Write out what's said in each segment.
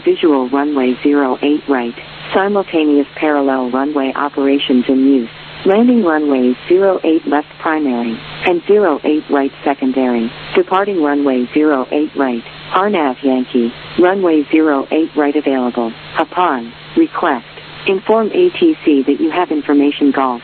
visual runway 08 right, simultaneous parallel runway operations in use. Landing runways 08 left primary, and 08 right secondary. Departing runway 08 right, RNAV Yankee, runway 08 right available. Upon request, inform ATC that you have information golf.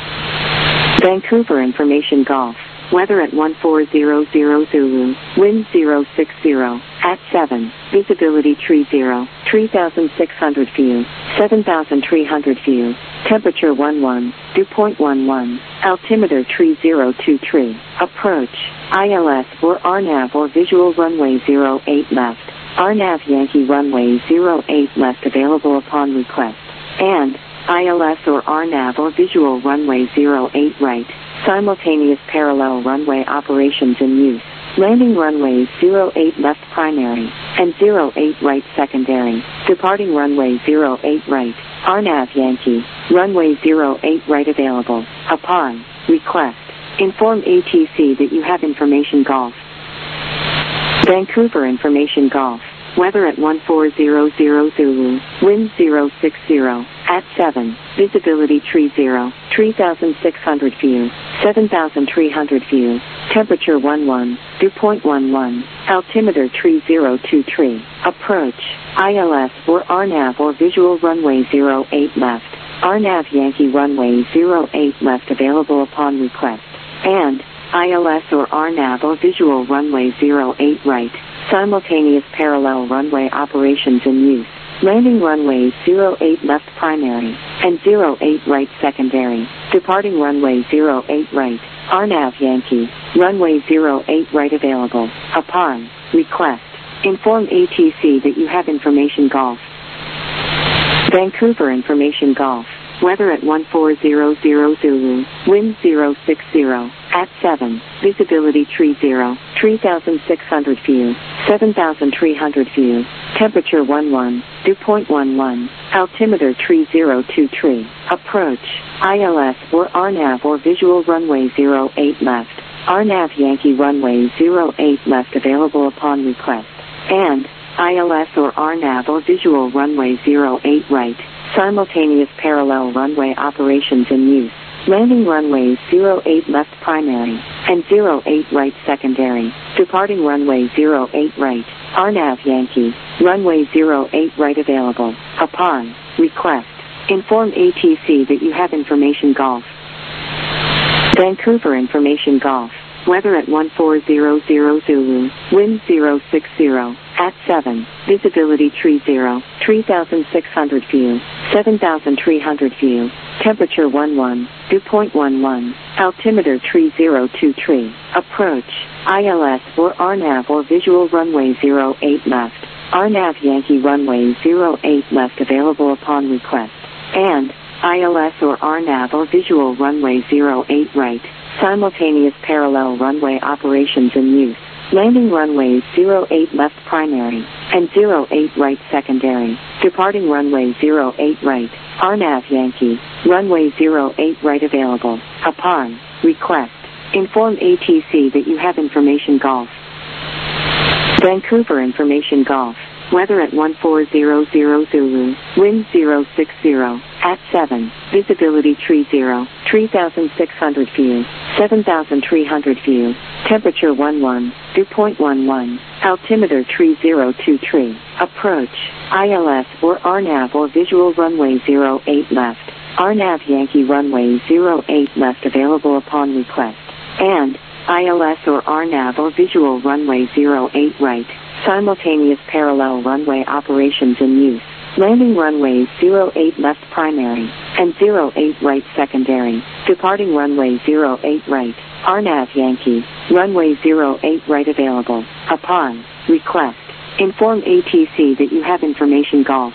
Vancouver information golf. Weather at 1400 Zulu, wind 060, at 7, visibility tree 0, 3,600 view, 7,300 view, temperature 11, dew point 11, altimeter tree 023, approach, ILS or RNAV or visual runway 08 left, RNAV Yankee runway 08 left available upon request, and ILS or RNAV or visual runway 08 right, simultaneous parallel runway operations in use. Landing runways 08 left primary, and 08 right secondary. Departing runway 08 right, RNAV Yankee, runway 08 right available. Upon request, inform ATC that you have information golf. Vancouver information golf. Weather at 1400 Zulu, wind 060, at 7, visibility tree 0, 3,600 view, 7,300 view, temperature 11, dew point 11, altimeter tree 023, approach, ILS or RNAV or visual runway 08 left, RNAV Yankee runway 08 left available upon request, and ILS or RNAV or visual runway 08 right, simultaneous parallel runway operations in use. Landing runways 08 left primary, and 08 right secondary. Departing runway 08 right, RNAV Yankee, runway 08 right available. Upon request, inform ATC that you have information golf. Vancouver information golf. Weather at 1400 Zulu, wind 060, at 7, visibility tree 0, 3,600 view, 7,300 view, temperature 11, dew point 11, altimeter tree 023, approach, ILS or RNAV or visual runway 08 left, RNAV Yankee runway 08 left available upon request, and ILS or RNAV or visual runway 08 right, simultaneous parallel runway operations in use. Landing runways 08 left primary, and 08 right secondary. Departing runway 08 right, RNAV Yankee, runway 08 right available. Upon request, inform ATC that you have information golf. Vancouver information golf. Weather at 1400 Zulu, wind 060, at 7, visibility tree 0, 3,600 view, 7,300 view, temperature 11, dew point 11, altimeter tree 023, approach, ILS or RNAV or visual runway 08 left, RNAV Yankee runway 08 left available upon request, and ILS or RNAV or visual runway 08 right, simultaneous parallel runway operations in use. Landing runways 08 left primary, and 08 right secondary. Departing runway 08 right, RNAV Yankee, runway 08 right available. Upon request, inform ATC that you have information golf. Vancouver information golf. Weather at 1400 Zulu, wind 060, at 7, visibility tree 0, 3,600 view, 7,300 view, temperature 11, dew point 11, altimeter tree 023, approach, ILS or RNAV or visual runway 08 left, RNAV Yankee runway 08 left available upon request, and ILS or RNAV or visual runway 08 right, simultaneous parallel runway operations in use. Landing runways 08 left primary, and 08 right secondary. Departing runway 08 right, RNAV Yankee, runway 08 right available. Upon request, inform ATC that you have information golf.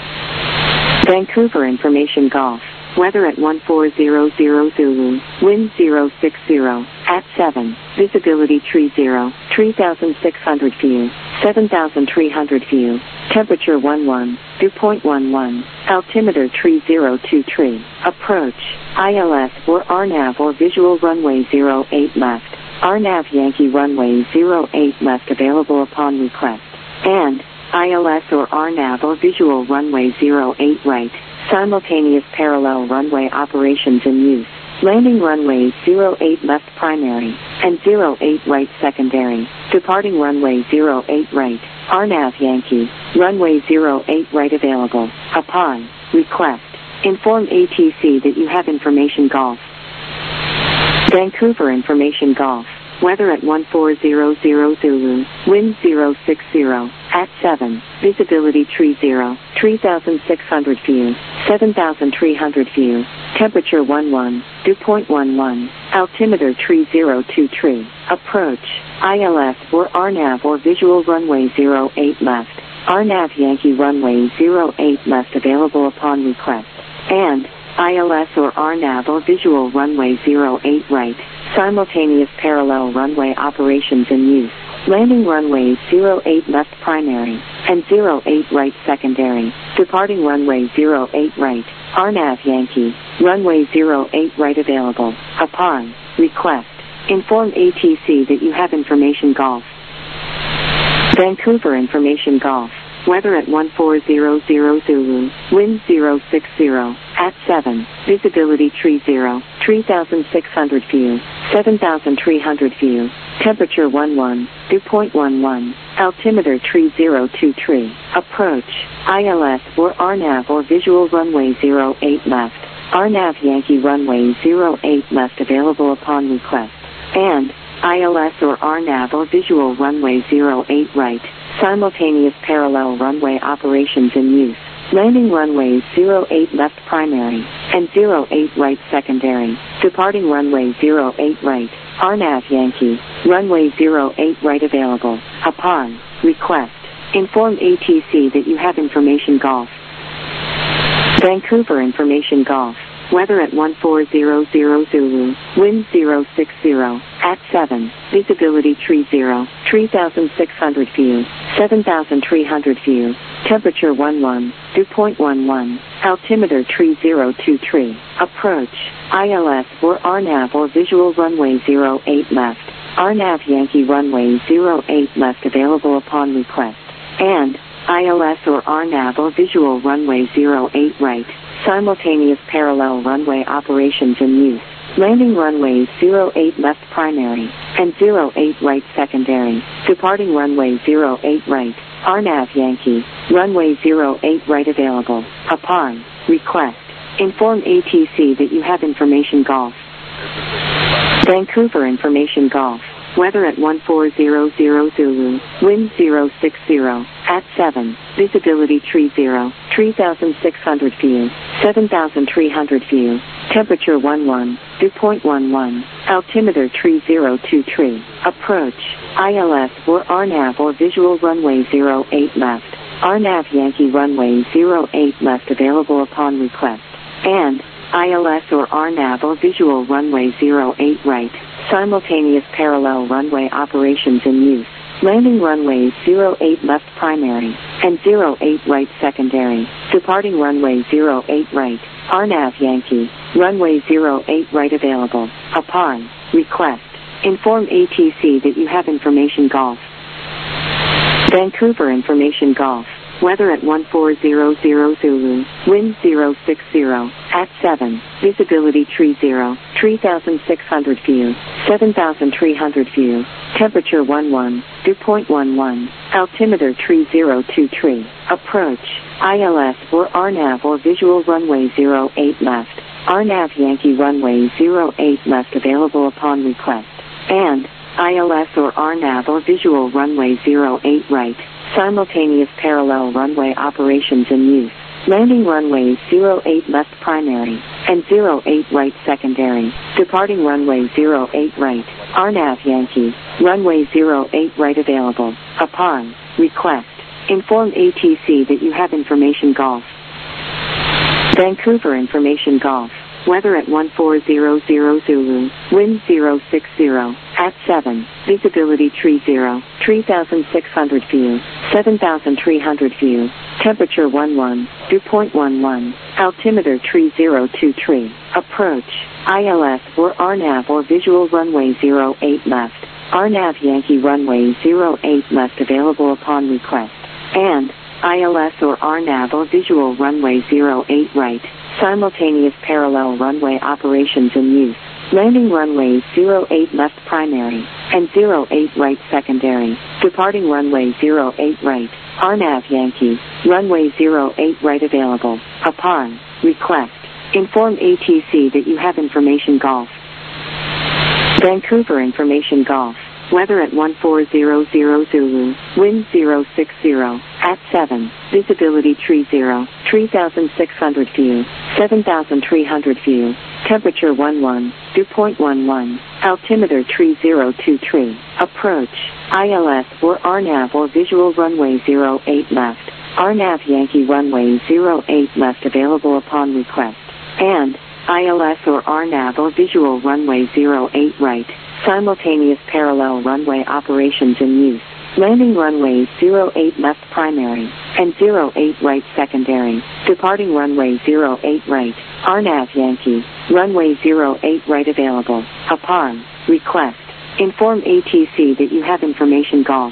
Vancouver information golf. Weather at 1400 Zulu, wind 060, at 7, visibility tree 0, 3,600 view, 7,300 view, temperature 11, dew point 11, altimeter tree 023, approach, ILS or RNAV or visual runway 08 left, RNAV Yankee runway 08 left available upon request, and ILS or RNAV or visual runway 08 right. Simultaneous parallel runway operations in use. Landing runway 08 left primary and 08 right secondary. Departing runway 08 right. RNAV Yankee. Runway 08 right available. Upon request, inform ATC that you have information golf. Vancouver information golf. Weather at 1400 Zulu. Wind 060. At 7. Visibility tree 0. 3,600 view. 7,300 view. Temperature 11. Dew point 11. Altimeter tree 02 tree. Approach. ILS or RNAV or visual runway 08 left. RNAV Yankee runway 08 left available upon request. And ILS or RNAV or visual runway 08 right. Simultaneous parallel runway operations in use. Landing runway 08 left primary and 08 right secondary. Departing runway 08 right. RNAV Yankee. Runway 08 right available. Upon request, inform ATC that you have information golf. Vancouver information golf. Weather at 1400 Zulu. Wind 060. At 7. Visibility tree 0. 3,600 view. 7,300 view. Temperature 11. Dew point 11. Altimeter tree 02 tree. Approach. ILS or RNAV or visual runway 08 left. RNAV Yankee runway 08 left available upon request. And ILS or RNAV or visual runway 08 right. Simultaneous parallel runway operations in use. Landing runway 08 left primary and 08 right secondary. Departing runway 08 right. RNAV Yankee. Runway 08 right available. Upon request, inform ATC that you have information golf. Vancouver information golf. Weather at 1400 Zulu. Wind 060. At 7. Visibility tree 0. 3,600 view. 7,300 view. Temperature 11. Dew point 11. Altimeter tree 02 tree. Approach. ILS or RNAV or visual runway 08 left. RNAV Yankee runway 08 left available upon request. And ILS or RNAV or visual runway 08 right. Simultaneous parallel runway operations in use. Landing runways 08 left primary and 08 right secondary. Departing runway 08 right. RNAV Yankee. Runway 08 right available. Upon request, inform ATC that you have information golf. Vancouver information golf. Weather at 1400 Zulu. Wind 060. At 7. Visibility tree 0. 3,600 view. 7,300 view. Temperature 11. Dew point 11. Altimeter tree 02 tree. Approach. ILS or RNAV or visual runway 08 left. RNAV Yankee runway 08 left available upon request. And ILS or RNAV or visual runway 08 right. Simultaneous parallel runway operations in use. Landing runway 08 left primary and 08 right secondary. Departing runway 08 right. RNAV Yankee. Runway 08 right available. Upon request, inform ATC that you have information golf. Vancouver information golf. Weather at 1400 Zulu. Wind 060. At 7. Visibility tree 0. 3,600 view. 7,300 view. Temperature 11. Dew point 11. Altimeter tree 02 tree. Approach. ILS or RNAV or visual runway 08 left. RNAV Yankee runway 08 left available upon request. And ILS or RNAV or visual runway 08 right. Simultaneous parallel runway operations in use. Landing runway 08 left primary and 08 right secondary. Departing runway 08 right. RNAV Yankee. Runway 08 right available. Upon request, inform ATC that you have information golf. Vancouver information golf. Weather at 1400 Zulu. Wind 060. At 7. Visibility tree 0. 3,600 view. 7,300 view. Temperature 11. Dew point 11. Altimeter tree 02 tree. Approach. ILS or RNAV or visual runway 08 left. RNAV Yankee runway 08 left available upon request. and ILS or RNAV or visual runway 08 right, simultaneous parallel runway operations in use. Landing runways 08 left primary and 08 right secondary. Departing runway 08 right, RNAV Yankee, runway 08 right available. Upon request, inform ATC that you have information golf. Vancouver information golf. Weather at 1400 Zulu, wind 060, at 7, visibility tree 0, 3,600 view, 7,300 view, temperature 11, dew point 11, altimeter tree 023, approach, ILS or RNAV or visual runway 08 left, RNAV Yankee runway 08 left available upon request, and ILS or RNAV or visual runway 08 right, simultaneous parallel runway operations in use. Landing runways 08 left primary and 08 right secondary. Departing runway 08 right, RNAV Yankee, runway 08 right available. Upon request, inform ATC that you have information golf.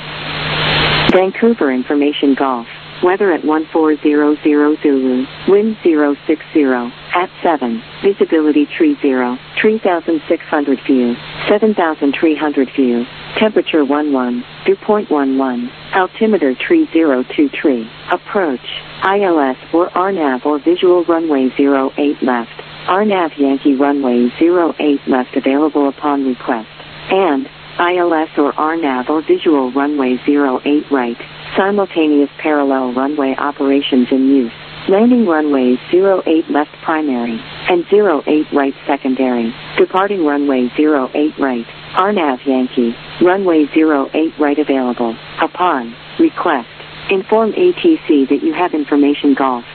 Vancouver information golf. Weather at 1400 Zulu, wind 060, at 7, visibility tree 0, 3,600 view, 7,300 view, temperature 11, dew point 11, altimeter tree 023, approach, ILS or RNAV or visual runway 08 left, RNAV Yankee runway 08 left available upon request, and ILS or RNAV or visual runway 08 right, simultaneous parallel runway operations in use. Landing runways 08 left primary and 08 right secondary. Departing runway 08 right, RNAV Yankee, runway 08 right available. Upon request, inform ATC that you have information golf.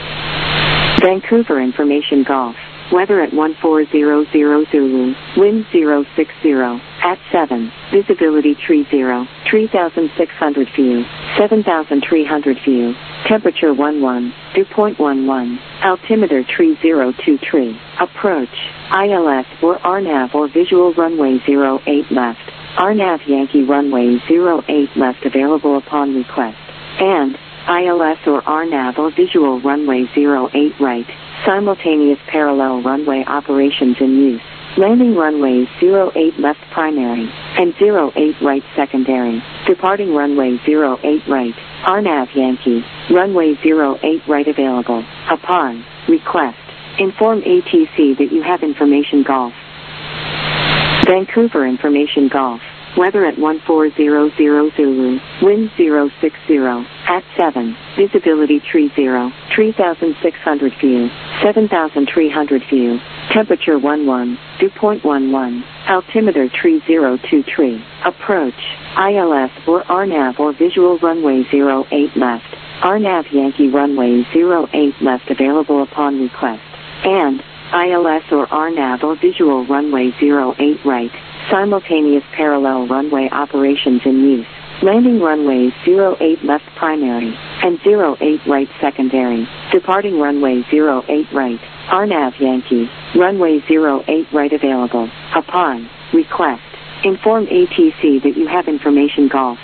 Vancouver information golf. Weather at 1400 Zulu, wind 060, at 7, visibility tree 0, 3,600 view, 7,300 view, temperature 11, dew point 11, altimeter tree 023, approach, ILS or RNAV or visual runway 08 left, RNAV Yankee runway 08 left available upon request, and ILS or RNAV or visual runway 08 right, simultaneous parallel runway operations in use. Landing runways 08 left primary and 08 right secondary. Departing runway 08 right, RNAV Yankee, runway 08 right available. Upon request, inform ATC that you have information golf. Vancouver information golf. Weather at 1400 Zulu, wind 060, at 7, visibility tree 0, 3,600 view, 7,300 view, temperature 11, dew point 11, altimeter tree 023, approach, ILS or RNAV or visual runway 08 left, RNAV Yankee runway 08 left available upon request, and ILS or RNAV or visual runway 08 right, simultaneous parallel runway operations in use. Landing runways 08 left primary and 08 right secondary. Departing runway 08 right, RNAV Yankee, runway 08 right available. Upon request, inform ATC that you have information golf.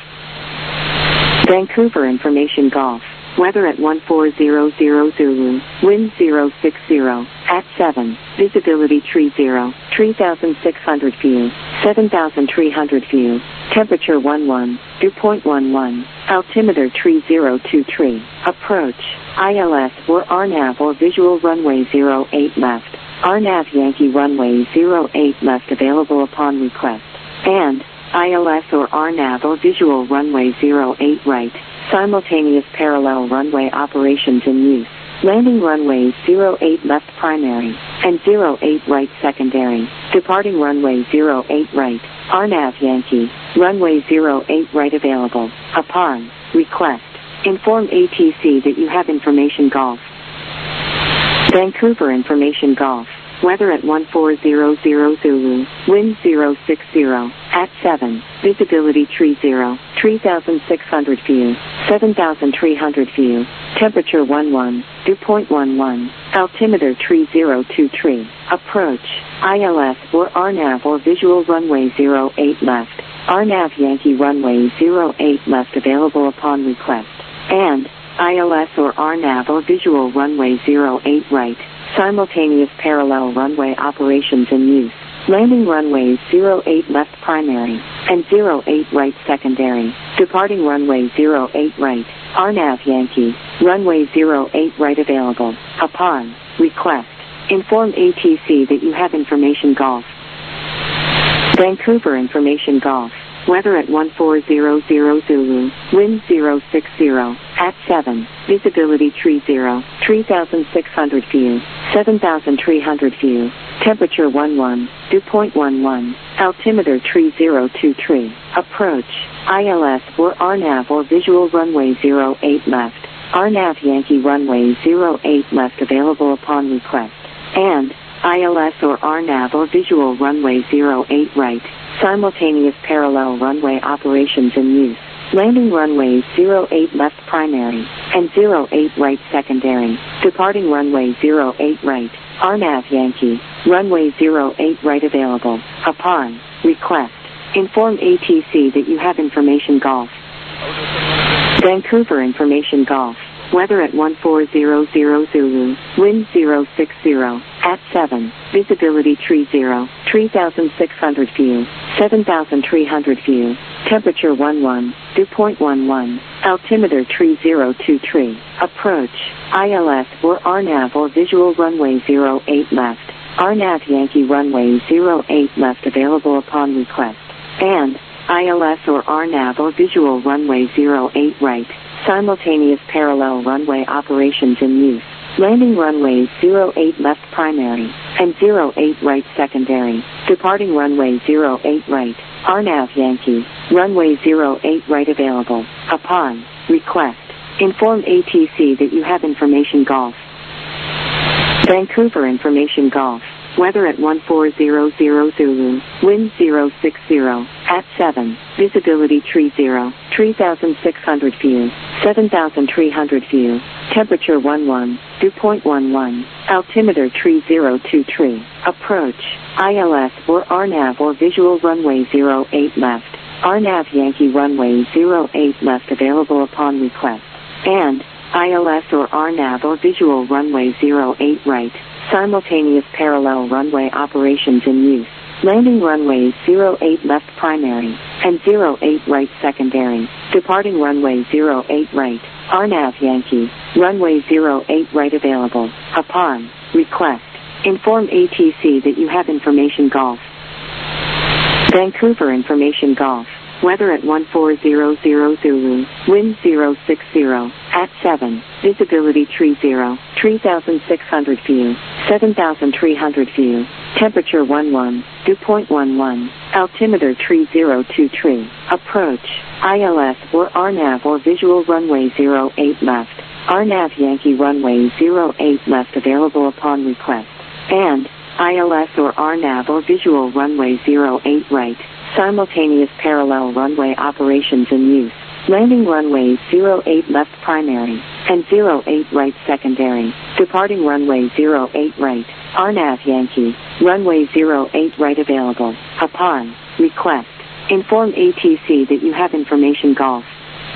Vancouver information golf. Weather at 1400 Zulu, wind 060, at 7, visibility tree 0, 3,600 view, 7,300 view, temperature 11, dew point 11, altimeter tree 023, approach, ILS or RNAV or visual runway 08 left, RNAV Yankee runway 08 left available upon request, and ILS or RNAV or visual runway 08 right, simultaneous parallel runway operations in use. Landing runways 08 left primary and 08 right secondary. Departing runway 08 right, RNAV Yankee, runway 08 right available. Upon request, inform ATC that you have information golf. Vancouver information golf. Weather at 1400 Zulu, wind 060, at 7, visibility tree 0, 3,600 view, 7,300 view, temperature 11, dew point 11, altimeter tree 023, approach, ILS or RNAV or visual runway 08 left, RNAV Yankee runway 08 left available upon request, and ILS or RNAV or visual runway 08 right, simultaneous parallel runway operations in use. Landing runways 08 left primary and 08 right secondary. Departing runway 08 right, RNAV Yankee, runway 08 right available. Upon request, inform ATC that you have information golf. Vancouver information golf. Weather at 1400 Zulu, wind 060, at 7, visibility tree 0, 3,600 view, 7,300 view, temperature 11, dew point 11, altimeter tree 023, approach, ILS or RNAV or visual runway 08 left, RNAV Yankee runway 08 left available upon request, and ILS or RNAV or visual runway 08 right, simultaneous parallel runway operations in use. Landing runways 08 left primary and 08 right secondary. Departing runway 08 right, RNAV Yankee, runway 08 right available. Upon request, inform ATC that you have information golf. Vancouver information golf. Weather at 1400 Zulu, wind 060, at 7, visibility tree 0, 3,600 view, 7,300 view, temperature 11, dew point 11, altimeter tree 023, approach, ILS or RNAV or visual runway 08 left, RNAV Yankee runway 08 left available upon request, and ILS or RNAV or visual runway 08 right, simultaneous parallel runway operations in use. Landing runways 08 left primary and 08 right secondary. Departing runway 08 right, RNAV Yankee, runway 08 right available. Upon request, inform ATC that you have information golf. Vancouver information golf. Weather at 1400 Zulu, wind 060, at 7, visibility tree 0, 3,600 view, 7,300 view, temperature 11, dew point 11, altimeter tree 023, approach, ILS or RNAV or visual runway 08 left, RNAV Yankee runway 08 left available upon request, and ILS or RNAV or visual runway 08 right, simultaneous parallel runway operations in use. Landing runways 08 left primary and 08 right secondary. Departing runway 08 right, RNAV Yankee, runway 08 right available. Upon request, inform ATC that you have information golf. Vancouver information golf. Weather at 1400 Zulu, wind 060, at 7, visibility tree 0, 3,600 view, 7,300 view, temperature 11, dew point 11, altimeter tree 023, approach, ILS or RNAV or visual runway 08 left, RNAV Yankee runway 08 left available upon request, and ILS or RNAV or visual runway 08 right, simultaneous parallel runway operations in use. Landing runways 08 left primary and 08 right secondary. Departing runway 08 right, RNAV Yankee, runway 08 right available. Upon request, inform ATC that you have information golf.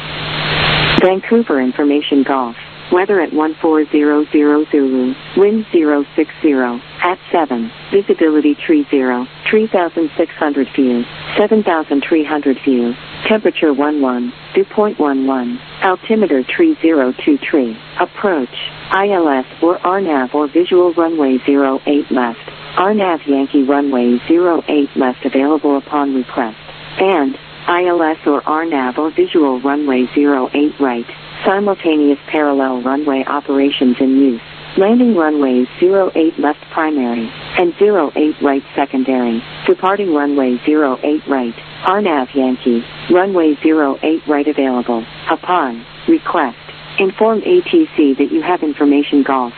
Vancouver information golf. Weather at 1400 Zulu, wind 060, at 7, visibility tree 0, 3,600 view, 7,300 view, temperature 11, dew point 11, altimeter tree 023, approach, ILS or RNAV or visual runway 08 left, RNAV Yankee runway 08 left available upon request, and ILS or RNAV or visual runway 08 right, simultaneous parallel runway operations in use. Landing runways 08 left primary and 08 right secondary. Departing runway 08 right, RNAV Yankee, runway 08 right available. Upon request, inform ATC that you have information golf.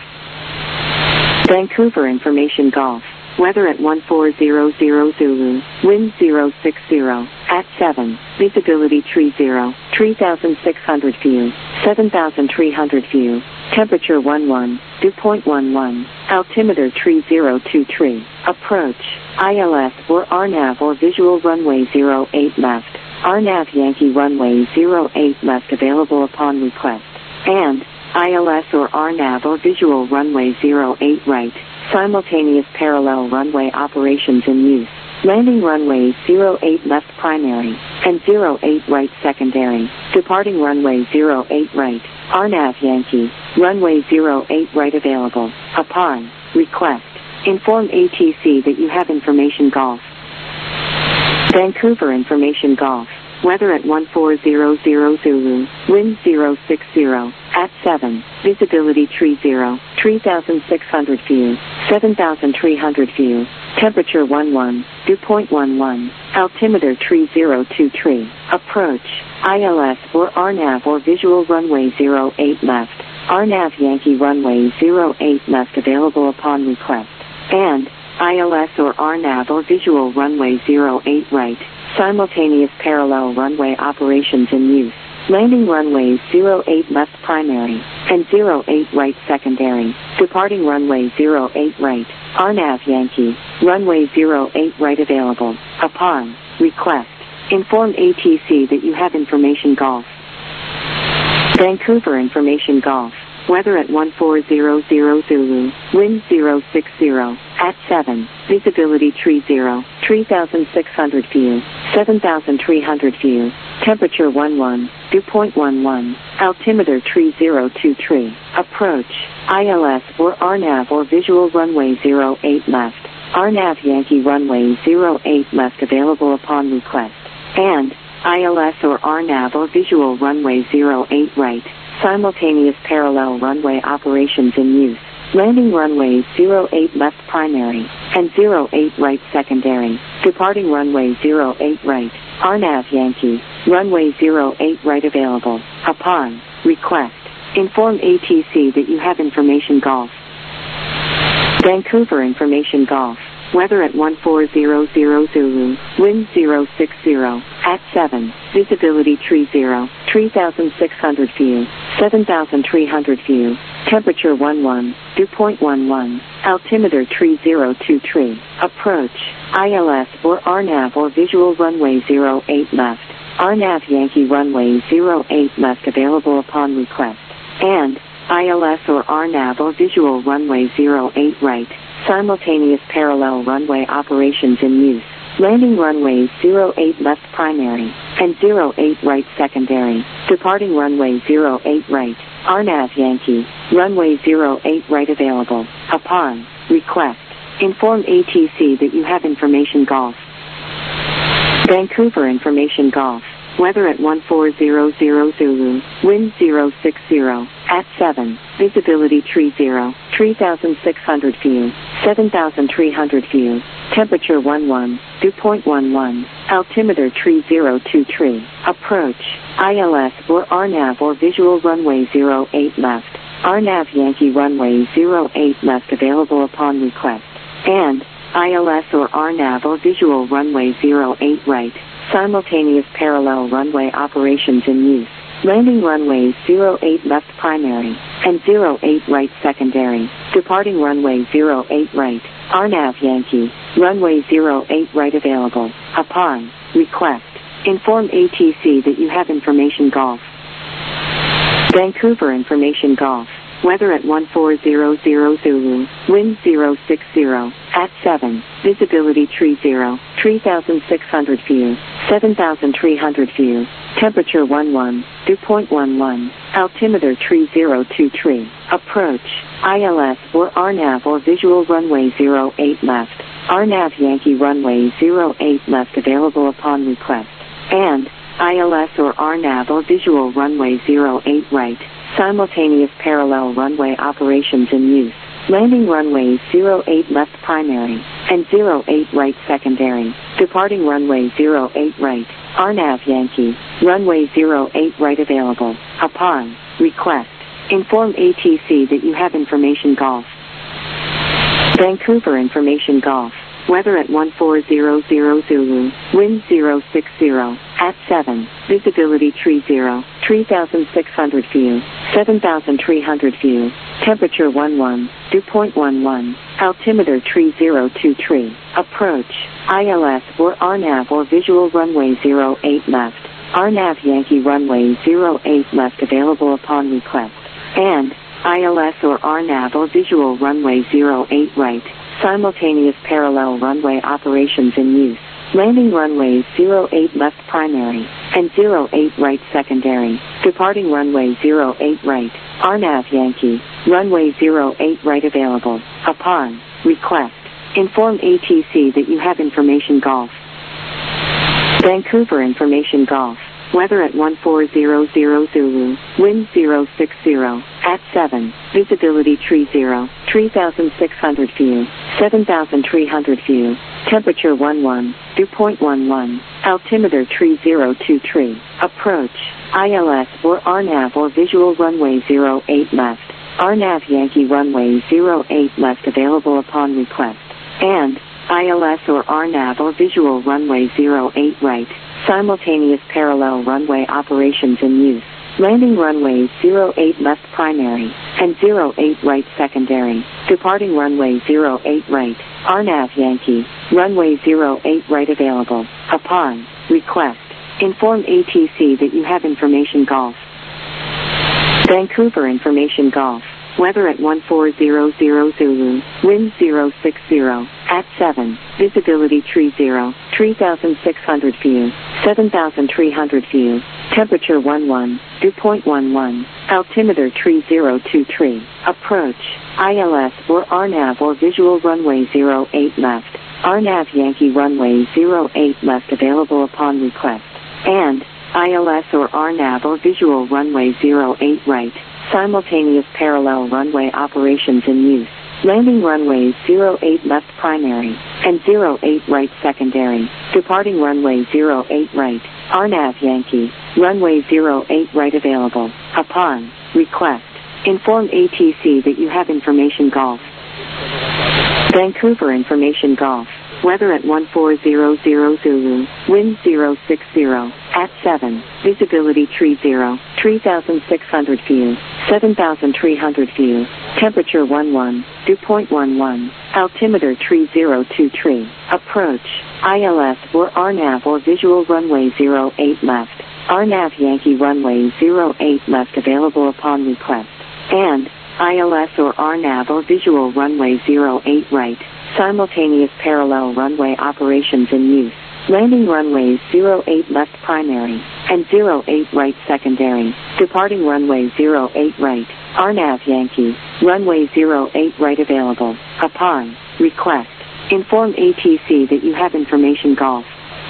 Vancouver information golf. Weather at 1400 Zulu, wind 060, at 7, visibility tree 0, 3,600 view, 7,300 view, temperature 11, dew point 11, altimeter tree 023, approach, ILS or RNAV or visual runway 08 left, RNAV Yankee runway 08 left available upon request, and ILS or RNAV or visual runway 08 right, simultaneous parallel runway operations in use. Landing runway 08 left primary, and 08 right secondary. Departing runway 08 right, RNAV Yankee, runway 08 right available. Upon request, inform ATC that you have information golf. Vancouver information golf. Weather at 1400 Zulu, wind 060, at 7, visibility tree 0, 3,600 view, 7,300 view, temperature 11, dew point 11, altimeter tree 023, approach, ILS or RNAV or visual runway 08 left, RNAV Yankee runway 08 left available upon request, and ILS or RNAV or visual runway 08 right, simultaneous parallel runway operations in use. Landing runways 08 left primary, and 08 right secondary. Departing runway 08 right, RNAV Yankee, runway 08 right available. Upon request, inform ATC that you have information golf. Vancouver information golf. Weather at 1400 Zulu, wind 060, at 7, visibility tree 0, 3,600 view, 7,300 view, temperature 11, dew point 11, altimeter tree 023, approach, ILS or RNAV or visual runway 08 left, RNAV Yankee runway 08 left available upon request, and ILS or RNAV or visual runway 08 right, simultaneous parallel runway operations in use. Landing runways 08 left primary, and 08 right secondary. Departing runway 08 right, RNAV Yankee, runway 08 right available. Upon request, inform ATC that you have information golf. Vancouver information golf. Weather at 1400 Zulu, wind 060, at 7, visibility tree 0, 3,600 view, 7,300 view, temperature 11, dew point 11, altimeter tree 023, approach, ILS or RNAV or visual runway 08 left, RNAV Yankee runway 08 left available upon request, and ILS or RNAV or visual runway 08 right, simultaneous parallel runway operations in use. Landing runways 08 left primary, and 08 right secondary. Departing runway 08 right, RNAV Yankee, runway 08 right available. Upon request, inform ATC that you have information golf. Vancouver information golf. Weather at 1400 Zulu, wind 060, at 7, visibility tree 0, 3,600 view, 7,300 view, temperature 11, dew point 11, altimeter tree 023, approach, ILS or RNAV or visual runway 08 left, RNAV Yankee runway 08 left available upon request, and ILS or RNAV or visual runway 08 right, simultaneous parallel runway operations in use. Landing runways 08 left primary, and 08 right secondary. Departing runway 08 right, RNAV Yankee, runway 08 right available. Upon request, inform ATC that you have information golf. Vancouver information golf. Weather at 1400 Zulu, wind 060, at 7, visibility tree 0, 3,600 view, 7,300 view, temperature 11, dew point 11, altimeter tree 023, approach, ILS or RNAV or visual runway 08 left, RNAV Yankee runway 08 left available upon request, and ILS or RNAV or visual runway 08 right, simultaneous parallel runway operations in use. Landing runways 08 left primary, and 08 right secondary. Departing runway 08 right, RNAV Yankee, runway 08 right available. Upon request, inform ATC that you have information golf. Vancouver information golf. Weather at 1400 Zulu, wind 060, at 7, visibility tree 0, 3,600 view, 7,300 view, temperature 11, dew point 11, altimeter tree 023, approach, ILS or RNAV or visual runway 08 left, RNAV Yankee runway 08 left available upon request. And ILS or RNAV or visual runway 08 right, simultaneous parallel runway operations in use. Landing runways 08 left primary, and 08 right secondary. Departing runway 08 right, RNAV Yankee, runway 08 right available. Upon request, inform ATC that you have information golf. Vancouver information golf. Weather at 1400 Zulu, wind 060, at 7, visibility tree 0, 3,600 view, 7,300 view, temperature 11, dew point 11, altimeter tree 023, approach, ILS or RNAV or visual runway 08 left, RNAV Yankee runway 08 left available upon request, and ILS or RNAV or visual runway 08 right, simultaneous parallel runway operations in use. Landing runways 08 left primary, and 08 right secondary. Departing runway 08 right, RNAV Yankee, runway 08 right available. Upon request, inform ATC that you have information golf. Vancouver information golf. Weather at 1400 Zulu, wind 060, at 7, visibility tree 0, 3,600 view, 7,300 view, temperature 11, dew point 11, altimeter tree 023, approach, ILS or RNAV or visual runway 08 left, RNAV Yankee runway 08 left available upon request, and ILS or RNAV or visual runway 08 right, simultaneous parallel runway operations in use. Landing runways 08 left primary, and 08 right secondary. Departing runway 08 right, RNAV Yankee, runway 08 right available. Upon request, inform ATC that you have information golf. Vancouver information golf. Weather at 1400 Zulu, wind 060, at 7, visibility tree 0, 3,600 view, 7,300 view, temperature 11, dew point 11, altimeter tree 023, approach, ILS or RNAV or visual runway 08 left, RNAV Yankee runway 08 left available upon request, and ILS or RNAV or visual runway 08 right, simultaneous parallel runway operations in use. Landing runways 08 left primary, and 08 right secondary. Departing runway 08 right, RNAV Yankee, runway 08 right available. Upon request, inform ATC that you have information golf.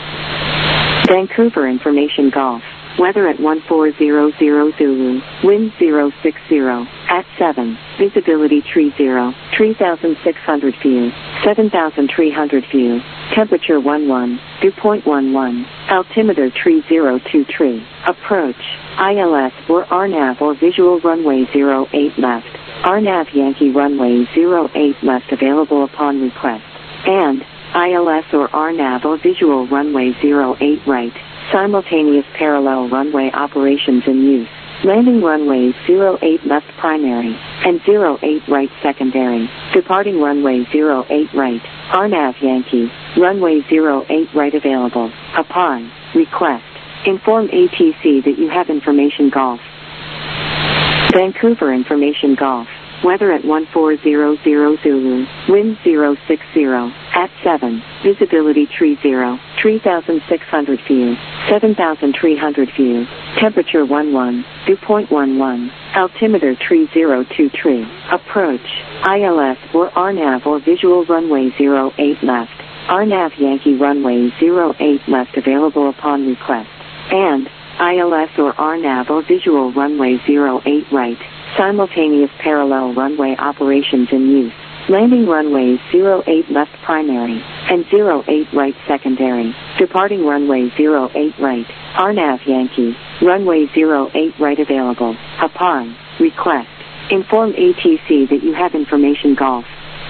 Vancouver information golf. Weather at 1400 Zulu, wind 060, at 7, visibility tree 0, 3,600 view, 7,300 view, temperature 11, dew point 11, altimeter tree 023, approach, ILS or RNAV or visual runway 08 left, RNAV Yankee runway 08 left available upon request, and ILS or RNAV or visual runway 08 right, simultaneous parallel runway operations in use. Landing runways 08 left primary, and 08 right secondary. Departing runway 08 right, RNAV Yankee, runway 08 right available. Upon request, inform ATC that you have information golf. Vancouver information golf. Weather at 1400 Zulu, wind 060, at 7, visibility tree 0, 3,600 view, 7,300 view, temperature 11, dew point 11, altimeter tree 023, approach, ILS or RNAV or visual runway 08 left, RNAV Yankee runway 08 left available upon request, and ILS or RNAV or visual runway 08 right, simultaneous parallel runway operations in use. Landing runways 08 left primary, and 08 right secondary. Departing runway 08 right, RNAV Yankee, runway 08 right available. Upon request, inform ATC that you have information golf.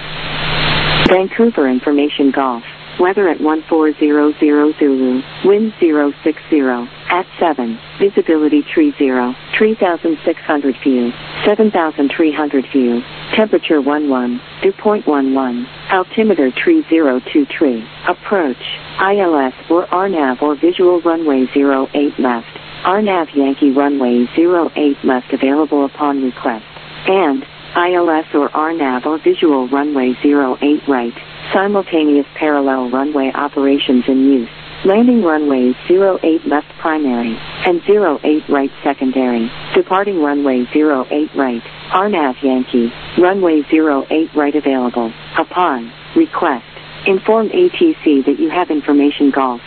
Vancouver information golf. Weather at 1400 Zulu, wind 060, at 7, visibility tree 0, 3,600 view, 7,300 view, temperature 11, dew point 11, altimeter tree 023, approach, ILS or RNAV or visual runway 08 left, RNAV Yankee runway 08 left available upon request, and ILS or RNAV or visual runway 08 right, simultaneous parallel runway operations in use. Landing runways 08 left primary, and 08 right secondary, departing runway 08 right, RNAV Yankee, runway 08 right available, upon request. Inform ATC that you have information golf.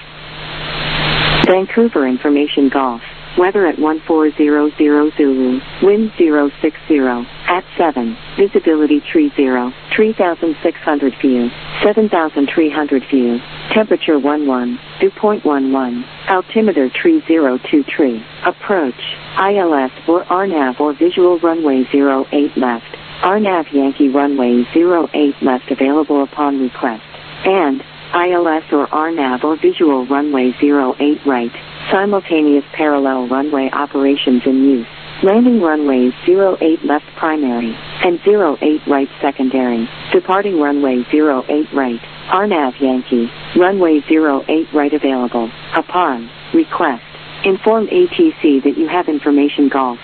Vancouver information golf, weather at 1400 Zulu, wind 060, at 7, visibility tree 0, 3,600 view, 7,300 view, temperature 11, dew point 11, altimeter tree 023, approach, ILS or RNAV or visual runway 08 left, RNAV Yankee runway 08 left available upon request, and ILS or RNAV or visual runway 08 right, simultaneous parallel runway operations in use. Landing runways 08 left primary, and 08 right secondary, departing runway 08 right, RNAV Yankee, runway 08 right available, upon request. Inform ATC that you have information golf.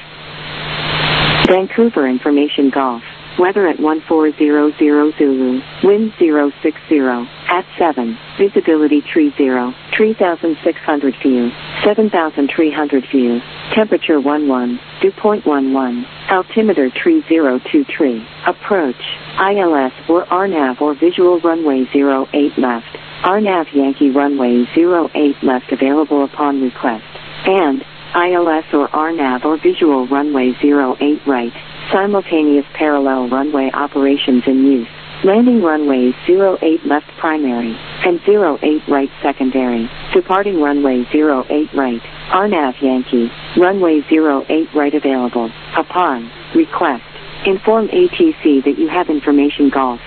Vancouver information golf, weather at 1400 Zulu, wind 060, at 7, visibility tree 0, 3,600 view, 7,300 view, temperature 11, dew point 11, altimeter tree 023, approach, ILS or RNAV or visual runway 08 left, RNAV Yankee runway 08 left available upon request, and ILS or RNAV or visual runway 08 right, simultaneous parallel runway operations in use. Landing runways 08 left primary, and 08 right secondary, departing runway 08 right, RNAV Yankee, runway 08 right available, upon request. Inform ATC that you have information golf.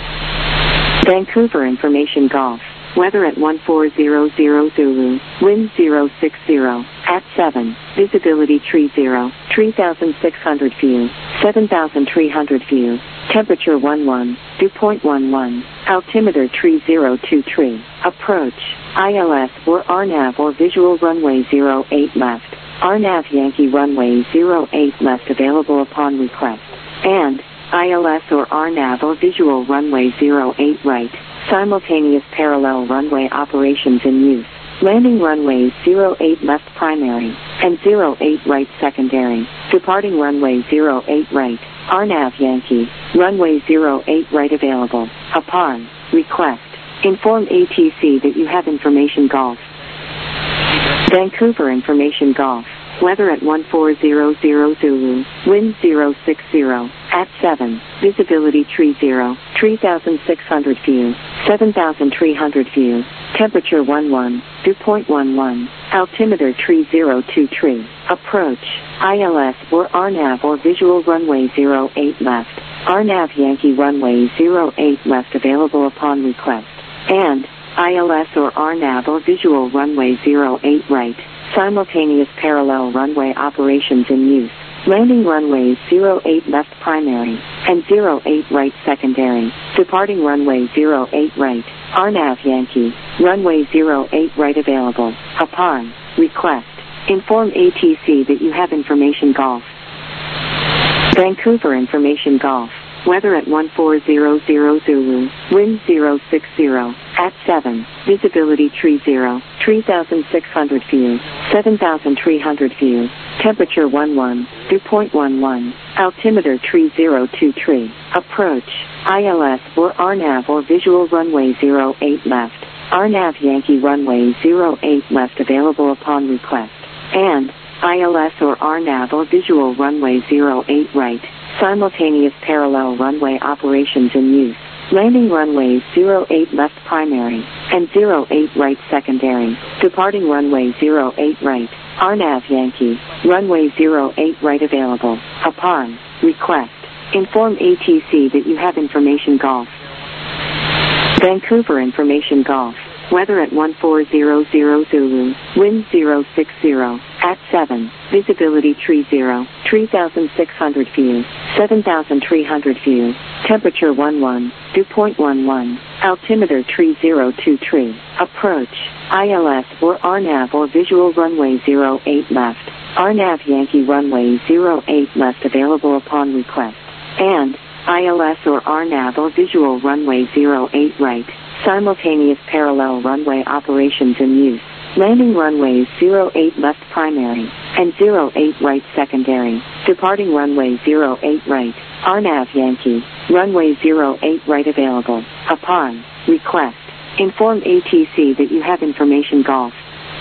Vancouver information golf, weather at 1400 Zulu, wind 060, at 7, visibility tree 0, 3,600 view, 7,300 view, temperature 11, dew point 11, altimeter tree 023, approach, ILS or RNAV or visual runway 08 left, RNAV Yankee runway 08 left available upon request, and ILS or RNAV or visual runway 08 right, simultaneous parallel runway operations in use. Landing runways 08 left primary, and 08 right secondary, departing runway 08 right, RNAV Yankee, runway 08 right available, upon request. Inform ATC that you have information golf. Vancouver information golf, weather at 1400 Zulu, wind 060, at 7, visibility tree 0, 3,600 view, 7,300 view, temperature 11, dew point 11, altimeter tree 023, approach, ILS or RNAV or visual runway 08 left, RNAV Yankee runway 08 left available upon request, and ILS or RNAV or visual runway 08 right, simultaneous parallel runway operations in use. Landing runways 08 left primary, and 08 right secondary, departing runway 08 right, RNAV Yankee, runway 08 right available, upon request. Inform ATC that you have information golf. Vancouver information golf, weather at 1400 Zulu, wind 060, at 7, visibility tree 0, 3,600 view, 7,300 view, temperature 11, dew point 11, altimeter tree 023, approach, ILS or RNAV or visual runway 08 left, RNAV Yankee runway 08 left available upon request, and ILS or RNAV or visual runway 08 right, simultaneous parallel runway operations in use. Landing runways 08 left primary, and 08 right secondary, departing runway 08 right, RNAV Yankee, runway 08 right available, upon request. Inform ATC that you have information golf. Vancouver information golf, weather at 1400 Zulu, wind 060, at 7, visibility tree 0, 3,600 view, 7,300 view. Temperature 11, dew point 11. Altimeter tree 023. Approach. ILS or RNAV or visual runway 08 left. RNAV Yankee runway 08 left available upon request. And ILS or RNAV or visual runway 08 right. Simultaneous parallel runway operations in use. Landing runways 08 left primary and 08 right secondary. Departing runway 08 right. RNAV Yankee. Runway 08 right available. Upon request, inform ATC that you have information golf.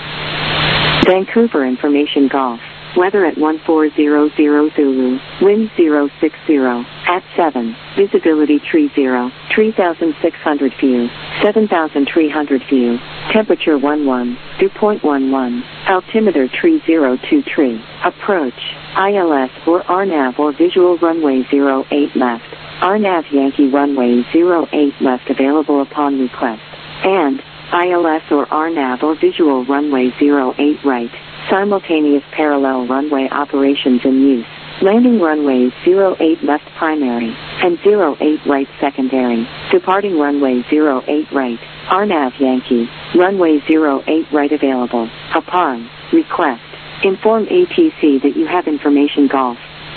Vancouver information golf. Weather at 1400 Zulu. Wind 060. At 7. Visibility tree 0. 3,600 view. 7,300 view. Temperature 11. Dew point 11. Altimeter tree 023. Approach. ILS or RNAV or visual runway 08 left. RNAV Yankee runway 08 left available upon request. And ILS or RNAV or visual runway 08 right. Simultaneous parallel runway operations in use. Landing runways 08 left primary and 08 right secondary. Departing runway 08 right. RNAV Yankee. Runway 08 right available. Upon request, inform ATC that you have information golf.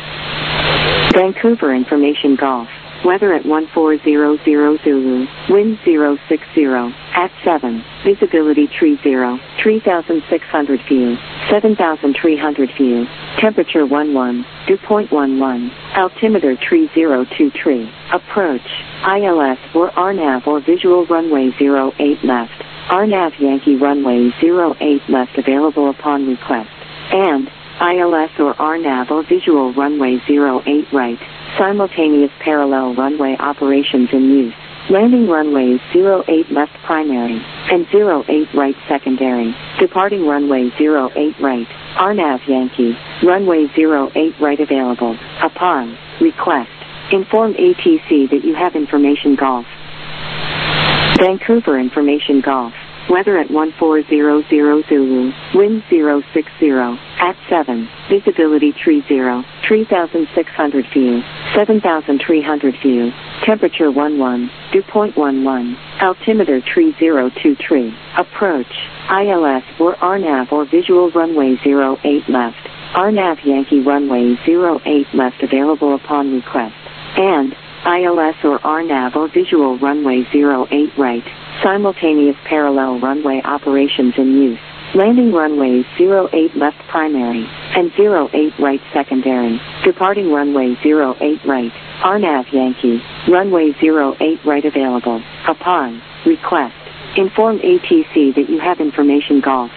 Vancouver information golf. Weather at 1400 Zulu. Wind 060. At 7. Visibility tree 0. 3,600 view. 7,300 view. Temperature 11. Dew point 11. Altimeter tree 023. Approach. ILS or RNAV or visual runway 08 left. RNAV Yankee runway 08 left available upon request. And ILS or RNAV or visual runway 08 right. Simultaneous parallel runway operations in use. Landing runways 08 left primary and 08 right secondary. Departing runway 08 right. RNAV Yankee. Runway 08 right available. Upon request, inform ATC that you have information golf. Vancouver information golf. Weather at 1400 Zulu. Wind 060. At 7. Visibility tree 0. 3,600 view. 7,300 view. Temperature 11. Dew point 11. Altimeter tree 023. Approach. ILS or RNAV or visual runway 08 left. RNAV Yankee runway 08 left available upon request. And ILS or RNAV or visual runway 08 right. Simultaneous parallel runway operations in use. Landing runways 08 left primary and 08 right secondary. Departing runway 08 right. RNAV Yankee. Runway 08 right available. Upon request, inform ATC that you have information golf.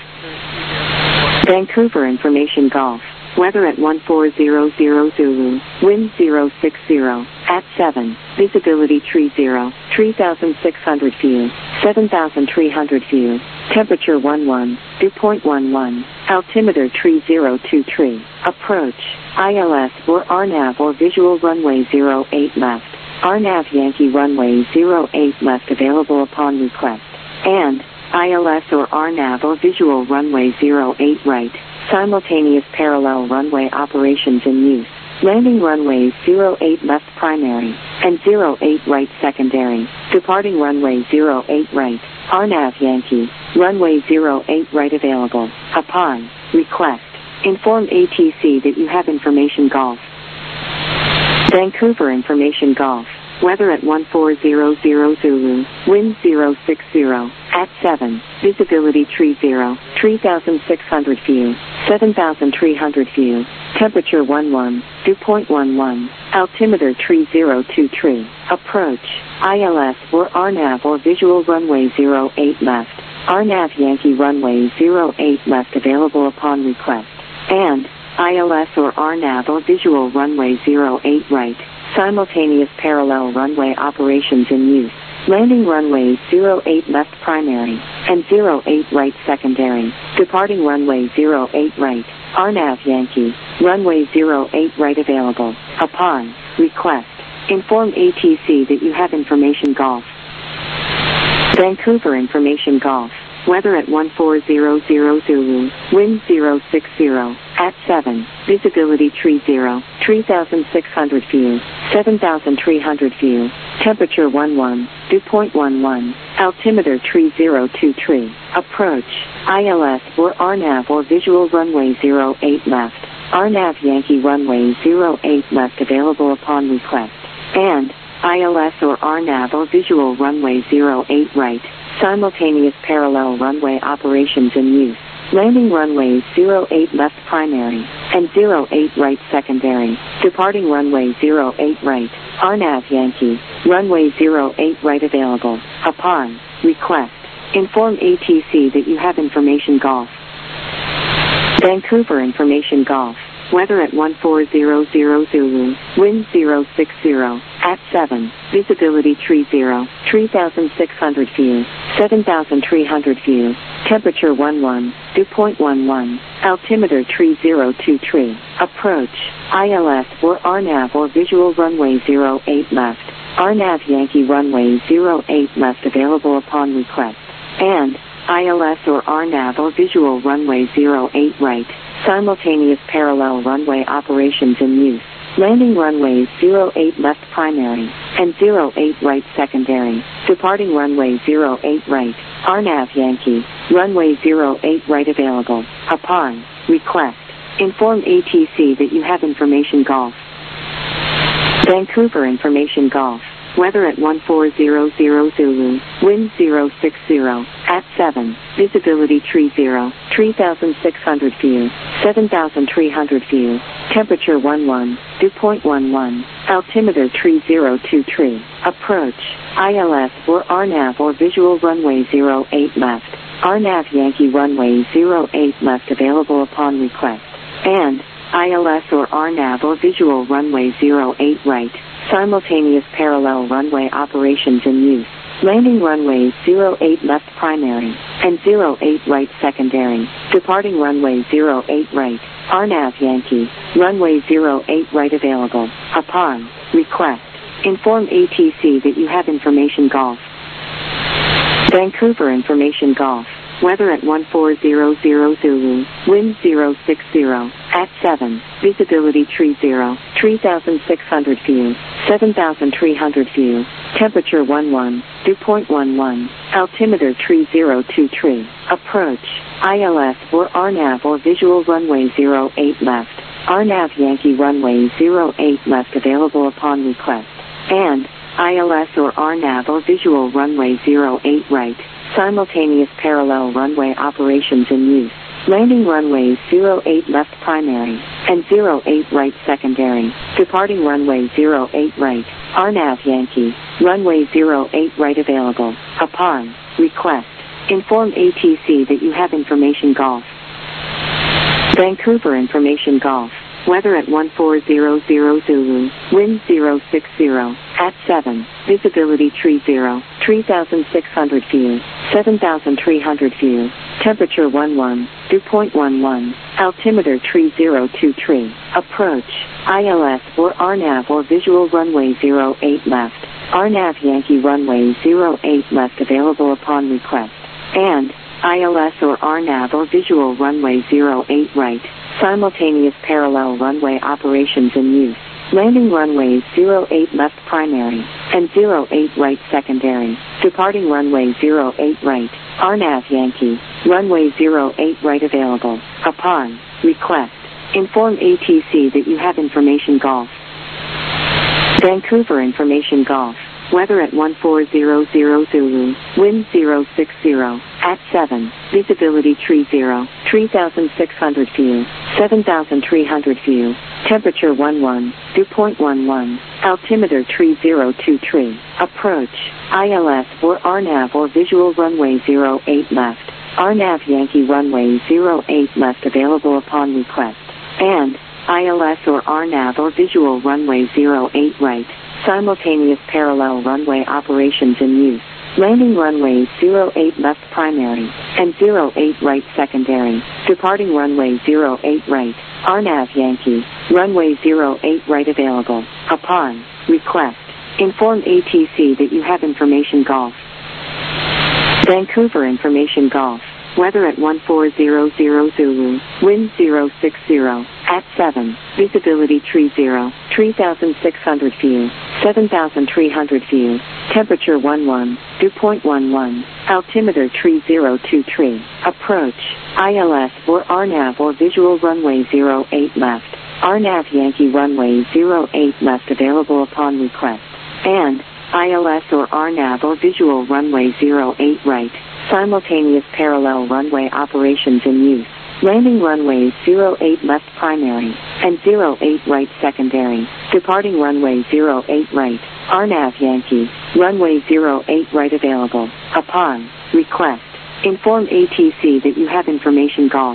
Vancouver information golf. Weather at 1400 Zulu. Wind 060. At 7. Visibility tree 0. 3,600 view. 7,300 view. Temperature 11. Dew point 11. Altimeter tree 023. Approach. ILS or RNAV or visual runway 08 left. RNAV Yankee runway 08 left available upon request. And ILS or RNAV or visual runway 08 right. Simultaneous parallel runway operations in use. Landing runways 08 left primary and 08 right secondary. Departing runway 08 right. RNAV Yankee. Runway 08 right available. Upon request, inform ATC that you have information golf. Vancouver information golf. Weather at 1400 Zulu. Wind 060. At 7. Visibility tree 0. 3,600 view. 7,300 view. Temperature 11. Dew point 11. Altimeter tree 023. Approach. ILS or RNAV or visual runway 08 left. RNAV Yankee runway 08 left available upon request. And ILS or RNAV or visual runway 08 right. Simultaneous parallel runway operations in use. Landing runways 08 left primary and 08 right secondary. Departing runway 08 right. RNAV Yankee. Runway 08 right available. Upon request, inform ATC that you have information golf. Vancouver information golf. Weather at 1400 Zulu. Wind 060. At 7. Visibility tree 0. 3600 view, 7300 view, temperature 11, dew point 11, altimeter 302 tree, approach, ILS or RNAV or visual runway 08 left, RNAV Yankee runway 08 left available upon request, and ILS or RNAV or visual runway 08 right, simultaneous parallel runway operations in use. Landing runways 08 left primary and 08 right secondary. Departing runway 08 right, RNAV Yankee, runway 08 right available. Upon request, inform ATC that you have information golf. Vancouver information golf. Weather at 1400 Zulu, wind 060, at 7, visibility 30, 3600 view, 7300 view, temperature 11, dew point 11, altimeter 302 tree, approach, ILS or RNAV or visual runway 08 left, RNAV Yankee runway 08 left available upon request, and ILS or RNAV or visual runway 08 right, simultaneous parallel runway operations in use. Landing runways 08 left primary and 08 right secondary. Departing runway 08 right, RNAV Yankee, runway 08 right available. Upon request, inform ATC that you have information golf. Vancouver information golf. Weather at 1400 Zulu, wind 060, at 7, visibility 30, 3600 view, 7300 view, temperature 11, dew point 11, altimeter 302 tree, approach, ILS or RNAV or visual runway 08 left, RNAV Yankee runway 08 left available upon request, and ILS or RNAV or visual runway 08 right, simultaneous parallel runway operations in use. Landing runways 08 left primary and 08 right secondary. Departing runway 08 right, RNAV Yankee, runway 08 right available. Upon request, inform ATC that you have information golf. Vancouver information golf. Weather at 1400 Zulu, wind 060, at 7, visibility 30, 3600 view, 7300 view, temperature 11, dew point 11, altimeter 302 tree, approach, ILS or RNAV or visual runway 08 left, RNAV Yankee runway 08 left available upon request, and ILS or RNAV or visual runway 08 right, simultaneous parallel runway operations in use. Landing runways 08 left primary and 08 right secondary. Departing runway 08 right, RNAV Yankee, runway 08 right available. Upon request, inform ATC that you have information golf. Vancouver information golf. Weather at 1400 Zulu, wind 060, at 7, visibility 30, 3600 view, 7300 view, temperature 11, dew point 11, altimeter 302 tree, approach, ILS or RNAV or visual runway 08 left, RNAV Yankee runway 08 left available upon request, and ILS or RNAV or visual runway 08 right, simultaneous parallel runway operations in use. Landing runways 08 left primary and 08 right secondary. Departing runway 08 right, RNAV Yankee, runway 08 right available. Upon request, inform ATC that you have information golf. Vancouver information golf. Weather at 1400 Zulu, wind 060, at 7, visibility 30, 3600 view, 7300 view, temperature 11, dew point 11, altimeter 302 tree, approach, ILS or RNAV or visual runway 08 left, RNAV Yankee runway 08 left available upon request, and ILS or RNAV or visual runway 08 right, simultaneous parallel runway operations in use. Landing runways 08 left primary and 08 right secondary. Departing runway 08 right, RNAV Yankee, runway 08 right available. Upon request, inform ATC that you have information golf. Vancouver information golf. Weather at 1400 Zulu, wind 060, at 7. Visibility tree 0, 3,600 view, 7,300 view. Temperature 11, dew point 11. Altimeter tree 023. Approach. ILS or RNAV or visual runway 08 left. RNAV Yankee runway 08 left available upon request. And ILS or RNAV or visual runway 08 right. Simultaneous parallel runway operations in use. Landing runways 08 left primary and 08 right secondary. Departing runway 08 right. RNAV Yankee. Runway 08 right available. Upon request, inform ATC that you have information golf.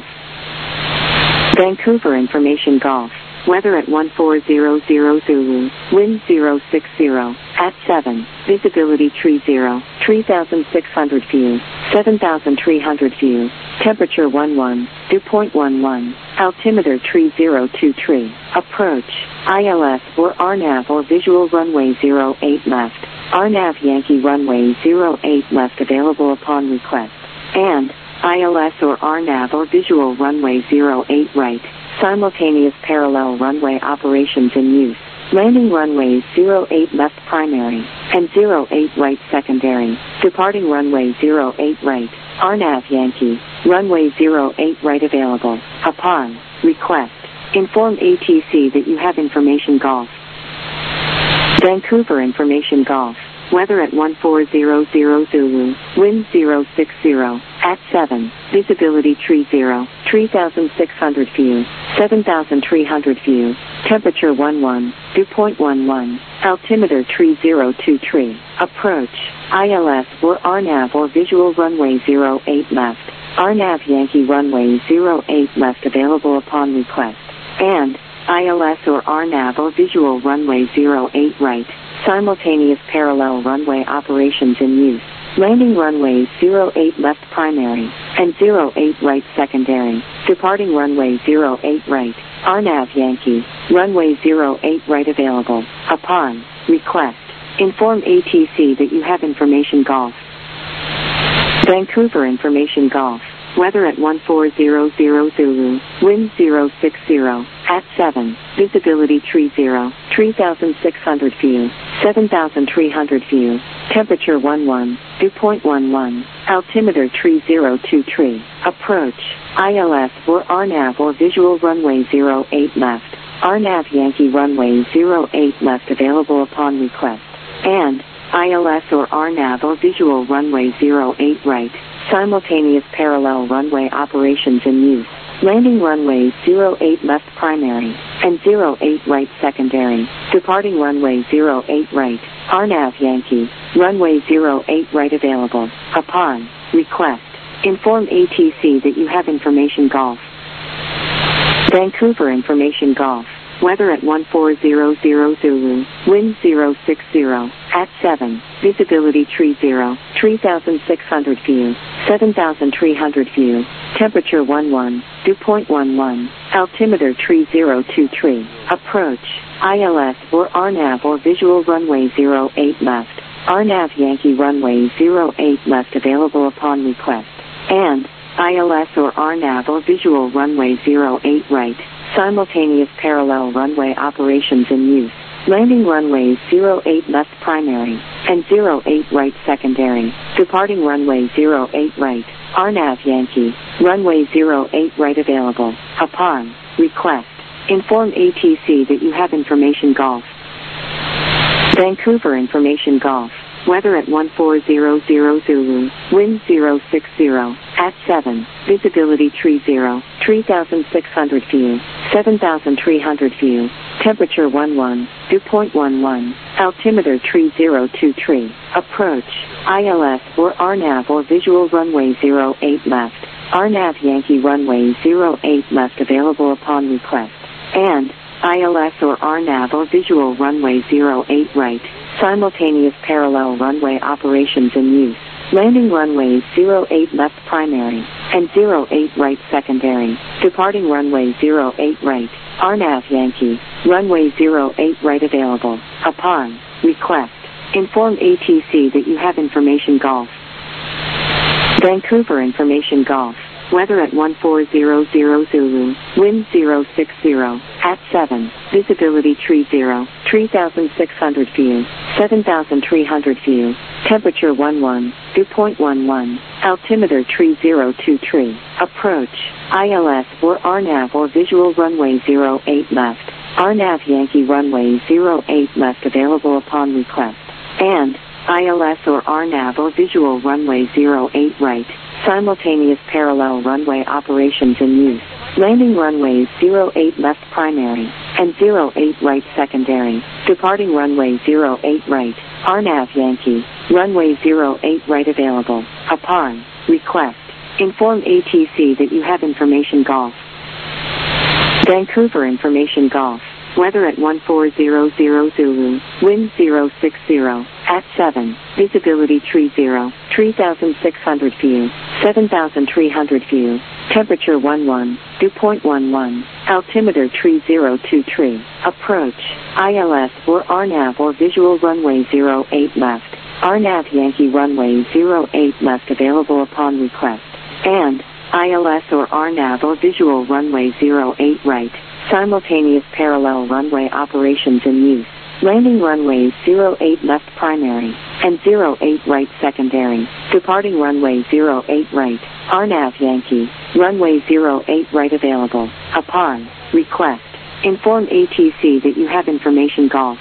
Vancouver information golf. Weather at 1400 Zulu, wind 060, at 7, visibility tree 0, 3,600 view, 7,300 view, temperature 11, dew point 11, altimeter tree 023, approach, ILS or RNAV or visual runway 08 left, RNAV Yankee runway 08 left available upon request, and ILS or RNAV or visual runway 08 right. Simultaneous parallel runway operations in use. Landing runways 08 left primary and 08 right secondary. Departing runway 08 right. RNAV Yankee. Runway 08 right available. Upon request, inform ATC that you have information golf. Vancouver information golf. Weather at 1400 Zulu, wind 060, at 7, visibility tree 0, 3,600 view, 7,300 view, temperature 11, dew point 11, altimeter tree 023, approach, ILS or RNAV or visual runway 08 left, RNAV Yankee runway 08 left available upon request, and ILS or RNAV or visual runway 08 right. Simultaneous parallel runway operations in use. Landing runways 08 left primary and 08 right secondary. Departing runway 08 right. RNAV Yankee. Runway 08 right available. Upon request, inform ATC that you have information golf. Vancouver information golf. Weather at 1400 Zulu, wind 060, at 7, visibility tree 0, 3,600 view, 7,300 view, temperature 11, dew point 11, altimeter tree 023, approach, ILS or RNAV or visual runway 08 left, RNAV Yankee runway 08 left available upon request, and ILS or RNAV or visual runway 08 right. Simultaneous parallel runway operations in use. Landing runways 08 left primary and 08 right secondary. Departing runway 08 right. RNAV Yankee. Runway 08 right available. Upon request, inform ATC that you have information golf. Vancouver information golf. Weather at 1400 Zulu, wind 060, at 7, visibility tree 0, 3,600 view, 7,300 view, temperature 11, dew point 11, altimeter tree 023, approach, ILS or RNAV or visual runway 08 left, RNAV Yankee runway 08 left available upon request, and ILS or RNAV or visual runway 08 right. Simultaneous parallel runway operations in use. Landing runways 08 left primary and 08 right secondary. Departing runway 08 right. RNAV Yankee. Runway 08 right available. Upon request, inform ATC that you have information golf. Vancouver information golf. Weather at 1400 Zulu, wind 060, at 7, visibility tree 0, 3,600 view, 7,300 view, temperature 11, dew point 11, altimeter tree 023, approach, ILS or RNAV or visual runway 08 left, RNAV Yankee runway 08 left available upon request, and ILS or RNAV or visual runway 08 right. Simultaneous parallel runway operations in use. Landing runways 08 left primary and 08 right secondary. Departing runway 08 right. RNAV Yankee. Runway 08 right available. Upon request, inform ATC that you have information golf. Vancouver information golf. weather at 1400 Zulu, wind 060, at 7, visibility tree 0, 3,600 view, 7,300 view, temperature 11, dew point 11, altimeter tree 023, approach, ILS or RNAV or visual runway 08 left, RNAV Yankee runway 08 left available upon request, and ILS or RNAV or visual runway 08 right, simultaneous parallel runway operations in use. Landing runways 08 left primary, and 08 right secondary, departing runway 08 right, RNAV Yankee, runway 08 right available, upon request. Inform ATC that you have information golf. Vancouver information golf, weather at 1400 Zulu, wind 060, at 7, visibility tree 0, 3,600 view, 7,300 view, temperature 11, dew point 11, altimeter tree 023, approach, ILS or RNAV or visual runway 08 left, RNAV Yankee runway 08 left available upon request, and ILS or RNAV or visual runway 08 right, simultaneous parallel runway operations in use. Landing runways 08 left primary, and 08 right secondary, departing runway 08 right, RNAV Yankee, runway 08 right available, upon request. Inform ATC that you have information golf.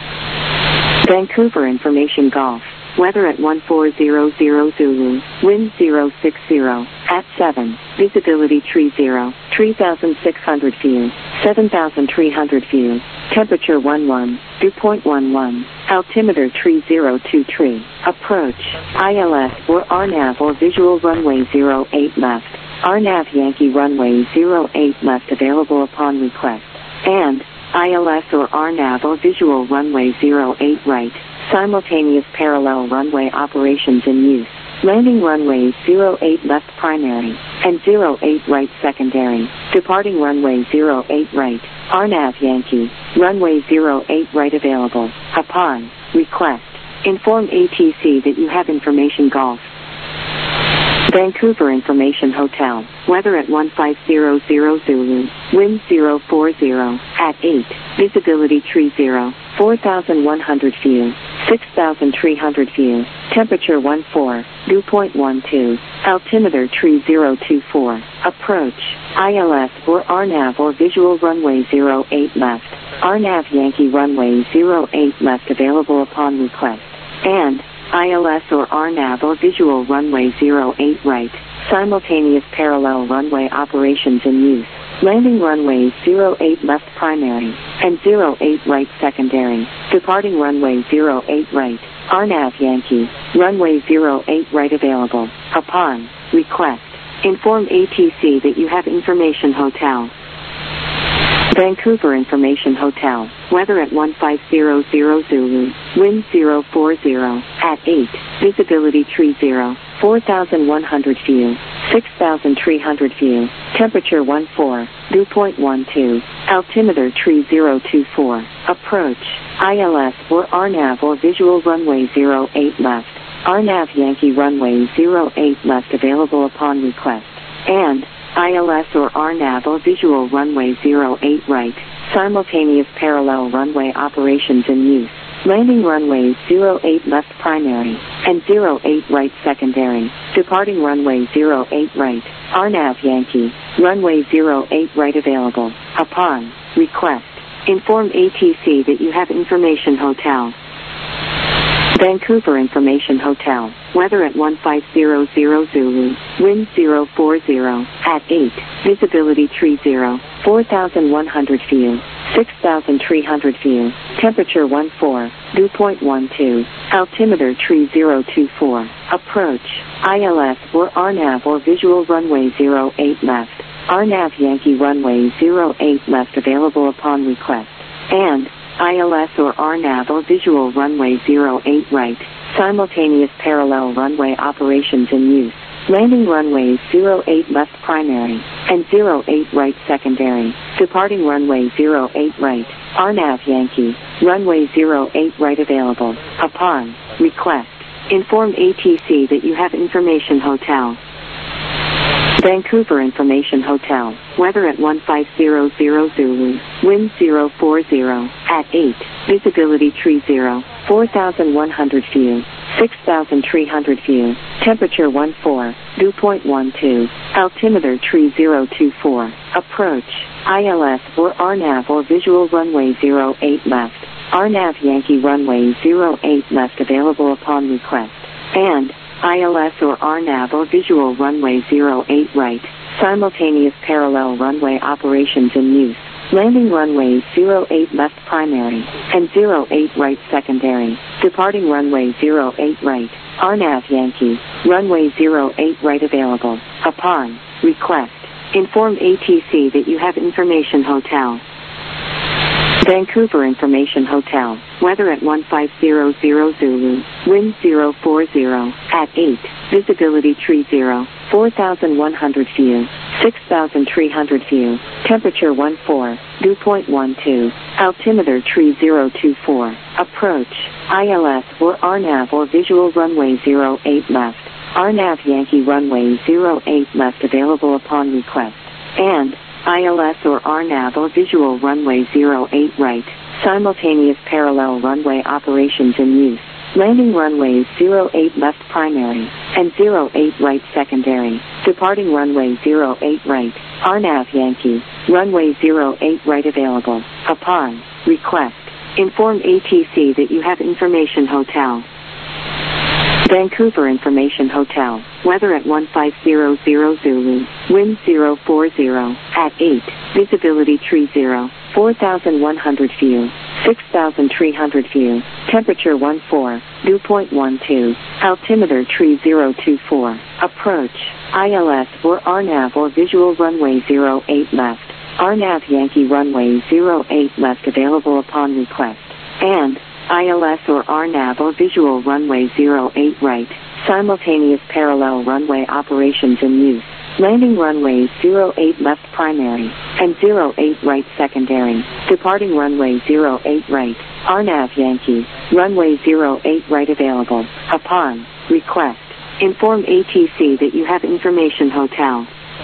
Vancouver information golf, weather at 1400 Zulu, wind 060, at 7, visibility tree 0, 3,600 view, 7,300 view, temperature 11, dew point 11, altimeter tree 023, approach, ILS or RNAV or visual runway 08 left, RNAV Yankee runway 08 left available upon request, and ILS or RNAV or visual runway 08 right, simultaneous parallel runway operations in use. Landing runways 08 left primary, and 08 right secondary, departing runway 08 right, RNAV Yankee, runway 08 right available, upon request. Inform ATC that you have information golf. Vancouver Information Hotel, weather at 1500 Zulu, wind 040, at 8, visibility tree 0, 4,100 view, 6,300 view, temperature 14, dew point 12, altimeter tree 024, approach, ILS or RNAV or visual runway 08 left, RNAV Yankee runway 08 left available upon request, and ILS or RNAV or visual runway 08 right, simultaneous parallel runway operations in use. Landing runways 08 left primary, and 08 right secondary, departing runway 08 right, RNAV Yankee, runway 08 right available, upon request. Inform ATC that you have information hotel. Vancouver Information Hotel, weather at 1500 Zulu, wind 040, at 8, visibility tree 0, 4,100 view, 6,300 view, temperature 14, dew point 12, altimeter tree 024, approach, ILS or RNAV or visual runway 08 left, RNAV Yankee runway 08 left available upon request, and ILS or RNAV or visual runway 08 right, simultaneous parallel runway operations in use. Landing runways 08 left primary, and 08 right secondary, departing runway 08 right, RNAV Yankee, runway 08 right available, upon request. Inform ATC that you have information hotel. Vancouver Information Hotel, weather at 1500 Zulu, wind 040, at 8, visibility tree 0, 4,100 view, 6,300 view, temperature 14, dew point 12, altimeter tree 024, approach, ILS or RNAV or visual runway 08 left, RNAV Yankee runway 08 left available upon request, and ILS or RNAV or visual runway 08 right, simultaneous parallel runway operations in use. Landing runways 08 left primary, and 08 right secondary, departing runway 08 right, RNAV Yankee, runway 08 right available, upon request. Inform ATC that you have information hotel. Vancouver Information Hotel. Weather at 1500 Zulu. Wind 040 at 8. Visibility tree 0. 4,100 view. 6,300 view. Temperature 14. Dew point 12. Altimeter tree 024. Approach. ILS or RNAV or visual runway 08 left. RNAV Yankee runway 08 left available upon request. And ILS or RNAV or visual runway 08 right. Simultaneous parallel runway operations in use. Landing runway 08 left primary and 08 right secondary. Departing runway 08 right. RNAV Yankee. Runway 08 right available. Upon request. Inform ATC that you have Information Hotel. Vancouver Information Hotel. Weather at 1500 Zulu. Wind 040 at 8. Visibility tree 0. 4,100 view. 6,300 view. Temperature 14. Dew point 12. Altimeter tree 024. Approach. ILS or RNAV or visual runway 08 left. RNAV Yankee runway 08 left available upon request. And ILS or RNAV or visual runway 08 right. Simultaneous parallel runway operations in use. Landing runways 08 left primary and 08 right secondary. Departing runway 08 right. RNAV Yankee. Runway 08 right available. Upon request. Inform ATC that you have Information Hotel. Vancouver Information Hotel. Weather at 1500 Zulu. Wind 040 at 8. Visibility tree 0. 4,100 view. 6,300 view. Temperature 14. Dew point 12. Altimeter tree 024. Approach. ILS or RNAV or visual runway 08 left. RNAV Yankee runway 08 left available upon request. And ILS or RNAV or visual runway 08 right. Simultaneous parallel runway operations in use. Landing runways 08 left primary and 08 right secondary. Departing runway 08 right. RNAV Yankee. Runway 08 right available. Upon request. Inform ATC that you have Information Hotel.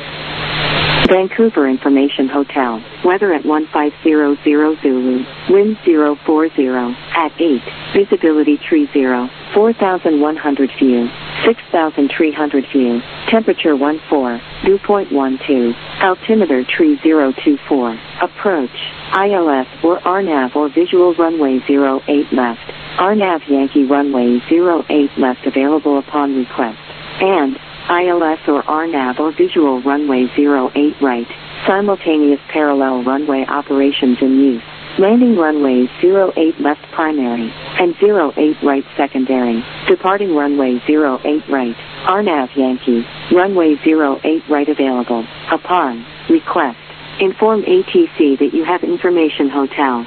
Vancouver Information Hotel. Weather at 1500 Zulu. Wind 040 at 8. Visibility tree 0. 4,100 view. 6,300 view. Temperature 14. Dew point 12. Altimeter tree 024. Approach. ILS or RNAV or visual runway 08 left. RNAV Yankee runway 08 left available upon request. And ILS or RNAV or visual runway 08 right. Simultaneous parallel runway operations in use. Landing runways 08 left primary and 08 right secondary. Departing runway 08 right. RNAV Yankee. Runway 08 right available. Upon request. Inform ATC that you have Information Hotel.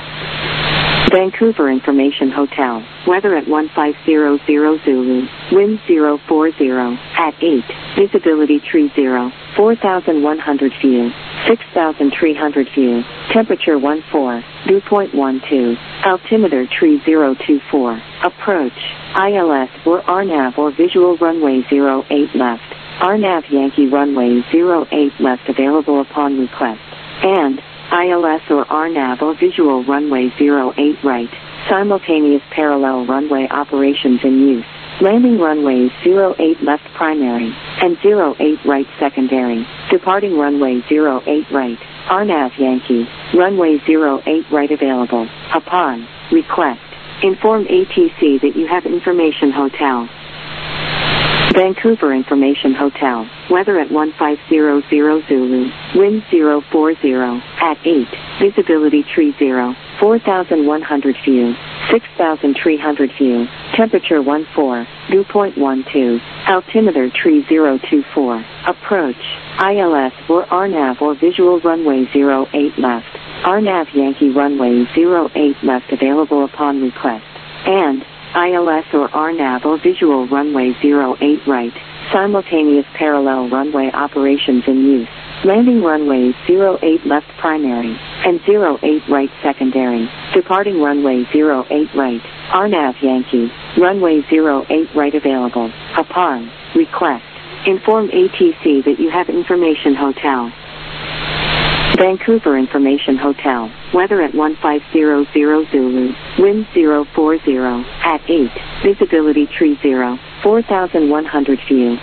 Vancouver Information Hotel. Weather at 1500 Zulu. Wind 040 at 8. Visibility tree 0. 4,100 view. 6,300 view. Temperature 14. Dew point 12. Altimeter tree 024. Approach. ILS or RNAV or visual runway 08 left. RNAV Yankee runway 08 left available upon request. And ILS or RNAV or visual runway 08 right. Simultaneous parallel runway operations in use. Landing runways 08 left primary and 08 right secondary. Departing runway 08 right. RNAV Yankee. Runway 08 right available. Upon request. Inform ATC that you have Information Hotel. Vancouver Information Hotel. Weather at 1500 Zulu. Wind 040 at 8. Visibility tree 0. 4,100 view. 6,300 view. Temperature 14. Dew point 12. Altimeter tree 024. Approach. ILS or RNAV or visual runway 08 left. RNAV Yankee runway 08 left available upon request. And ILS or RNAV or visual runway 08 right. Simultaneous parallel runway operations in use. Landing runways 08 left primary and 08 right secondary. Departing runway 08 right. RNAV Yankee. Runway 08 right available. Upon request. Inform ATC that you have information hotel. Vancouver Information Hotel. Weather at 1500 Zulu. Wind 040 at 8. Visibility tree 0. 4,100 view.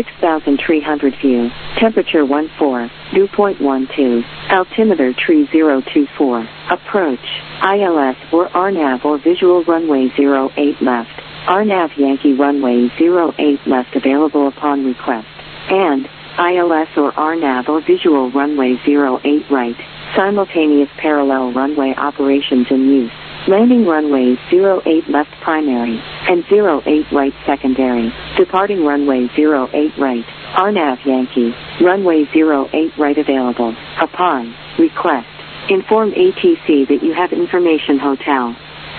6,300 view. Temperature 14. Dew point 12. Altimeter tree 024. Approach. ILS or RNAV or visual runway 08 left. RNAV Yankee runway 08 left available upon request. And ILS or RNAV or visual runway 08 right. Simultaneous parallel runway operations in use. Landing runways 08 left primary and 08 right secondary. Departing runway 08 right. RNAV Yankee. Runway 08 right available. Upon request. Inform ATC that you have information hotel.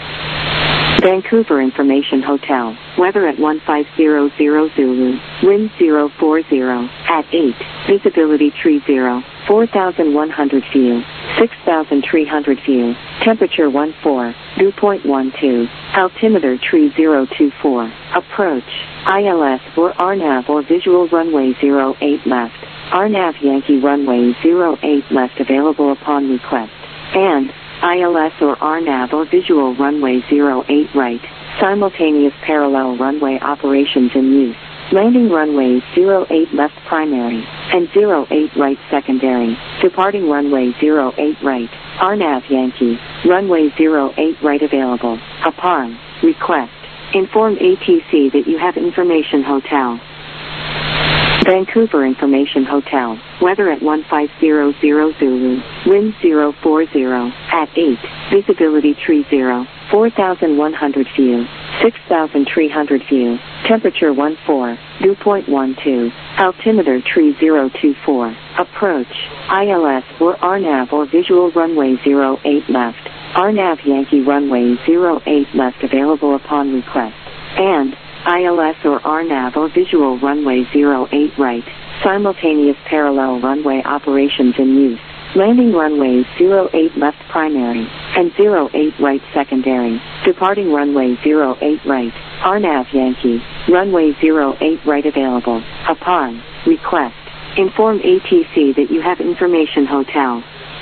Vancouver Information Hotel. Weather at 1500 Zulu. Wind 040 at 8. Visibility tree 0. 4,100 view. 6,300 view. Temperature 14. Dew point 12. Altimeter tree 024. Approach. ILS or RNAV or visual runway 08 left. RNAV Yankee runway 08 left available upon request. And ILS or RNAV or visual runway 08 right. Simultaneous parallel runway operations in use. Landing runways 08 left primary and 08 right secondary. Departing runway 08 right. RNAV Yankee. Runway 08 right available. Upon request. Inform ATC that you have information hotel. Vancouver Information Hotel. Weather at 1500 Zulu. Wind 040 at 8. Visibility tree 0. 4,100 view. 6,300 view. Temperature 14. Dew point 12. Altimeter tree 024. Approach. ILS or RNAV or visual runway 08 left. RNAV Yankee runway 08 left available upon request. And ILS or RNAV or visual runway 08 right. Simultaneous parallel runway operations in use. Landing runways 08 left primary and 08 right secondary. Departing runway 08 right. RNAV Yankee. Runway 08 right available. Upon request. Inform ATC that you have information hotel.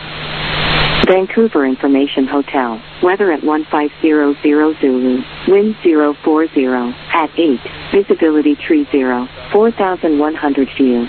Vancouver Information Hotel. Weather at 1500 Zulu. Wind 040 at 8. Visibility tree 0. 4,100 view.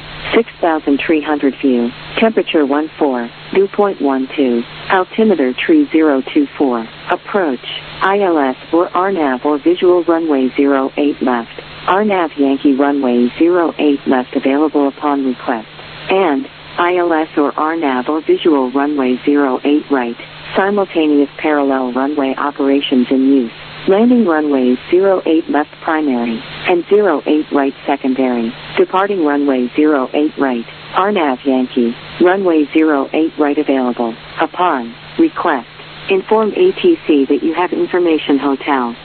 6,300 view. Temperature 14. Dew point 12. Altimeter tree 024. Approach. ILS or RNAV or visual runway 08 left. RNAV Yankee runway 08 left available upon request. And ILS or RNAV or visual runway 08 right. Simultaneous parallel runway operations in use. Landing runways 08 left primary and 08 right secondary. Departing runway 08 right. RNAV Yankee. Runway 08 right available. Upon request. Inform ATC that you have information hotel.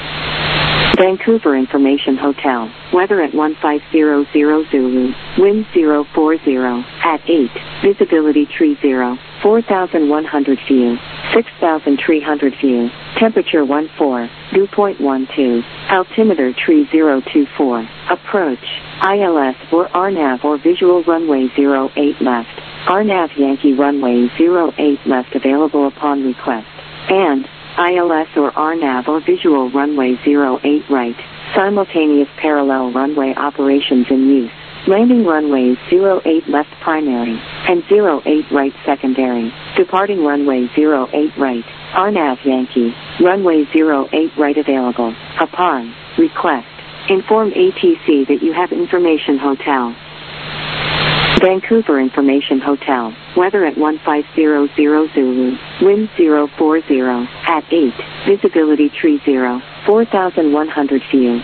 Vancouver Information Hotel. Weather at 1500 Zulu. Wind 040 at 8. Visibility tree 0. 4,100 view. 6,300 view. Temperature 14. Dew point 12. Altimeter tree 024. Approach. ILS or RNAV or visual runway 08 left. RNAV Yankee runway 08 left available upon request. And ILS or RNAV or visual runway 08 right. Simultaneous parallel runway operations in use. Landing runways 08 left primary and 08 right secondary. Departing runway 08 right. RNAV Yankee. Runway 08 right available. Upon request. Inform ATC that you have information hotel. Vancouver Information Hotel. Weather at 1500 Zulu. Wind 040 at 8. Visibility tree 0. 4,100 view.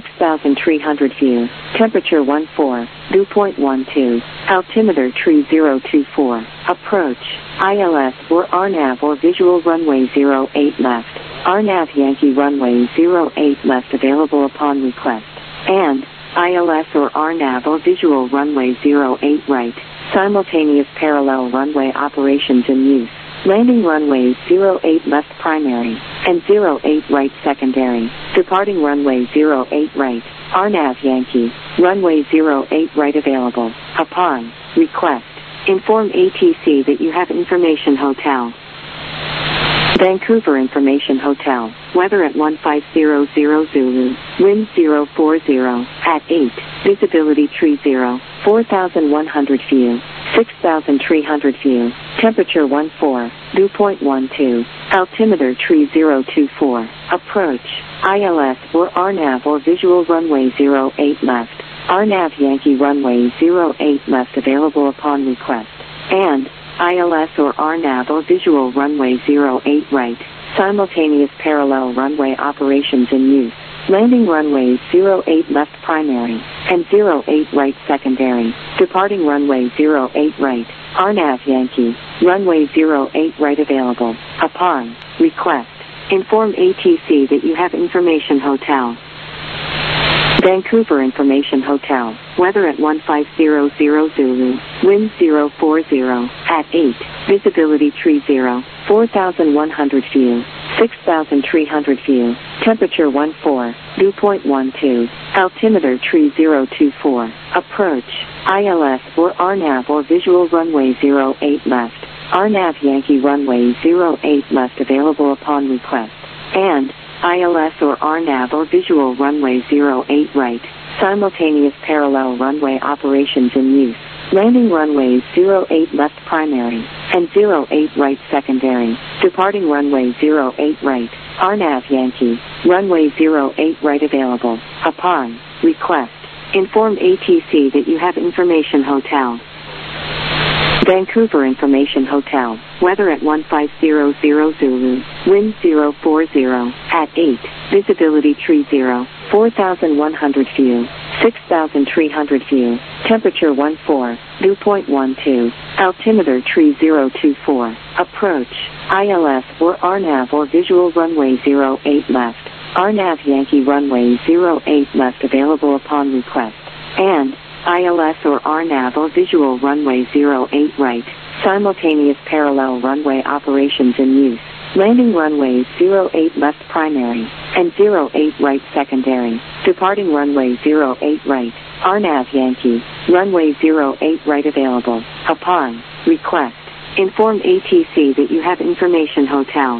6,300 view. Temperature 14. Dew point 12. Altimeter tree 024. Approach. ILS or RNAV or visual runway 08 left. RNAV Yankee runway 08 left available upon request. And ILS or RNAV or visual runway 08 right. Simultaneous parallel runway operations in use. Landing runways 08 left primary and 08 right secondary. Departing runway 08 right, RNAV Yankee, runway 08 right available. Upon request, inform ATC that you have Information Hotel. Vancouver Information Hotel, weather at 1500 Zulu, wind 040, at 8, visibility tree 0, 4,100 view, 6,300 view, temperature 14, dew point 12, altimeter tree 024, approach, ILS or RNAV or visual runway 08 left, RNAV Yankee runway 08 left available upon request, and ILS or RNAV or visual runway 08 right, simultaneous parallel runway operations in use, landing runways 08 left primary, and 08 right secondary, departing runway 08 right, RNAV Yankee, runway 08 right available, upon request, inform ATC that you have Information Hotel. Vancouver Information Hotel, weather at 1500 Zulu, wind 040, at 8, visibility tree 0, 4,100 view, 6,300 view, temperature 14, dew point 12, altimeter tree 024, approach, ILS or RNAV or visual runway 08 left, RNAV Yankee runway 08 left available upon request, and ILS or RNAV or visual runway 08 right, simultaneous parallel runway operations in use, landing runways 08 left primary, and 08 right secondary, departing runway 08 right, RNAV Yankee, runway 08 right available, upon request, inform ATC that you have Information Hotel. Vancouver Information Hotel, weather at 1500 Zulu, wind 040, at 8, visibility tree 0, 4,100 view, 6,300 view, temperature 14, dew point 12, altimeter tree 024, approach, ILS or RNAV or visual runway 08 left, RNAV Yankee runway 08 left available upon request, and ILS or RNAV or visual runway 08 right, simultaneous parallel runway operations in use, landing runways 08 left primary, and 08 right secondary, departing runway 08 right, RNAV Yankee, runway 08 right available, upon request, inform ATC that you have Information Hotel.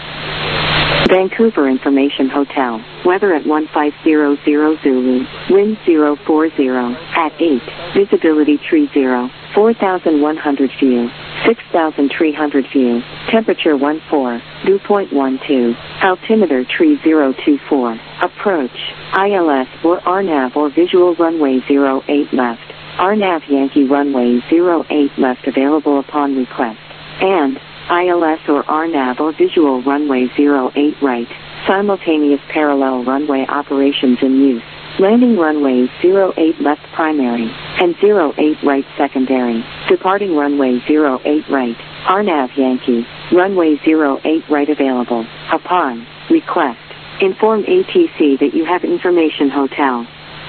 Vancouver Information Hotel, weather at 1500 Zulu, wind 040, at 8, visibility tree 0, 4,100 view, 6,300 view, temperature 14, dew point 12, altimeter tree 024, approach, ILS or RNAV or visual runway 08 left, RNAV Yankee runway 08 left available upon request, and ILS or RNAV or visual runway 08 right, simultaneous parallel runway operations in use, landing runways 08 left primary, and 08 right secondary, departing runway 08 right, RNAV Yankee, runway 08 right available, upon request, inform ATC that you have Information Hotel.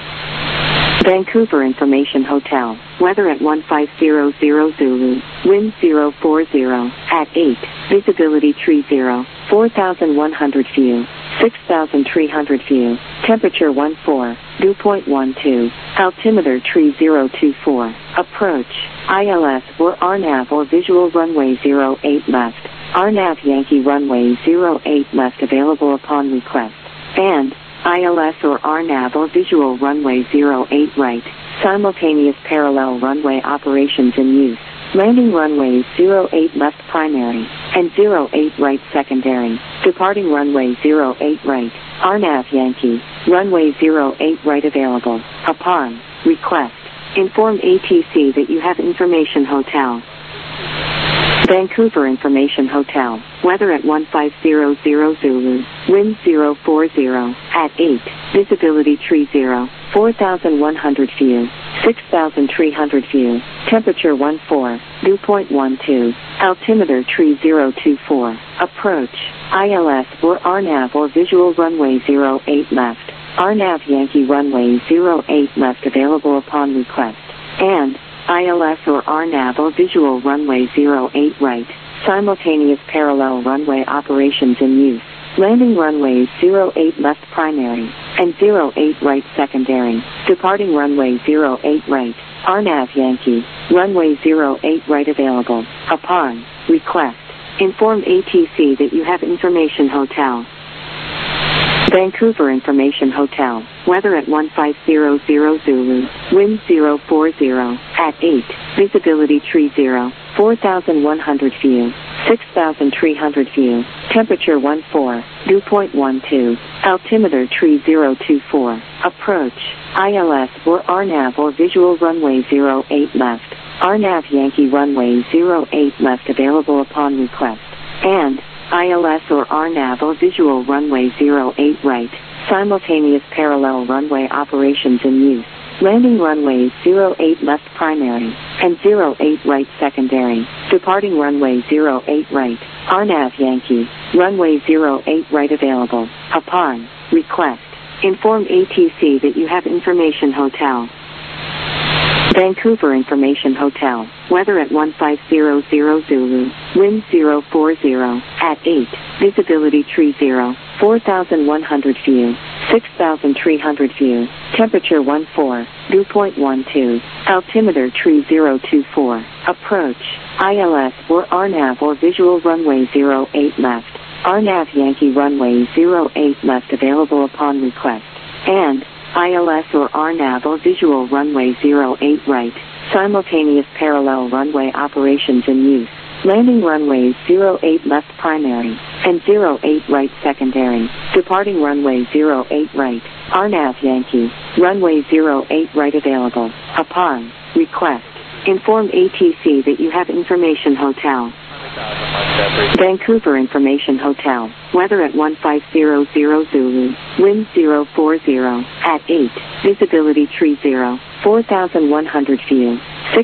Vancouver Information Hotel, weather at 1500 Zulu, wind 040, at 8, visibility tree 0, 4,100 view, 6,300 view, temperature 14, dew point 12, altimeter tree 024, approach, ILS or RNAV or visual runway 08 left, RNAV Yankee runway 08 left available upon request, and ILS or RNAV or visual runway 08 right, simultaneous parallel runway operations in use, landing runways 08 left primary, and 08 right secondary, departing runway 08 right, RNAV Yankee, runway 08 right available, upon request, inform ATC that you have Information Hotel. Vancouver Information Hotel, weather at 1500 Zulu, wind 040, at 8, visibility tree 0, 4,100 view, 6,300 view, temperature 14, dew point 12, altimeter tree 024, approach, ILS or RNAV or visual runway 08 left, RNAV Yankee runway 08 left available upon request, and ILS or RNAV or visual runway 08 right, simultaneous parallel runway operations in use, Landing runway 08 left primary, and 08 right secondary. Departing runway 08 right, RNAV Yankee, runway 08 right available. Upon request, inform ATC that you have Information Hotel. Vancouver Information Hotel, weather at 1500 Zulu, wind 040, at 8, visibility tree 0, 4,100 view, 6,300 view, temperature 14, dew point 12, altimeter tree 024, approach, ILS or RNAV or visual runway 08 left, RNAV Yankee runway 08 left available upon request, and ILS or RNAV or visual runway 08 right, simultaneous parallel runway operations in use. Landing runway 08 left primary, and 08 right secondary. Departing runway 08 right, RNAV Yankee, runway 08 right available. Upon request, inform ATC that you have Information Hotel. Vancouver Information Hotel, weather at 1500 Zulu, wind 040, at 8, visibility tree 0, 4,100 view, 6,300 view, temperature 14, dew point 12, altimeter tree 024, approach, ILS or RNAV or visual runway 08 left, RNAV Yankee runway 08 left available upon request, and ILS or RNAV or visual runway 08 right, simultaneous parallel runway operations in use. Landing runways 08 left primary, and 08 right secondary. Departing runway 08 right, RNAV Yankee, runway 08 right available. Upon request, inform ATC that you have Information Hotel. Vancouver Information Hotel, weather at 1500 Zulu, wind 040, at 8, visibility tree 0, 4,100 view,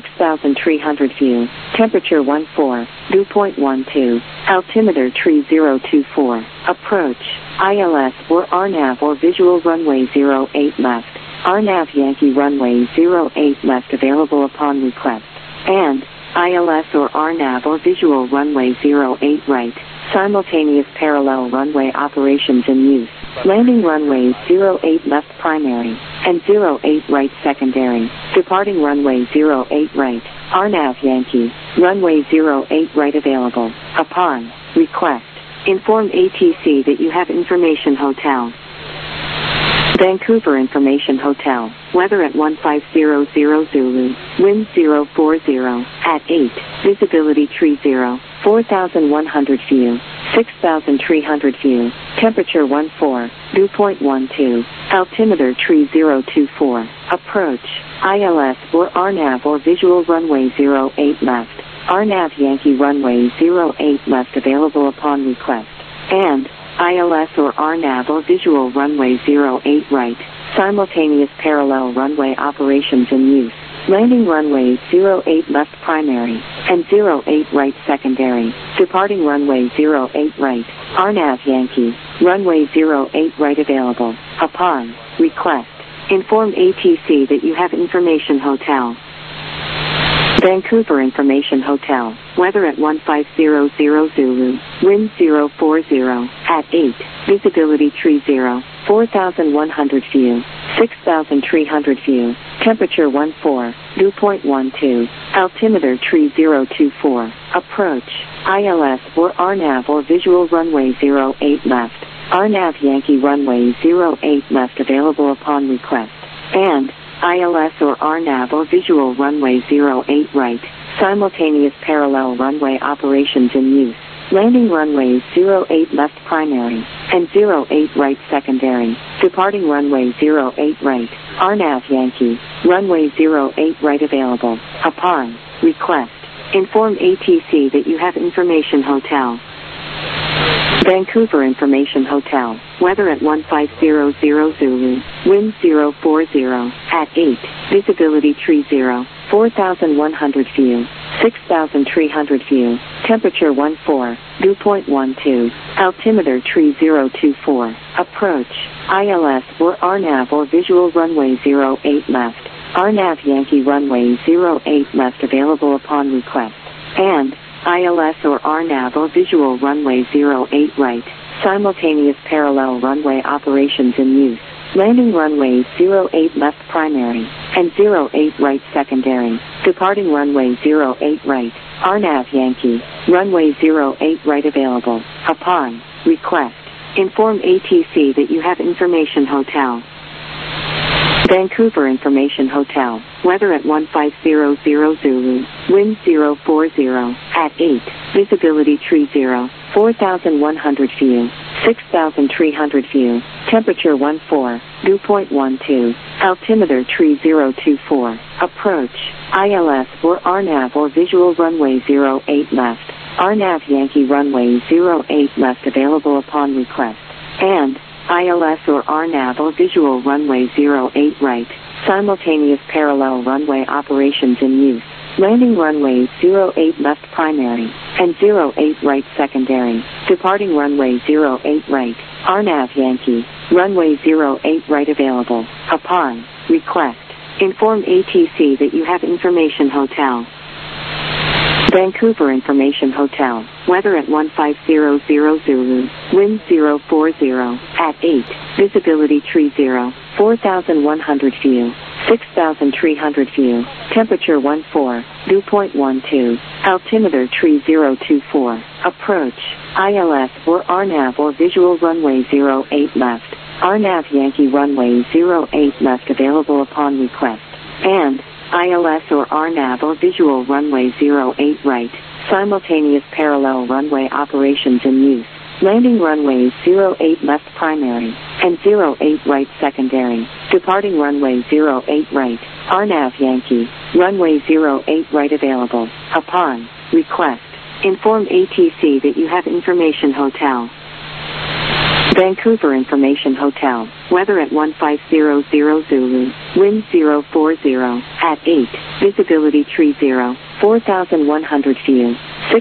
6,300 view, temperature 14, dew point 12, altimeter tree 024, approach, ILS or RNAV or visual runway 08 left, RNAV Yankee runway 08 left available upon request, and ILS or RNAV or visual runway 08 right, simultaneous parallel runway operations in use. Landing runways 08 left primary, and 08 right secondary. Departing runway 08 right, RNAV Yankee, runway 08 right available. Upon request, inform ATC that you have Information Hotel. Vancouver Information Hotel, weather at 1500 Zulu, wind 040, at 8, visibility tree 0, 4,100 view, 6,300 view, temperature 14, dew point 12, altimeter tree 024, approach, ILS or RNAV or visual runway 08 left, RNAV Yankee runway 08 left available upon request, and ILS or RNAV or visual runway 08 right, simultaneous parallel runway operations in use. Landing runway 08 left primary, and 08 right secondary. Departing runway 08 right, RNAV Yankee, runway 08 right available. Upon request, inform ATC that you have Information Hotel. Vancouver Information Hotel, weather at 1500 Zulu, wind 040, at 8, visibility tree 0, 4,100 view, 6,300 view, temperature 14, dew point 12, altimeter tree 024, approach, ILS or RNAV or visual runway 08 left, RNAV Yankee runway 08 left available upon request, and ILS or RNAV or visual runway 08 right, simultaneous parallel runway operations in use. Landing runways 08 left primary, and 08 right secondary. Departing runway 08 right, RNAV Yankee, runway 08 right available. Upon request, inform ATC that you have Information Hotel. Vancouver Information Hotel, weather at 1500 Zulu, wind 040, at 8, visibility tree 0, 4,100 view, 6,300 view, temperature 14, dew point 12, altimeter tree 024, approach, ILS or RNAV or visual runway 08 left, RNAV Yankee runway 08 left available upon request, and ILS or RNAV or visual runway 08 right, simultaneous parallel runway operations in use. Landing runway 08 left primary, and 08 right secondary. Departing runway 08 right, RNAV Yankee, runway 08 right available. Upon request, inform ATC that you have Information Hotel. Vancouver Information Hotel, weather at 1500 Zulu, wind 040, at 8, visibility tree 0, 4,100 view, 6,300 view, temperature 14, dew point 12, altimeter tree 024, approach, ILS or RNAV or visual runway 08 left, RNAV Yankee runway 08 left available upon request, and ILS or RNAV or visual runway 08 right, simultaneous parallel runway operations in use. Landing runway 08 left primary, and 08 right secondary. Departing runway 08 right, RNAV Yankee, runway 08 right available. Upon request, inform ATC that you have Information Hotel. Vancouver Information Hotel, weather at 1500 Zulu, wind 040, at 8, visibility tree 0, 4,100 view, 6,300 view, temperature 14, dew point 12, altimeter tree 024, approach, ILS or RNAV or visual runway 08 left, RNAV Yankee runway 08 left available upon request, and ILS or RNAV or visual runway 08 right, simultaneous parallel runway operations in use. Landing runways 08 left primary, and 08 right secondary. Departing runway 08 right, RNAV Yankee, runway 08 right available. Upon request, inform ATC that you have Information Hotel. Vancouver Information Hotel, weather at 1500 Zulu, wind 040, at 8, visibility tree 0, 4,100 view,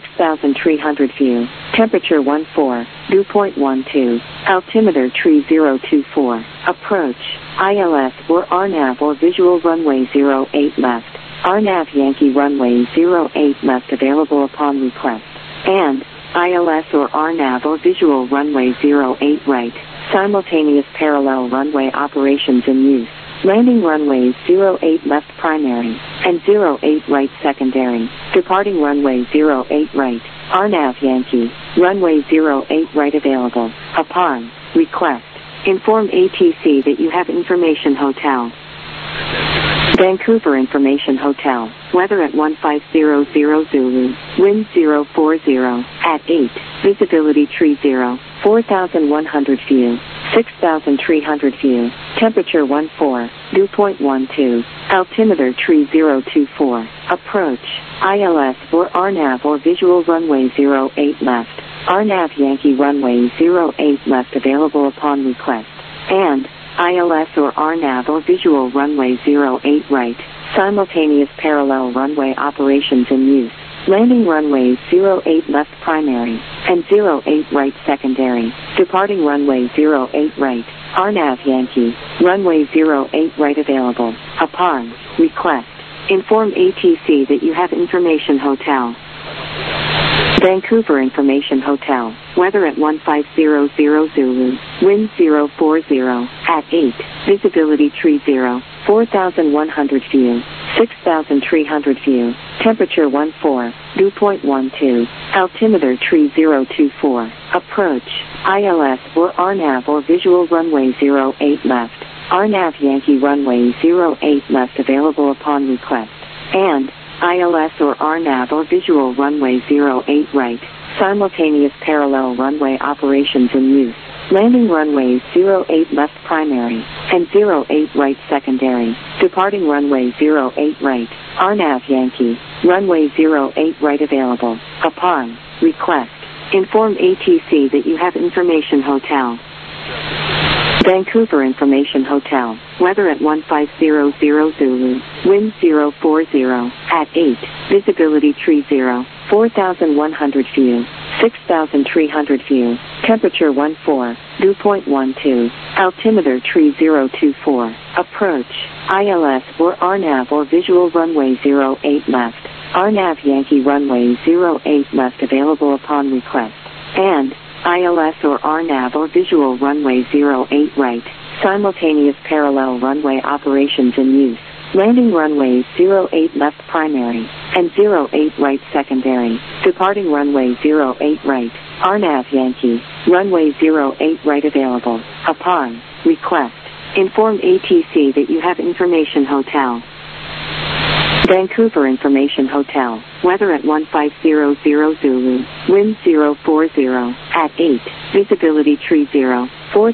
6,300 view, temperature 14, dew point 12, altimeter tree 024, approach, ILS or RNAV or visual runway 08 left, RNAV Yankee runway 08 left available upon request, and ILS or RNAV or visual runway 08 right, simultaneous parallel runway operations in use. Landing runways 08 left primary, and 08 right secondary. Departing runway 08 right, RNAV Yankee, runway 08 right available. Upon request, inform ATC that you have Information Hotel. Vancouver Information Hotel, weather at 1500 Zulu, wind 040, at 8, visibility tree 0, 4,100 view, 6,300 view, temperature 14, dew point 12, altimeter tree 024, approach, ILS or RNAV or visual runway 08 left, RNAV Yankee runway 08 left available upon request, and ILS or RNAV or visual runway 08 right, simultaneous parallel runway operations in use. Landing runways 08 left primary, and 08 right secondary. Departing runway 08 right, RNAV Yankee, runway 08 right available. Upon request, inform ATC that you have Information Hotel. Vancouver Information Hotel, weather at 1500 Zulu, wind 040, at 8, visibility tree 0, 4,100 view, 6,300 view, temperature 14, dew point 12, altimeter tree 024, approach, ILS or RNAV or visual runway 08 left, RNAV Yankee runway 08 left available upon request, and ILS or RNAV or visual runway 08 right, simultaneous parallel runway operations in use. Landing runways 08 left primary, and 08 right secondary. Departing runway 08 right, RNAV Yankee, runway 08 right available. Upon request, inform ATC that you have Information Hotel. Vancouver Information Hotel, weather at 1500 Zulu, wind 040, at 8, visibility tree 0, 4,100 view, 6,300 view, temperature 14, dew point 12, altimeter tree 024, approach, ILS or RNAV or visual runway 08 left, RNAV Yankee runway 08 left available upon request, and ILS or RNAV or visual runway 08 right, simultaneous parallel runway operations in use. Landing runways 08 left primary, and 08 right secondary. Departing runway 08 right, RNAV Yankee, runway 08 right available. Upon request, inform ATC that you have Information Hotel. Vancouver Information Hotel, weather at 1500 Zulu, wind 040, at 8, visibility tree 0,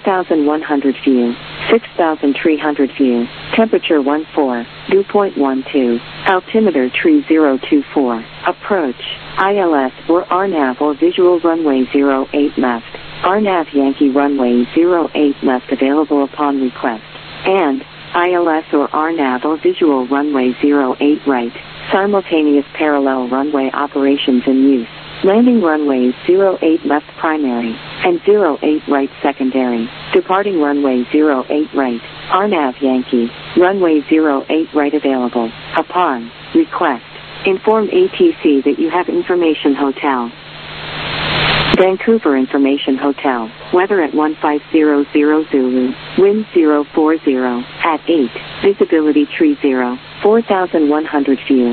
4100 view, 6300 view, temperature 14, dew point 12, altimeter tree 024, approach, ILS or RNAV or visual runway 08 left, RNAV Yankee runway 08 left available upon request, and ILS or RNAV or visual runway 08 right, simultaneous parallel runway operations in use. Landing runways 08 left primary, and 08 right secondary. Departing runway 08 right, RNAV Yankee, runway 08 right available. Upon request, inform ATC that you have Information Hotel. Vancouver Information Hotel, weather at 1500 Zulu, wind 040, at 8, visibility tree 0, 4100 view,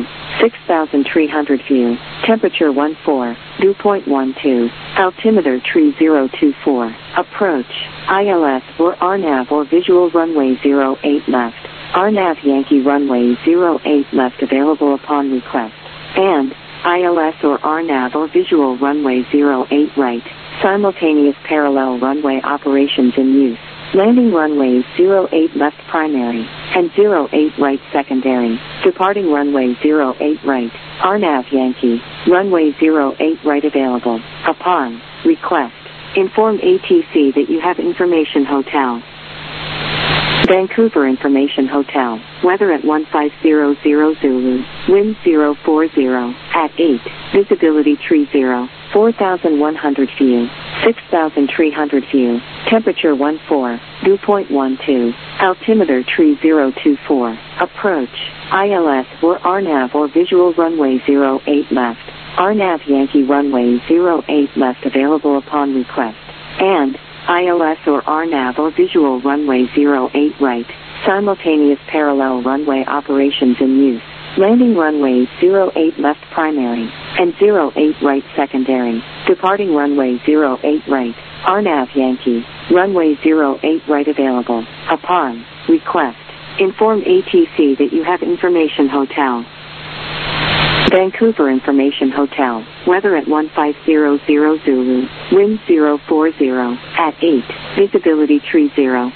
6300 view, temperature 14, dew point 12, altimeter tree 024, approach, ILS or RNAV or visual runway 08 left, RNAV Yankee runway 08 left available upon request, and ILS or RNAV or visual runway 08 right, simultaneous parallel runway operations in use. Landing runways 08 left primary, and 08 right secondary. Departing runway 08 right, RNAV Yankee, runway 08 right available. Upon request, inform ATC that you have Information Hotel. Vancouver Information Hotel, weather at 1500 Zulu, wind 040, at 8, visibility tree 0, 4100 view, 6300 view, temperature 14, dew point 12, altimeter tree 024, approach, ILS or RNAV or visual runway 08 left, RNAV Yankee runway 08 left available upon request, and ILS or RNAV or visual runway 08 right, simultaneous parallel runway operations in use. Landing runways 08 left primary, and 08 right secondary. Departing runway 08 right, RNAV Yankee, runway 08 right available. Upon request, inform ATC that you have Information Hotel. Vancouver Information Hotel, weather at 1500 Zulu, wind 040, at 8, visibility tree 0,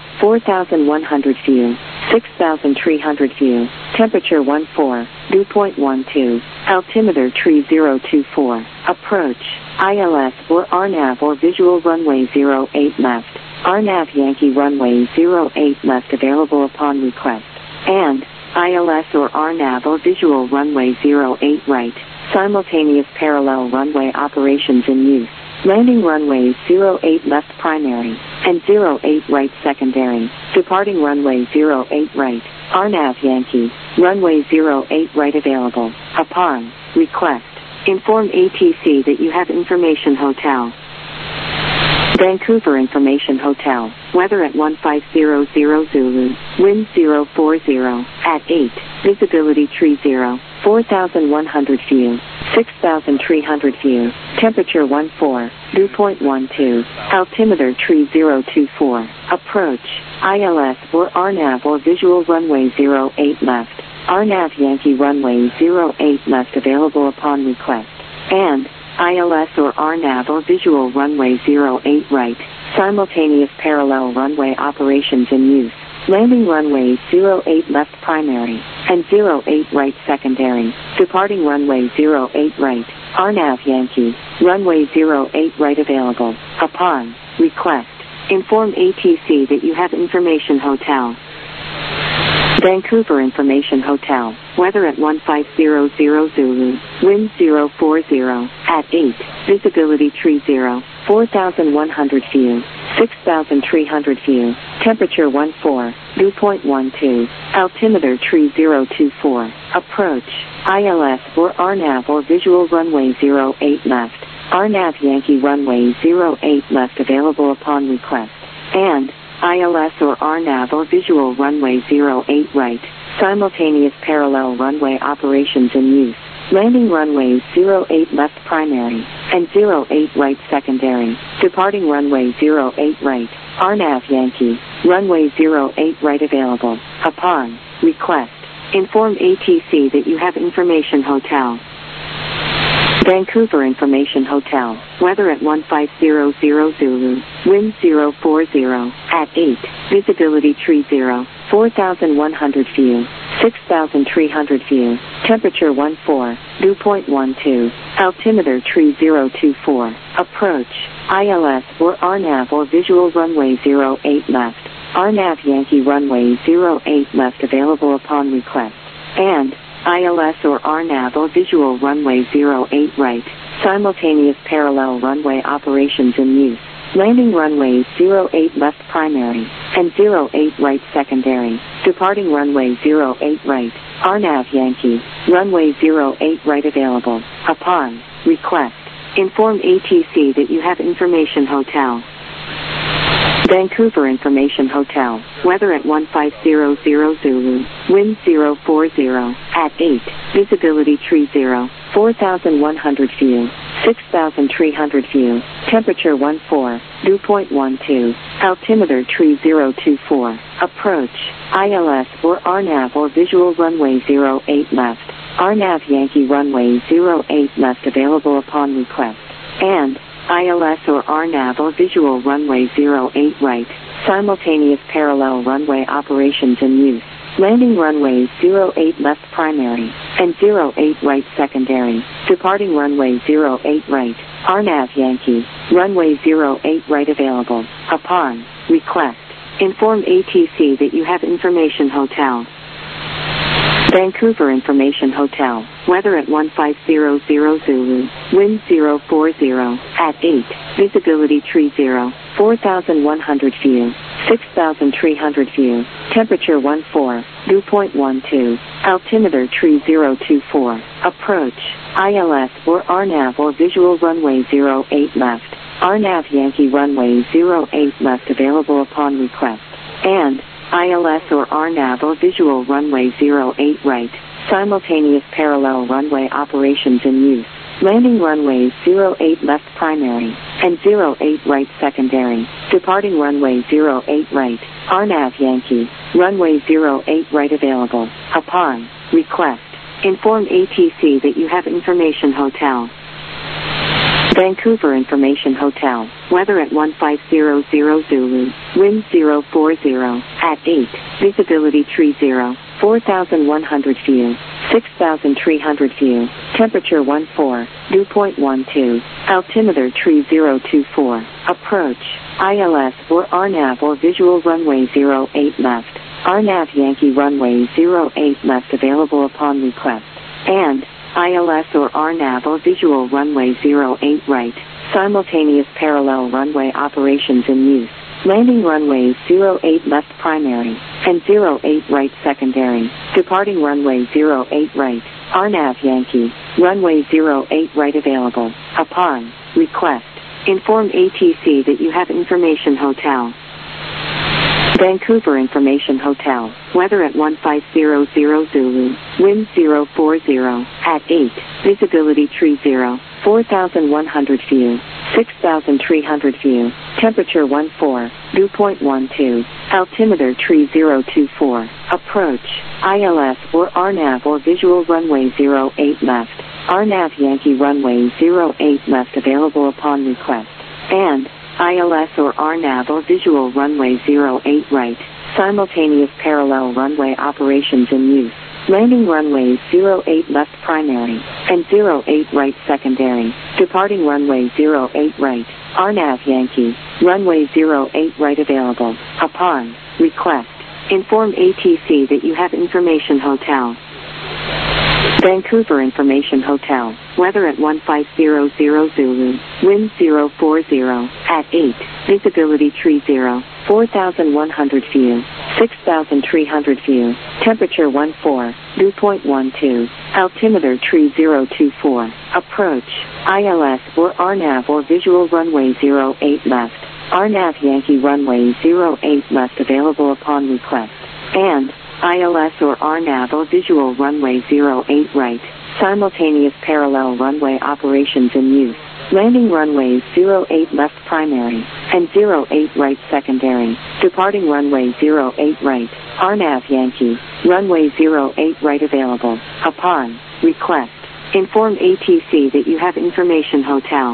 4100 view, 6300 view, temperature 14, dew point 12, altimeter tree 024, approach, ILS or RNAV or visual runway 08 left, RNAV Yankee runway 08 left available upon request, and ILS or RNAV or visual runway 08 right, simultaneous parallel runway operations in use. Landing runways 08 left primary, and 08 right secondary. Departing runway 08 right, RNAV Yankee, runway 08 right available. Upon request, inform ATC that you have Information Hotel. Vancouver Information Hotel, weather at 1500 Zulu, wind 040, at 8, visibility tree 0, 4100 view, 6300 view, temperature 14, dew point 12, altimeter tree 024, approach, ILS or RNAV or visual runway 08 left, RNAV Yankee runway 08 left available upon request, and ILS or RNAV or visual runway 08 right, simultaneous parallel runway operations in use. Landing runways 08 left primary, and 08 right secondary. Departing runway 08 right, RNAV Yankee, runway 08 right available. Upon request, inform ATC that you have Information Hotel. Vancouver Information Hotel, weather at 1500 Zulu, wind 040, at 8, visibility tree 0, 4100 view, 6300 view, temperature 14, dew point 12, altimeter tree 024, approach, ILS or RNAV or visual runway 08 left, RNAV Yankee runway 08 left available upon request. And ILS or RNAV or visual runway 08 right, simultaneous parallel runway operations in use. Landing runways 08 left primary, and 08 right secondary. Departing runway 08 right, RNAV Yankee, runway 08 right available. Upon request, inform ATC that you have Information Hotel. Vancouver Information Hotel, weather at 1500 Zulu, wind 040, at 8, visibility tree 0, 4,100 view, 6,300 view, temperature 14, dew point 12, altimeter tree 024, approach, ILS or RNAV or visual runway 08 left, RNAV Yankee runway 08 left available upon request, and ILS or RNAV or visual runway 08 right, simultaneous parallel runway operations in use. Landing runways 08 left primary, and 08 right secondary. Departing runway 08 right, RNAV Yankee, runway 08 right available. Upon request, inform ATC that you have Information Hotel. Vancouver Information Hotel, weather at 1500 Zulu, wind 040, at 8, visibility tree 0, 4,100 view, 6,300 view, temperature 14, dew point 12, altimeter tree 024, approach, ILS or RNAV or visual runway 08 left, RNAV Yankee runway 08 left available upon request, and ILS or RNAV or visual runway 08 right, simultaneous parallel runway operations in use. Landing runways 08 left primary, and 08 right secondary. Departing runway 08 right, RNAV Yankee, runway 08 right available. Upon request, inform ATC that you have Information Hotel. Vancouver Information Hotel, weather at 1500 Zulu, wind 040, at 8, visibility tree 0, 4,100 view, 6,300 view, temperature 14, dew point 12, altimeter tree 024, approach, ILS or RNAV or visual runway 08 left, RNAV Yankee runway 08 left available upon request, and ILS or RNAV or visual runway 08 right, simultaneous parallel runway operations in use. Landing runways 08 left primary, and 08 right secondary. Departing runway 08 right, RNAV Yankee, runway 08 right available. Upon request, inform ATC that you have Information Hotel. Vancouver Information Hotel, weather at 1500 Zulu, wind 040, at 8, visibility tree 0, 4,100 view, 6,300 view, temperature 14, dew point 12, altimeter tree 024, approach, ILS or RNAV or visual runway 08 left, RNAV Yankee runway 08 left available upon request, and ILS or RNAV or visual runway 08 right, simultaneous parallel runway operations in use. Landing runways 08 left primary, and 08 right secondary. Departing runway 08 right, RNAV Yankee, runway 08 right available. Upon request, inform ATC that you have Information Hotel. Vancouver Information Hotel, weather at 1500 Zulu, wind 040, at 8, visibility tree 0, 4,100 view, 6,300 view, temperature 14, dew point 12, altimeter tree 024, approach, ILS or RNAV or visual runway 08 left, RNAV Yankee runway 08 left available upon request, and ILS or RNAV or visual runway 08 right, simultaneous parallel runway operations in use. Landing runways 08 left primary, and 08 right secondary. Departing runway 08 right, RNAV Yankee, runway 08 right available. Upon request, inform ATC that you have Information Hotel. Vancouver Information Hotel, weather at 1500 Zulu, wind 040, at 8, visibility tree 0, 4,100 view, 6,300 view. Temperature 14, dew point 12. Altimeter tree 024. Approach. ILS or RNAV or visual runway 08 left. RNAV Yankee runway 08 left available upon request. And ILS or RNAV or visual runway 08 right. Simultaneous parallel runway operations in use. Landing runways 08 left primary and 08 right secondary. Departing runway 08 right. RNAV Yankee. Runway 08 right available. Upon request, inform ATC that you have Information Hotel.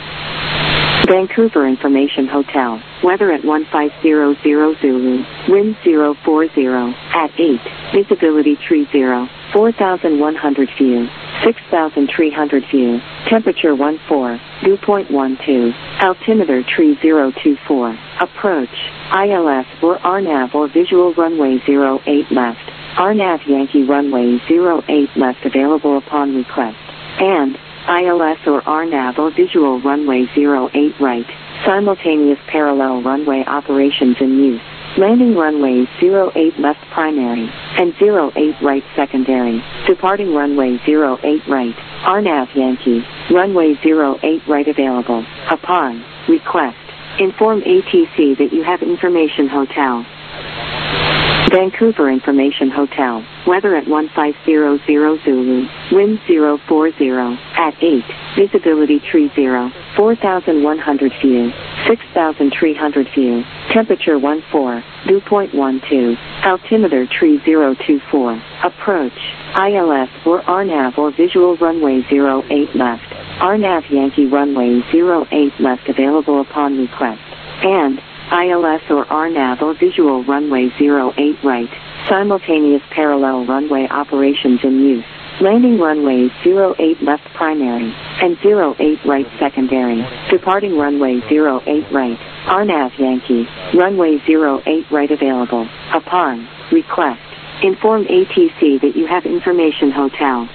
Vancouver Information Hotel. Weather at 1500 Zulu. Wind 040 at 8. Visibility tree 0. 4,100 view. 6,300 view. Temperature 14. Dew point 12. Altimeter tree 024. Approach. ILS or RNAV or visual runway 08 left. RNAV Yankee runway 08 left available upon request. And ILS or RNAV or visual runway 08 right. Simultaneous parallel runway operations in use. Landing runways 08 left primary and 08 right secondary. Departing runway 08 right. RNAV Yankee. Runway 08 right available. Upon request, inform ATC that you have Information Hotel. Vancouver Information Hotel. Weather at 1500 Zulu. Wind 040 at 8. Visibility tree 0. 4,100 view. 6,300 view. Temperature 14. Dew point 12. Altimeter tree 024. Approach. ILS or RNAV or visual runway 08 left. RNAV Yankee runway 08 left available upon request. And ILS or RNAV or visual runway 08 right. Simultaneous parallel runway operations in use. Landing runways 08 left primary and 08 right secondary. Departing runway 08 right. RNAV Yankee. Runway 08 right available. Upon request, inform ATC that you have Information Hotel.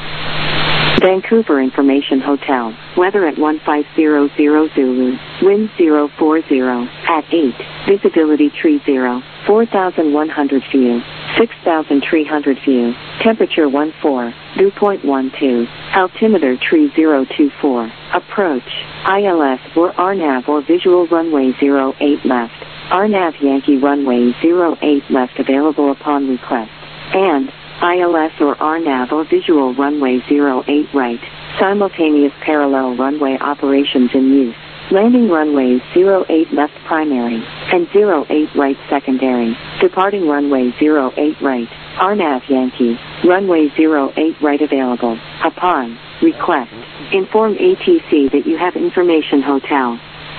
Vancouver Information Hotel. Weather at 1500 Zulu. Wind 040 at 8. Visibility tree 0. 4,100 view. 6,300 view. Temperature 14. Dew point 12. Altimeter tree 024. Approach. ILS or RNAV or visual runway 08 left. RNAV Yankee runway 08 left available upon request. And ILS or RNAV or visual runway 08 right. Simultaneous parallel runway operations in use. Landing runways 08 left primary and 08 right secondary. Departing runway 08 right. RNAV Yankee. Runway 08 right available. Upon request, inform ATC that you have Information Hotel.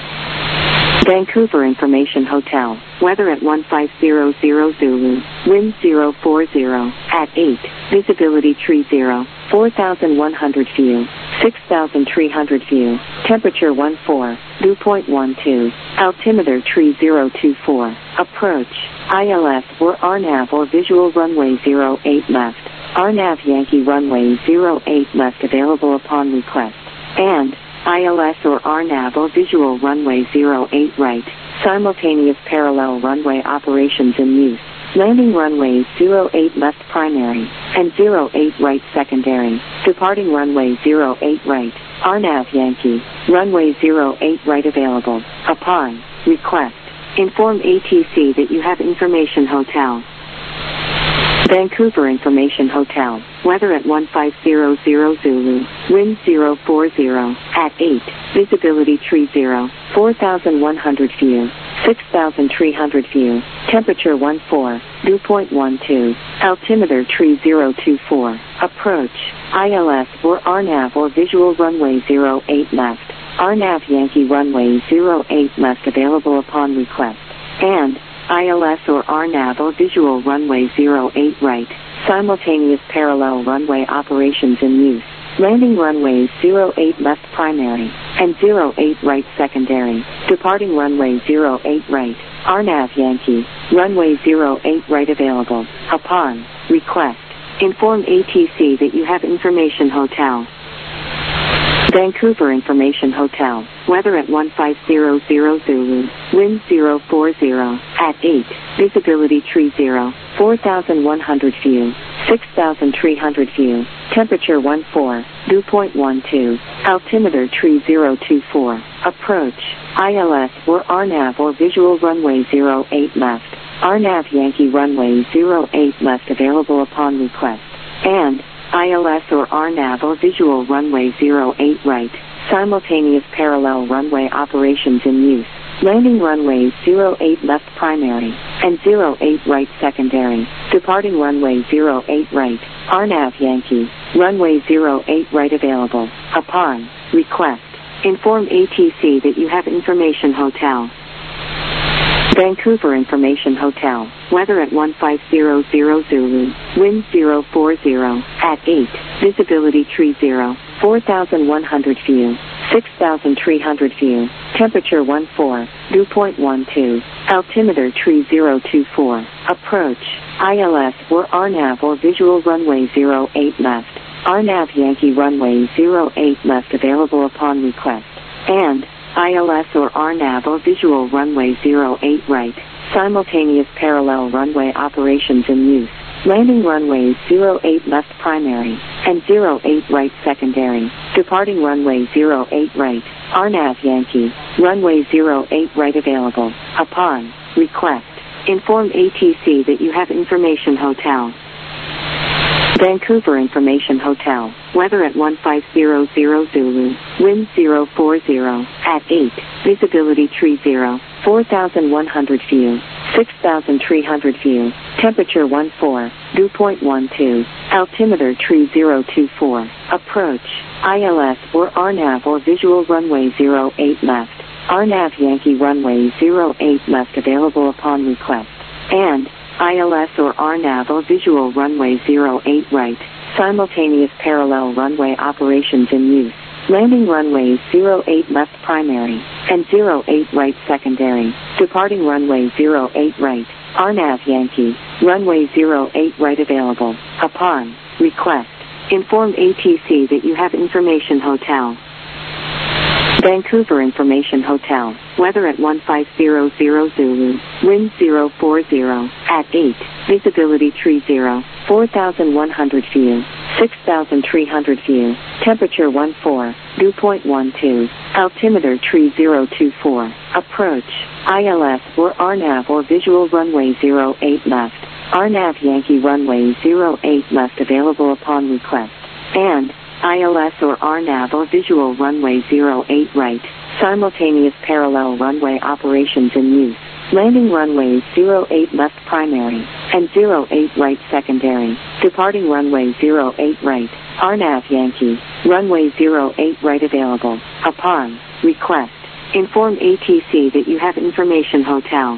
Vancouver Information Hotel. Weather at 1500 Zulu. Wind 040 at 8. Visibility tree 0. 4,100 view. 6,300 view. Temperature 14. Dew point 12. Altimeter tree 024. Approach. ILS or RNAV or visual runway 08 left. RNAV Yankee runway 08 left available upon request. And ILS or RNAV or visual runway 08 right. Simultaneous parallel runway operations in use. Landing runways 08 left primary and 08 right secondary. Departing runway 08 right. RNAV Yankee. Runway 08 right available. Upon request, inform ATC that you have Information Hotel. Vancouver Information Hotel. Weather at 1500 Zulu. Wind 040 at 8. Visibility tree 0. 4,100 view. 6,300 view. Temperature 14. Dew point 12. Altimeter tree 024. Approach. ILS or RNAV or visual runway 08 left. RNAV Yankee runway 08 left available upon request. And ILS or RNAV or visual runway 08 right. Simultaneous parallel runway operations in use. Landing runways 08 left primary and 08 right secondary. Departing runway 08 right. RNAV Yankee. Runway 08 right available. Upon request, inform ATC that you have Information Hotel. Vancouver Information Hotel. Weather at 1500 Zulu. Wind 040. At 8. Visibility tree 0. 4,100 view. 6,300 view. Temperature 14. Dew point 12. Altimeter tree 024. Approach. ILS or RNAV or visual runway 08 left. RNAV Yankee runway 08 left available upon request. And ILS or RNAV or visual runway 08 right. Simultaneous parallel runway operations in use. Landing runways 08 left primary and 08 right secondary. Departing runway 08 right. RNAV Yankee. Runway 08 right available. Upon request, inform ATC that you have Information Hotel. Vancouver Information Hotel. Weather at 1500 Zulu. Wind 040. At 8. Visibility tree 0. 4,100 view. 6,300 view. Temperature 14. Dew point 12. Altimeter tree 024. Approach. ILS or RNAV or visual runway 08 left. RNAV Yankee runway 08 left available upon request. And ILS or RNAV or visual runway 08 right. Simultaneous parallel runway operations in use. Landing runways 08 left primary and 08 right secondary. Departing runway 08 right. RNAV Yankee. Runway 08 right available. Upon request, inform ATC that you have Information Hotel. Vancouver Information Hotel. Weather at 1500 Zulu. Wind 040. At 8. Visibility tree 0. 4,100 view. 6,300 view. Temperature 14. Dew point 12. Altimeter tree 024. Approach. ILS or RNAV or visual runway 08 left. RNAV Yankee runway 08 left available upon request. And ILS or RNAV or visual runway 08 right. Simultaneous parallel runway operations in use. Landing runways 08 left primary and 08 right secondary. Departing runway 08 right. RNAV Yankee. Runway 08 right available. Upon request, inform ATC that you have Information Hotel. Vancouver Information Hotel. Weather at 1500 Zulu. Wind 040. At 8. Visibility tree 0. 4,100 view. 6,300 view. Temperature 14. Dew point 12. Altimeter tree 024. Approach. ILS or RNAV or visual runway 08 left. RNAV Yankee runway 08 left available upon request. And ILS or RNAV or visual runway 08 right. Simultaneous parallel runway operations in use. Landing runways 08 left primary and 08 right secondary. Departing runway 08 right. RNAV Yankee. Runway 08 right available. Upon request, inform ATC that you have Information Hotel.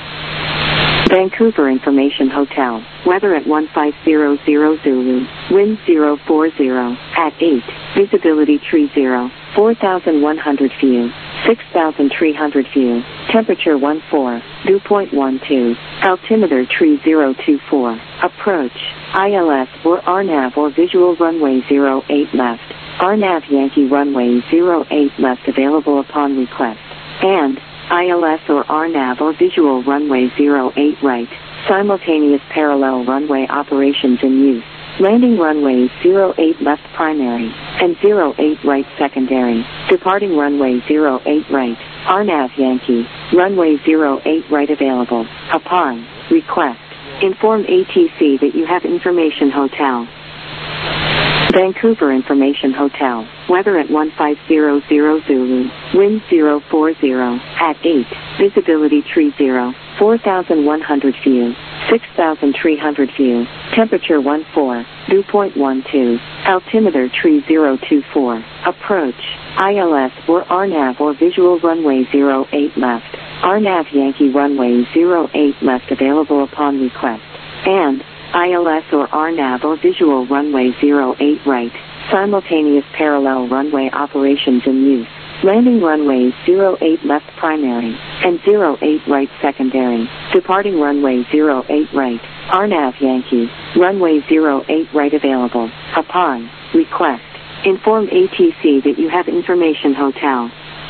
Vancouver Information Hotel. Weather at 1500 Zulu. Wind 040. At 8. Visibility tree 0. 4,100 view. 6,300 view. Temperature 14. Dew point 12. Altimeter tree 024. Approach. ILS or RNAV or visual runway 08 left. RNAV Yankee runway 08 left available upon request. And ILS or RNAV or visual runway 08 right. Simultaneous parallel runway operations in use. Landing runways 08 left primary and 08 right secondary. Departing runway 08 right. RNAV Yankee. Runway 08 right available. Upon request, inform ATC that you have Information Hotel. Vancouver Information Hotel. Weather at 1500 Zulu. Wind 040. At 8. Visibility tree 0. 4,100 view. 6,300 view. Temperature 14. Dew point 12. Altimeter tree 024. Approach. ILS or RNAV or visual runway 08 left. RNAV Yankee runway 08 left available upon request. And ILS or RNAV or visual runway 08 right. Simultaneous parallel runway operations in use. Landing runways 08 left primary and 08 right secondary. Departing runway 08 right. RNAV Yankee. Runway 08 right available. Upon request, Inform ATC that you have Information Hotel.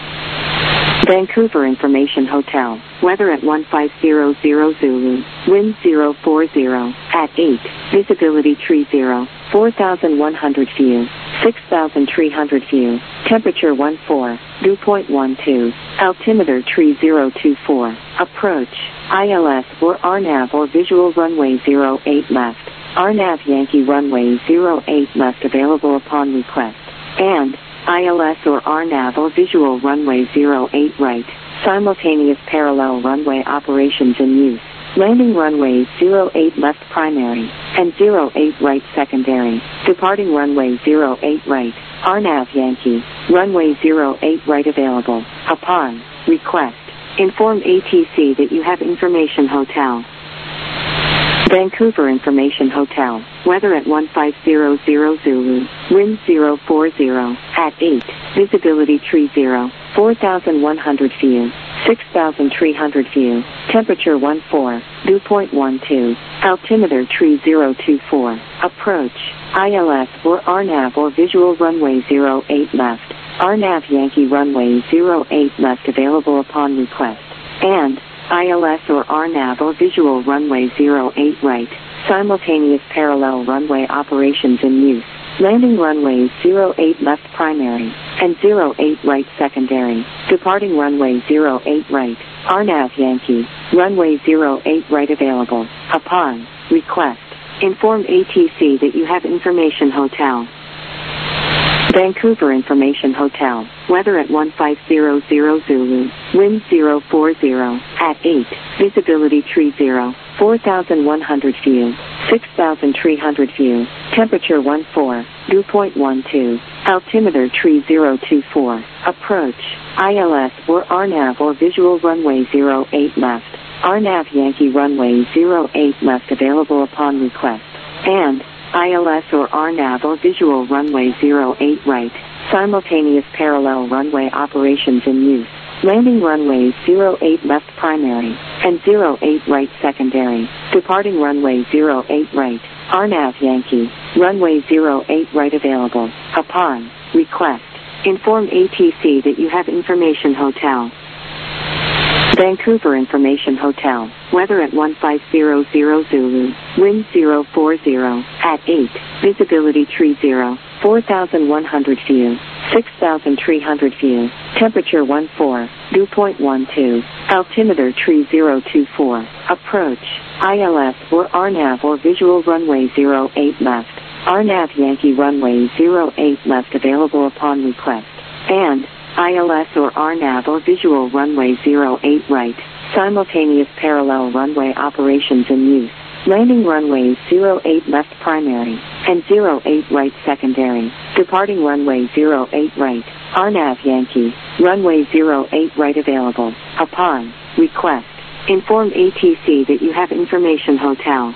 Vancouver Information Hotel. Weather at 1500 Zulu. Wind 040. At 8. Visibility tree 0. 4,100 view. 6,300 view. Temperature 14. Dew point 12. Altimeter tree 024. Approach. ILS or RNAV or visual runway 08 left. RNAV Yankee runway 08 left available upon request. And ILS or RNAV or visual runway 08 right. Simultaneous parallel runway operations in use. Landing runway 08 left primary and 08 right secondary. Departing runway 08 right. RNAV Yankee. Runway 08 right available. Upon request. Inform ATC that you have Information Hotel. Vancouver Information Hotel. Weather at 1500 Zulu. Wind 040. At 8. Visibility tree 0. 4,100 view. 6,300 view. Temperature 14. Dew point 12. Altimeter tree 024. Approach. ILS or RNAV or visual runway 08 left. RNAV Yankee runway 08 left available upon request. And ILS or RNAV or visual runway 08 right. Simultaneous parallel runway operations in use. Landing runway 08 left primary and 08 right secondary. Departing runway 08 right. RNAV Yankee. Runway 08 right available. Upon request. Inform ATC that you have Information Hotel. Vancouver Information Hotel. Weather at 1500 Zulu. Wind 040. At 8. Visibility tree 0. 4,100 view. 6,300 view. Temperature 14. Dew point 12. Altimeter tree 024. Approach. ILS or RNAV or visual runway 08 left. RNAV Yankee runway 08 left available upon request. And ILS or RNAV or visual runway 08 right. Simultaneous parallel runway operations in use. Landing runway 08 left primary and 08 right secondary. Departing runway 08 right. RNAV Yankee. Runway 08 right available. Upon request. Inform ATC that you have Information Hotel. Vancouver Information Hotel. Weather at 1500 Zulu. Wind 040. At 8. Visibility tree 0. 4,100 view. 6,300 view. Temperature 14. Dew point 12. Altimeter tree 024. Approach. ILS or RNAV or visual runway 08 left. RNAV Yankee runway 08 left available upon request. And ILS or RNAV or visual runway 08 right. Simultaneous parallel runway operations in use. Landing runway 08 left primary and 08 right secondary. Departing runway 08 right. RNAV Yankee. Runway 08 right available. Upon request. Inform ATC that you have Information Hotel.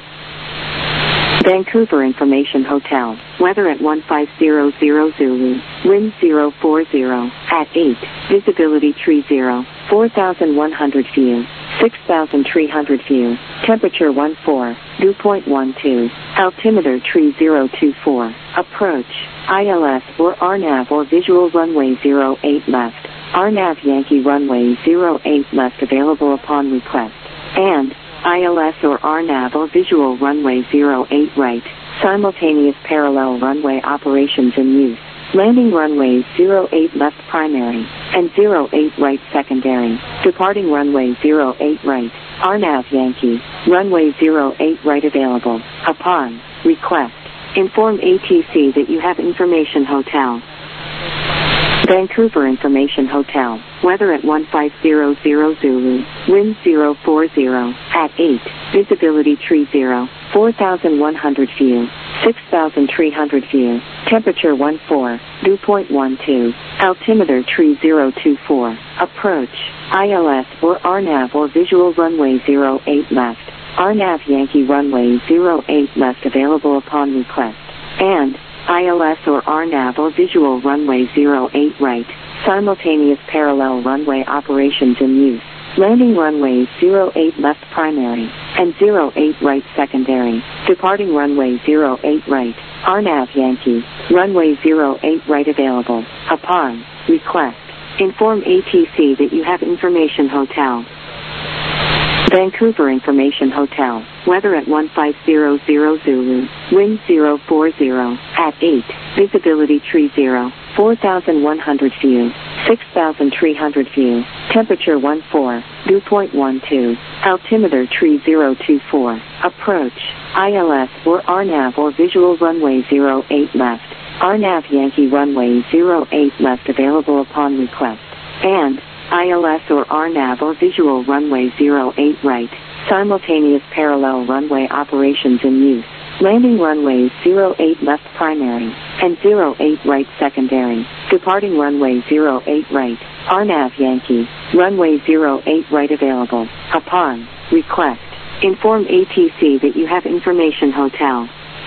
Vancouver Information Hotel. Weather at 1500 Zulu. Wind 040. At 8. Visibility tree 0. 4,100 view. 6,300 view. Temperature 14. Dew point 12. Altimeter tree 024. Approach. ILS or RNAV or visual runway 08 left. RNAV Yankee runway 08 left available upon request. And ILS or RNAV or visual runway 08 right. Simultaneous parallel runway operations in use. Landing runway 08 left primary and 08 right secondary. Departing runway 08 right. RNAV Yankee. Runway 08 right available. Upon request. Inform ATC that you have Information Hotel. Vancouver Information Hotel. Weather at 1500 Zulu. Wind 040. At 8. Visibility tree 0. 4,100 view. 6,300 view. Temperature 14. Dew point 12. Altimeter tree 024. Approach. ILS or RNAV or visual runway 08 left. RNAV Yankee runway 08 left available upon request. And ILS or RNAV or visual runway 08 right. Simultaneous parallel runway operations in use. Landing runway 08 left primary and 08 right secondary. Departing runway 08 right. RNAV Yankee, runway 08 right available. Upon request, inform ATC that you have Information Hotel. Vancouver Information Hotel, weather at 1500 Zulu, wind 040, at 8, visibility tree 0, 4,100 view, 6,300 view, temperature 14, dew point 12, altimeter tree 024, approach, ILS or RNAV or visual runway 08 left, RNAV Yankee runway 08 left available upon request, and ILS or RNAV or visual runway 08 right, simultaneous parallel runway operations in use, landing runways 08 left primary, and 08 right secondary, departing runway 08 right, RNAV Yankee, runway 08 right available, upon request, inform ATC that you have Information Hotel.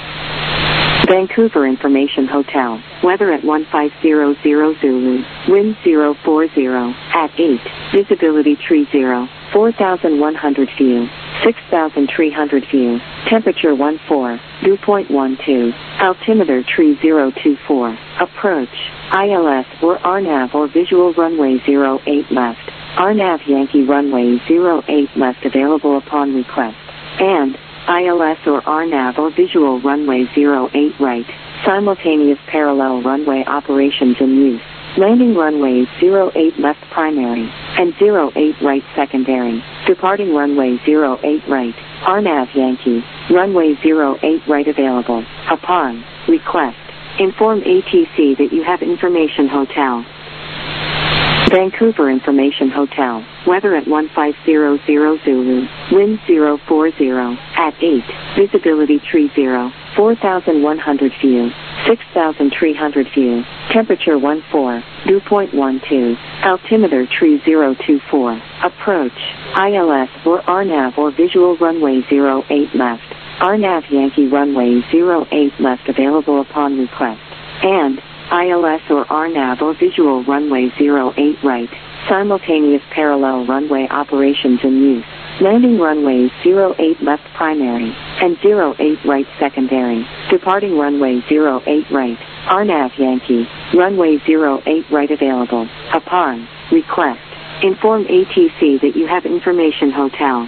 Vancouver Information Hotel, weather at 1500 Zulu, wind 040, at 8, visibility tree 0, 4,100 view, 6,300 view, temperature 14, dew point 12, altimeter tree 024, approach, ILS or RNAV or visual runway 08 left, RNAV Yankee runway 08 left available upon request, and ILS or RNAV or visual runway 08 right, simultaneous parallel runway operations in use, landing runways 08 left primary, and 08 right secondary, departing runway 08 right, RNAV Yankee, runway 08 right available, upon request, inform ATC that you have Information Hotel. Vancouver Information Hotel, weather at 1500 Zulu, wind 040, at 8, visibility tree 0, 4,100 view, 6,300 view, temperature 14, dew point 12, altimeter tree 024, approach, ILS or RNAV or visual runway 08 left, RNAV Yankee runway 08 left available upon request, and ILS or RNAV or visual runway 08 right, simultaneous parallel runway operations in use, landing runways 08 left primary, and 08 right secondary, departing runway 08 right, RNAV Yankee, runway 08 right available, upon request, inform ATC that you have Information Hotel.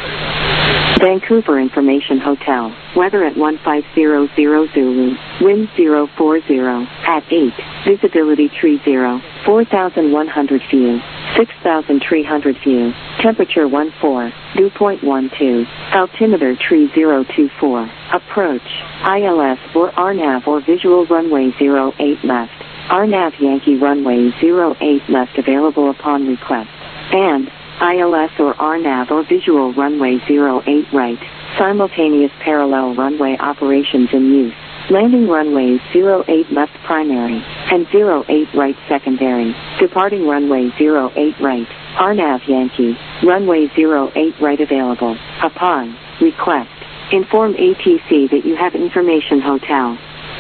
Vancouver Information Hotel, weather at 1500 Zulu, wind 040, at 8, visibility tree 0, 4,100 view, 6,300 view, temperature 14, dew point 12, altimeter tree 024, approach, ILS or RNAV or visual runway 08 left, RNAV Yankee runway 08 left available upon request, and ILS or RNAV or visual runway 08 right, simultaneous parallel runway operations in use, landing runways 08 left primary, and 08 right secondary, departing runway 08 right, RNAV Yankee, runway 08 right available, upon request, inform ATC that you have Information Hotel.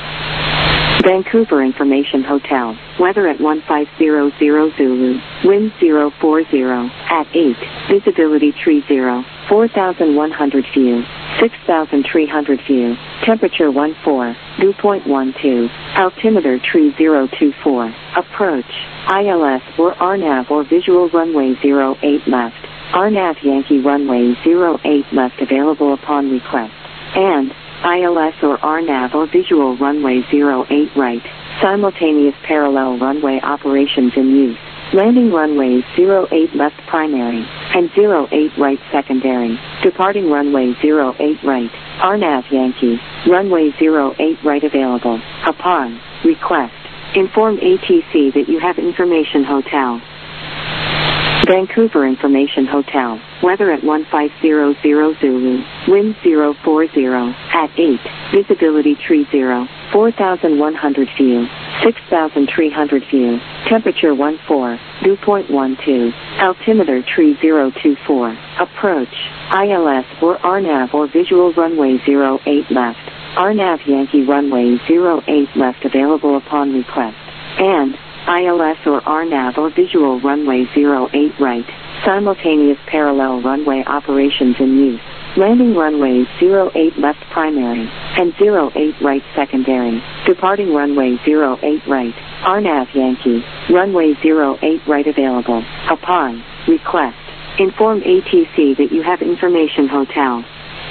Vancouver Information Hotel, weather at 1500 Zulu, wind 040, at 8, visibility tree 0, 4,100 view, 6,300 view, temperature 14, dew point 12, altimeter tree 024, approach, ILS or RNAV or visual runway 08 left, RNAV Yankee runway 08 left available upon request, and ILS or RNAV or visual runway 08 right, simultaneous parallel runway operations in use, landing runways 08 left primary, and 08 right secondary, departing runway 08 right, RNAV Yankee, runway 08 right available, upon request, inform ATC that you have Information Hotel. Vancouver Information Hotel, weather at 1500 Zulu, wind 040, at 8, visibility tree 0, 4,100 view, 6,300 view, temperature 14, dew point 12, altimeter tree 024, approach, ILS or RNAV or visual runway 08 left, RNAV Yankee runway 08 left available upon request, and ILS or RNAV or visual runway 08 right, simultaneous parallel runway operations in use, landing runways 08 left primary, and 08 right secondary. Departing runway 08 right. RNAV Yankee. Runway 08 right available. Upon request, inform ATC that you have Information Hotel.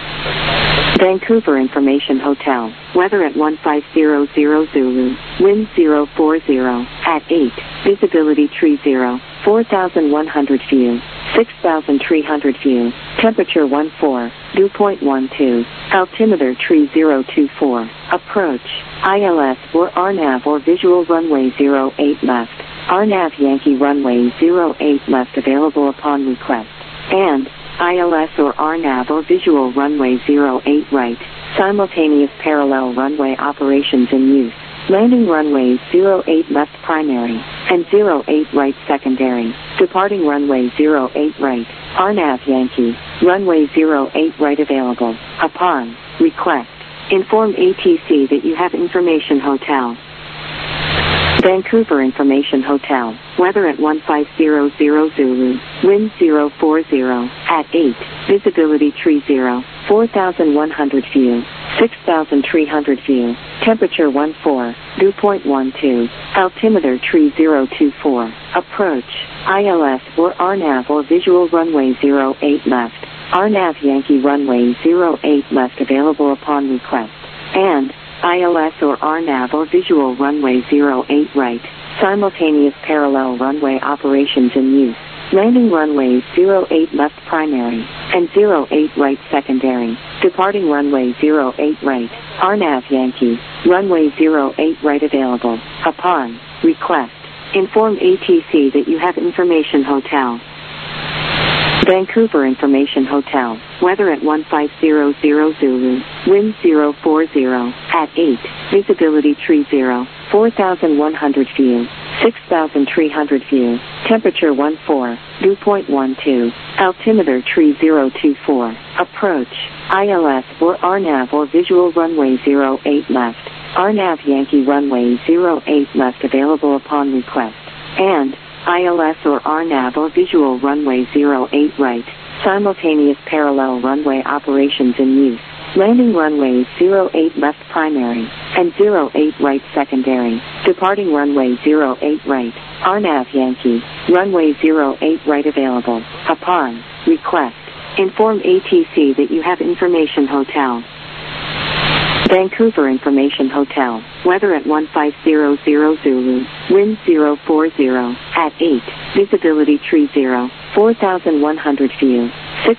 Vancouver Information Hotel. Weather at 1500 Zulu. Wind 040 at 8. Visibility tree 0. 4,100 view. 6,300 view. Temperature 14. Dew point 12. Altimeter tree 024. Approach. ILS or RNAV or visual runway 08 left. RNAV Yankee runway 08 left available upon request. And ILS or RNAV or visual runway 08 right. Simultaneous parallel runway operations in use. Landing runways 08 left primary and 08 right secondary. Departing runway 08 right. RNAV Yankee. Runway 08 right available. Upon request, inform ATC that you have Information Hotel. Vancouver Information Hotel. Weather at 1500 Zulu. Wind 040 at 8. Visibility tree 0. 4,100 view. 6,300 view. Temperature 14. Dew point 12. Altimeter tree 024. Approach. ILS or RNAV or visual runway 08 left. RNAV Yankee runway 08 left available upon request. And ILS or RNAV or visual runway 08 right. Simultaneous parallel runway operations in use. Landing runways 08 left primary and 08 right secondary. Departing runway 08 right. RNAV Yankee. Runway 08 right available. Upon request, inform ATC that you have Information Hotel. Vancouver Information Hotel. Weather at 1500 Zulu. Wind 040 at 8. Visibility tree 0. 4,100 view. 6,300 view. Temperature 14. Dew point 12. Altimeter tree 024. Approach. ILS or RNAV or visual runway 08 left. RNAV Yankee runway 08 left available upon request. And ILS or RNAV or visual runway 08 right. Simultaneous parallel runway operations in use. Landing runways 08 left primary and 08 right secondary. Departing runway 08 right. RNAV Yankee. Runway 08 right available. Upon request, inform ATC that you have Information Hotel. Vancouver Information Hotel. Weather at 1500 Zulu. Wind 040 at 8. Visibility tree 0. 4,100 view.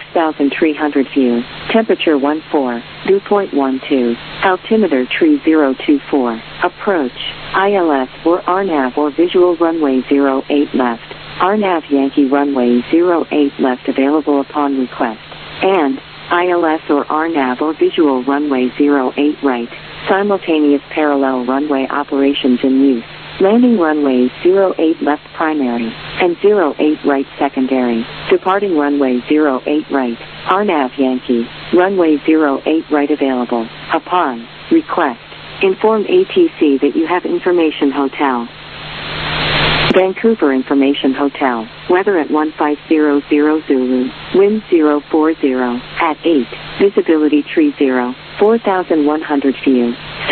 6,300 view. Temperature 14. Dew point 12. Altimeter tree 024. Approach. ILS or RNAV or visual runway 08 left. RNAV Yankee runway 08 left available upon request. And ILS or RNAV or visual runway 08 right. Simultaneous parallel runway operations in use. Landing runways 08 left primary and 08 right secondary. Departing runway 08 right. RNAV Yankee. Runway 08 right available. Upon request, inform ATC that you have Information Hotel. Vancouver Information Hotel. Weather at 1500 Zulu. Wind 040 at 8. Visibility tree 0. 4,100 view.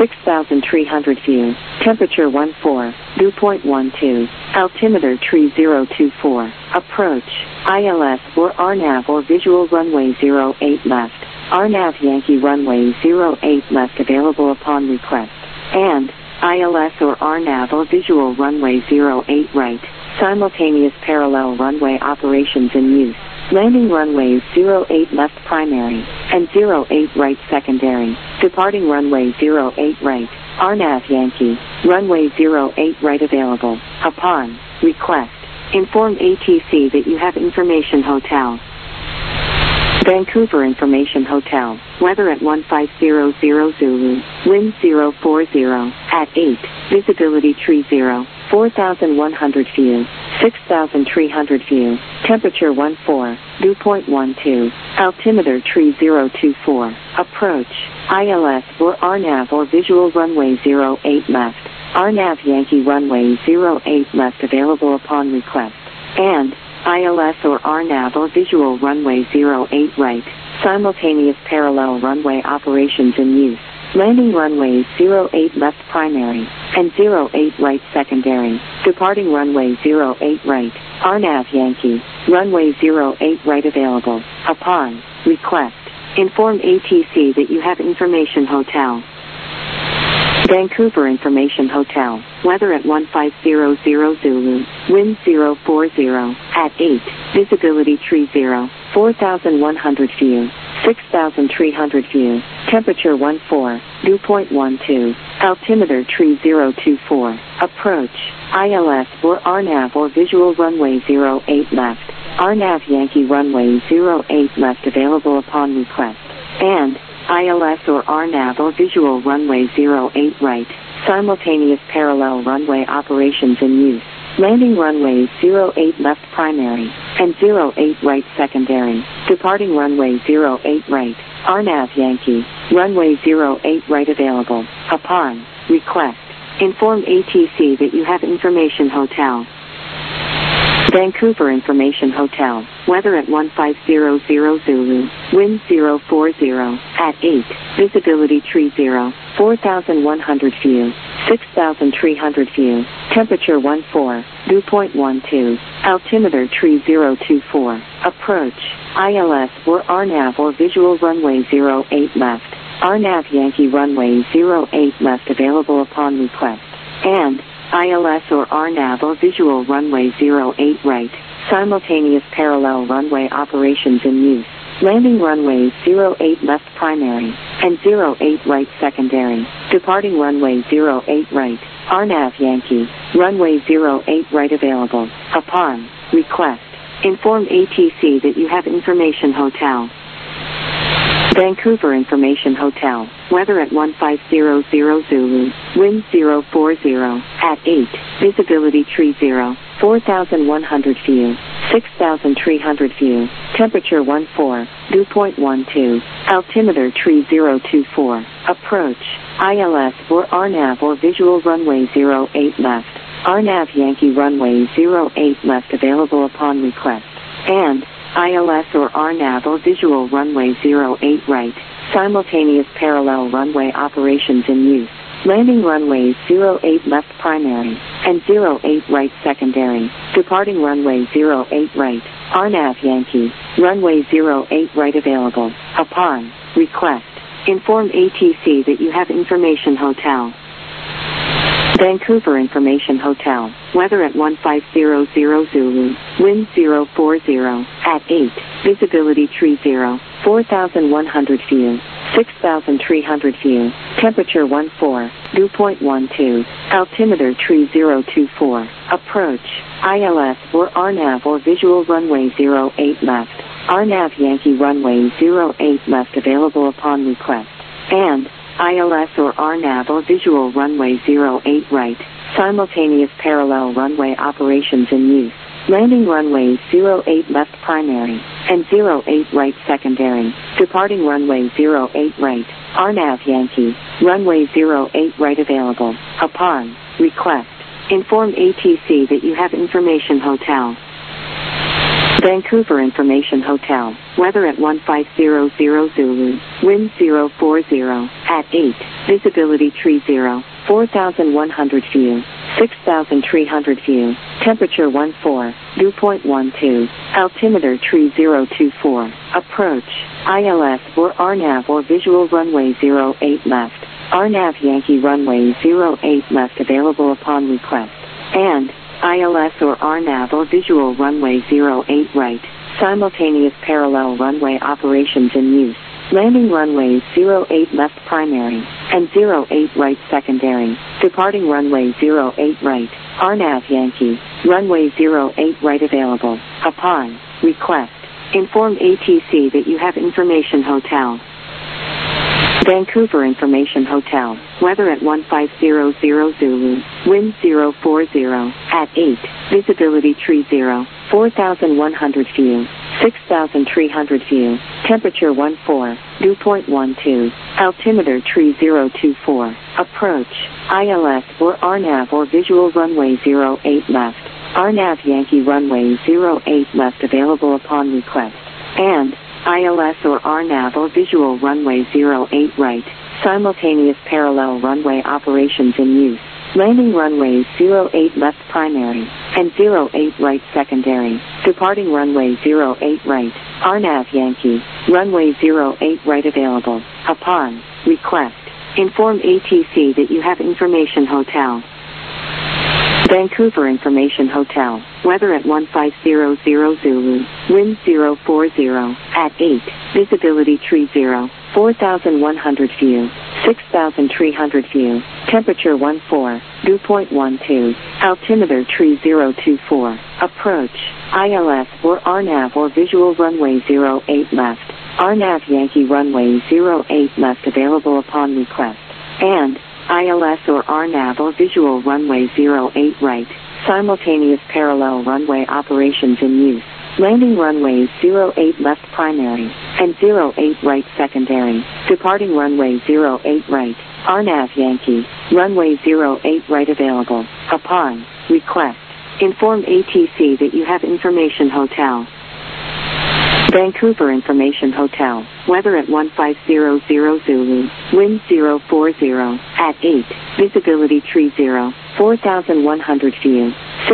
6,300 view. Temperature 14. Dew point 12. Altimeter tree 024. Approach. ILS or RNAV or visual runway 08 left. RNAV Yankee runway 08 left available upon request. And ILS or RNAV or visual runway 08 right. Simultaneous parallel runway operations in use. Landing runways 08 left primary and 08 right secondary. Departing runway 08 right. RNAV Yankee. Runway 08 right available. Upon request, inform ATC that you have Information Hotel. Vancouver Information Hotel. Weather at 1500 Zulu. Wind 040 at 8. Visibility tree 0. 4,100 view. 6,300 view. Temperature 14. Dew point 12. Altimeter tree 024. Approach. ILS or RNAV or visual runway 08 left. RNAV Yankee runway 08 left available upon request. And ILS or RNAV or visual runway 08 right. Simultaneous parallel runway operations in use. Landing runway 08 left primary, and 08 right secondary. Departing runway 08 right, RNAV Yankee, runway 08 right available. Upon request, inform ATC that you have Information Hotel. Vancouver Information Hotel, weather at 1500 Zulu, wind 040, at 8, visibility tree 0, 4,100 view, 6,300 view, temperature 14, dew point 12, altimeter tree 024, approach, ILS or RNAV or visual runway 08 left, RNAV Yankee runway 08 left available upon request, and ILS or RNAV or visual runway 08 right, simultaneous parallel runway operations in use. Landing runway 08 left primary, and 08 right secondary. Departing runway 08 right, RNAV Yankee, runway 08 right available. Upon request, inform ATC that you have Information Hotel. Vancouver Information Hotel, weather at 1500 Zulu, wind 040, at 8, visibility tree 0, 4,100 view, 6,300 view, temperature 14, dew point 12, altimeter tree 024, approach, ILS or RNAV or visual runway 08 left, RNAV Yankee runway 08 left available upon request, and ILS or RNAV or visual runway 08 right, simultaneous parallel runway operations in use. Landing runway 08 left primary, and 08 right secondary. Departing runway 08 right, RNAV Yankee, runway 08 right available. Upon request, inform ATC that you have Information Hotel. Vancouver Information Hotel, weather at 1500 Zulu, wind 040, at 8, visibility tree 0, 4,100 view, 6,300 view, temperature 14, dew point 12, altimeter tree 024, approach, ILS or RNAV or visual runway 08 left, RNAV Yankee runway 08 left available upon request, and ILS or RNAV or visual runway 08 right, simultaneous parallel runway operations in use. Landing runways 08 left primary, and 08 right secondary. Departing runway 08 right, RNAV Yankee, runway 08 right available. Upon request, inform ATC that you have Information Hotel. Vancouver Information Hotel, weather at 1500 Zulu, wind 040, at 8, visibility tree 0, 4,100 view, 6,300 view, temperature 14, dew point 12, altimeter tree 024, approach, ILS or RNAV or visual runway 08 left, RNAV Yankee runway 08 left available upon request, and ILS or RNAV or visual runway 08 right, simultaneous parallel runway operations in use. Landing runway 08 left primary, and 08 right secondary. Departing runway 08 right, RNAV Yankee, runway 08 right available. Upon request, inform ATC that you have Information Hotel. Vancouver Information Hotel, weather at 1500 Zulu, wind 040, at 8, visibility tree 0, 4,100 view, 6,300 view, temperature 14, dew point 12, altimeter tree 024, approach, ILS or RNAV or visual runway 08 left, RNAV Yankee runway 08 left available upon request, and ILS or RNAV or visual runway 08 right, simultaneous parallel runway operations in use. Landing runway 08 left primary, and 08 right secondary. Departing runway 08 right, RNAV Yankee, runway 08 right available. Upon request, inform ATC that you have Information Hotel. Vancouver Information Hotel, weather at 1500 Zulu, wind 040, at 8, visibility tree 0, 4,100 view, 6,300 view, temperature 14, dew point 12, altimeter tree 024, approach, ILS or RNAV or visual runway 08 left, RNAV Yankee runway 08 left available upon request, and ILS or RNAV or visual runway 08 right, simultaneous parallel runway operations in use. Landing runways 08 left primary and 08 right secondary. Departing runway 08 right, RNAV Yankee, runway 08 right available. Upon request, inform ATC that you have Information Hotel. Vancouver Information Hotel, weather at 1500 Zulu, wind 040, at 8, visibility tree 0, 4,100 view, 6,300 view, temperature 14, dew point 12, altimeter tree 024, approach, ILS or RNAV or visual runway 08 left, RNAV Yankee runway 08 left available upon request, and ILS or RNAV or visual runway 08 right, simultaneous parallel runway operations in use. Landing runways 08 left primary and 08 right secondary. Departing runway 08 right, RNAV Yankee, runway 08 right available. Upon request, inform ATC that you have Information Hotel. Vancouver Information Hotel, weather at 1500 Zulu, wind 040, at 8, visibility tree 0, 4,100 view,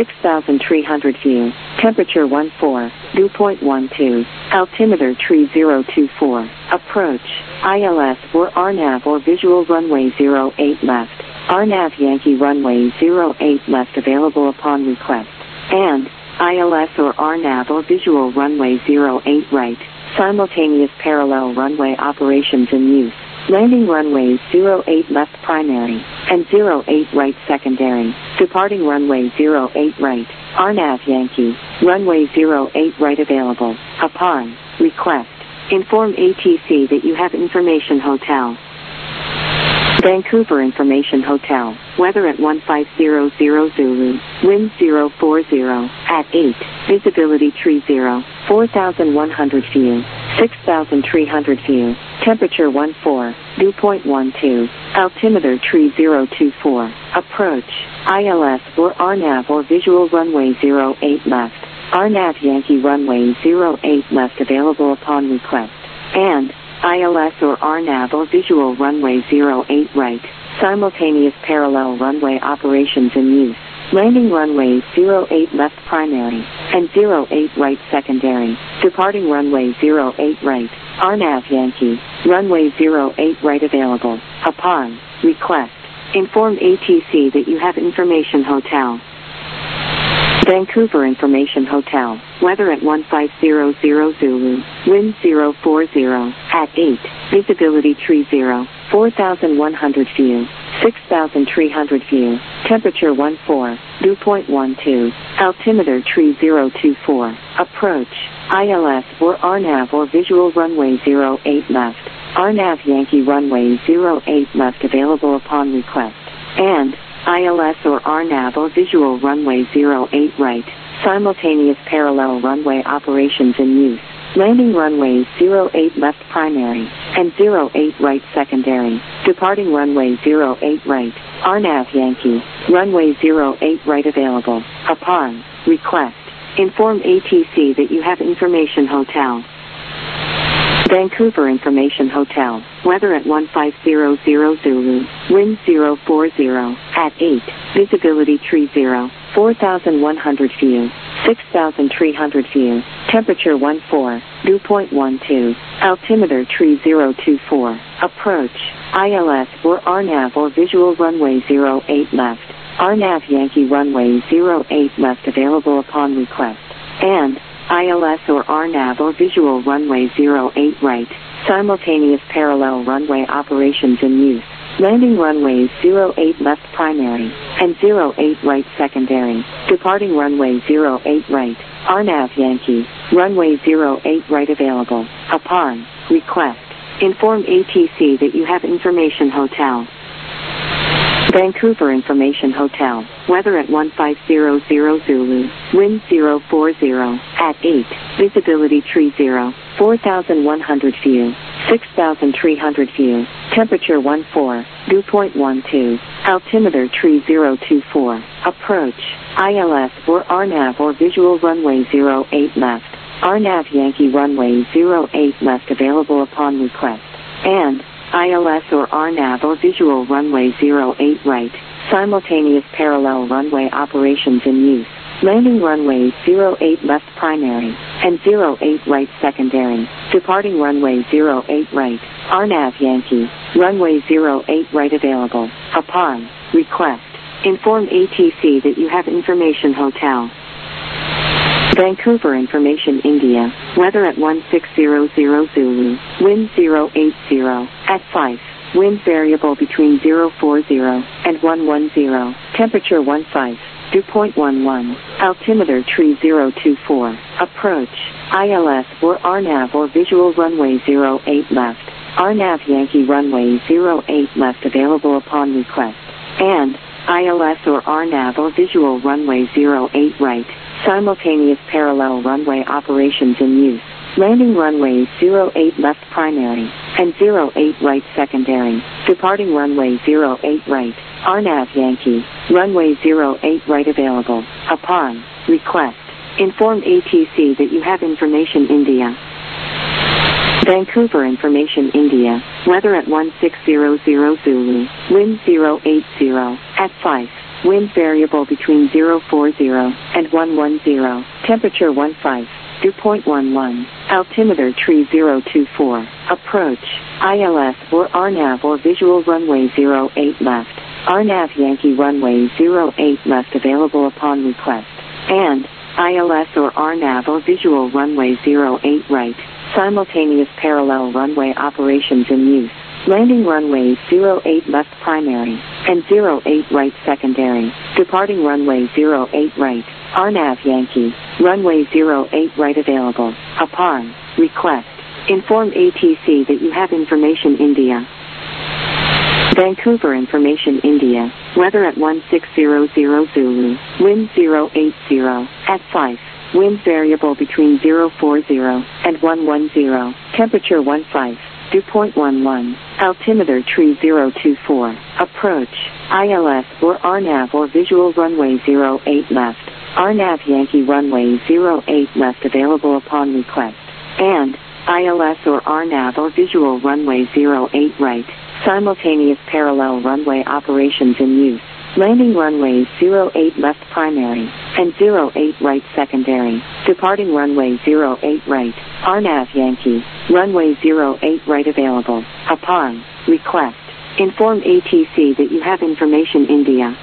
6,300 view, temperature 14, dew point 12, altimeter tree 024, approach, ILS or RNAV or visual runway 08 left, RNAV Yankee runway 08 left available upon request, and ILS or RNAV or visual runway 08 right, simultaneous parallel runway operations in use. Landing runways 08 left primary and 08 right secondary. Departing runway 08 right, RNAV Yankee, runway 08 right available. Upon request, inform ATC that you have Information Hotel. Vancouver Information Hotel, weather at 1500 Zulu, wind 040, at 8, visibility tree 0, 4,100 view, 6,300 view, temperature 14, dew point 12, altimeter tree 024, approach, ILS or RNAV or visual runway 08 left, RNAV Yankee runway 08 left available upon request, and ILS or RNAV or visual runway 08 right, simultaneous parallel runway operations in use. Landing runways 08 left primary and 08 right secondary. Departing runway 08 right, RNAV Yankee, runway 08 right available. Upon request, inform ATC that you have Information Hotel. Vancouver Information Hotel, weather at 1500 Zulu, wind 040, at 8, visibility tree 0, 4,100 view, 6,300 view, temperature 14, dew point 12, altimeter tree 024, approach, ILS or RNAV or visual runway 08 left, RNAV Yankee runway 08 left available upon request, and ILS or RNAV or visual runway 08 right, simultaneous parallel runway operations in use. Landing runways 08 left primary and 08 right secondary. Departing runway 08 right, RNAV Yankee, runway 08 right available. Upon request, inform ATC that you have Information Hotel. Vancouver Information Hotel, weather at 1500 Zulu, wind 040, at 8, visibility tree 0, 4,100 view, 6,300 view, temperature 14, dew point 12, altimeter tree 024, approach, ILS or RNAV or visual runway 08 left, RNAV Yankee runway 08 left available upon request, and ILS or RNAV or visual runway 08 right, simultaneous parallel runway operations in use. Landing runways 08 left primary and 08 right secondary. Departing runway 08 right, RNAV Yankee, runway 08 right available. Upon request, inform ATC that you have Information Hotel. Vancouver Information Hotel, weather at 1500 Zulu, wind 040, at 8, visibility tree 0, 4,100 view, 6,300 view, temperature 14, dew point 12, altimeter tree 024, approach, ILS or RNAV or visual runway 08 left, RNAV Yankee runway 08 left available upon request, and ILS or RNAV or visual runway 08 right, simultaneous parallel runway operations in use. Landing runway 08 left primary, and 08 right secondary. Departing runway 08 right, RNAV Yankee, runway 08 right available. Upon request, inform ATC that you have information hotel. Vancouver Information India, weather at 1600 Zulu, wind 080, at 5, wind variable between 040 and 110, temperature 15. Dew point 11, altimeter tree 024, approach, ILS or RNAV or visual runway 08 left, RNAV Yankee runway 08 left available upon request, and ILS or RNAV or visual runway 08 right, simultaneous parallel runway operations in use. Landing runway 08 left primary, and 08 right secondary. Departing runway 08 right, RNAV Yankee, runway 08 right available. Upon request, inform ATC that you have information India. Vancouver Information India, weather at 1600 Zulu, wind 080, at 5, wind variable between 040 and 110, temperature 15. Dew point 11, altimeter tree 024, approach, ILS or RNAV or visual runway 08 left, RNAV Yankee runway 08 left available upon request, and ILS or RNAV or visual runway 08 right, simultaneous parallel runway operations in use. Landing runway 08 left primary, and 08 right secondary. Departing runway 08 right, RNAV Yankee, runway 08 right available. Upon request, inform ATC that you have information India. Vancouver Information India, weather at 1600 Zulu, wind 080, at 5, wind variable between 040 and 110, temperature 15. Dew point 11, altimeter tree 024, approach, ILS or RNAV or visual runway 08 left, RNAV Yankee runway 08 left available upon request, and ILS or RNAV or visual runway 08 right, simultaneous parallel runway operations in use. Landing runway 08 left primary, and 08 right secondary. Departing runway 08 right, RNAV Yankee, runway 08 right available. Upon request, inform ATC that you have information India.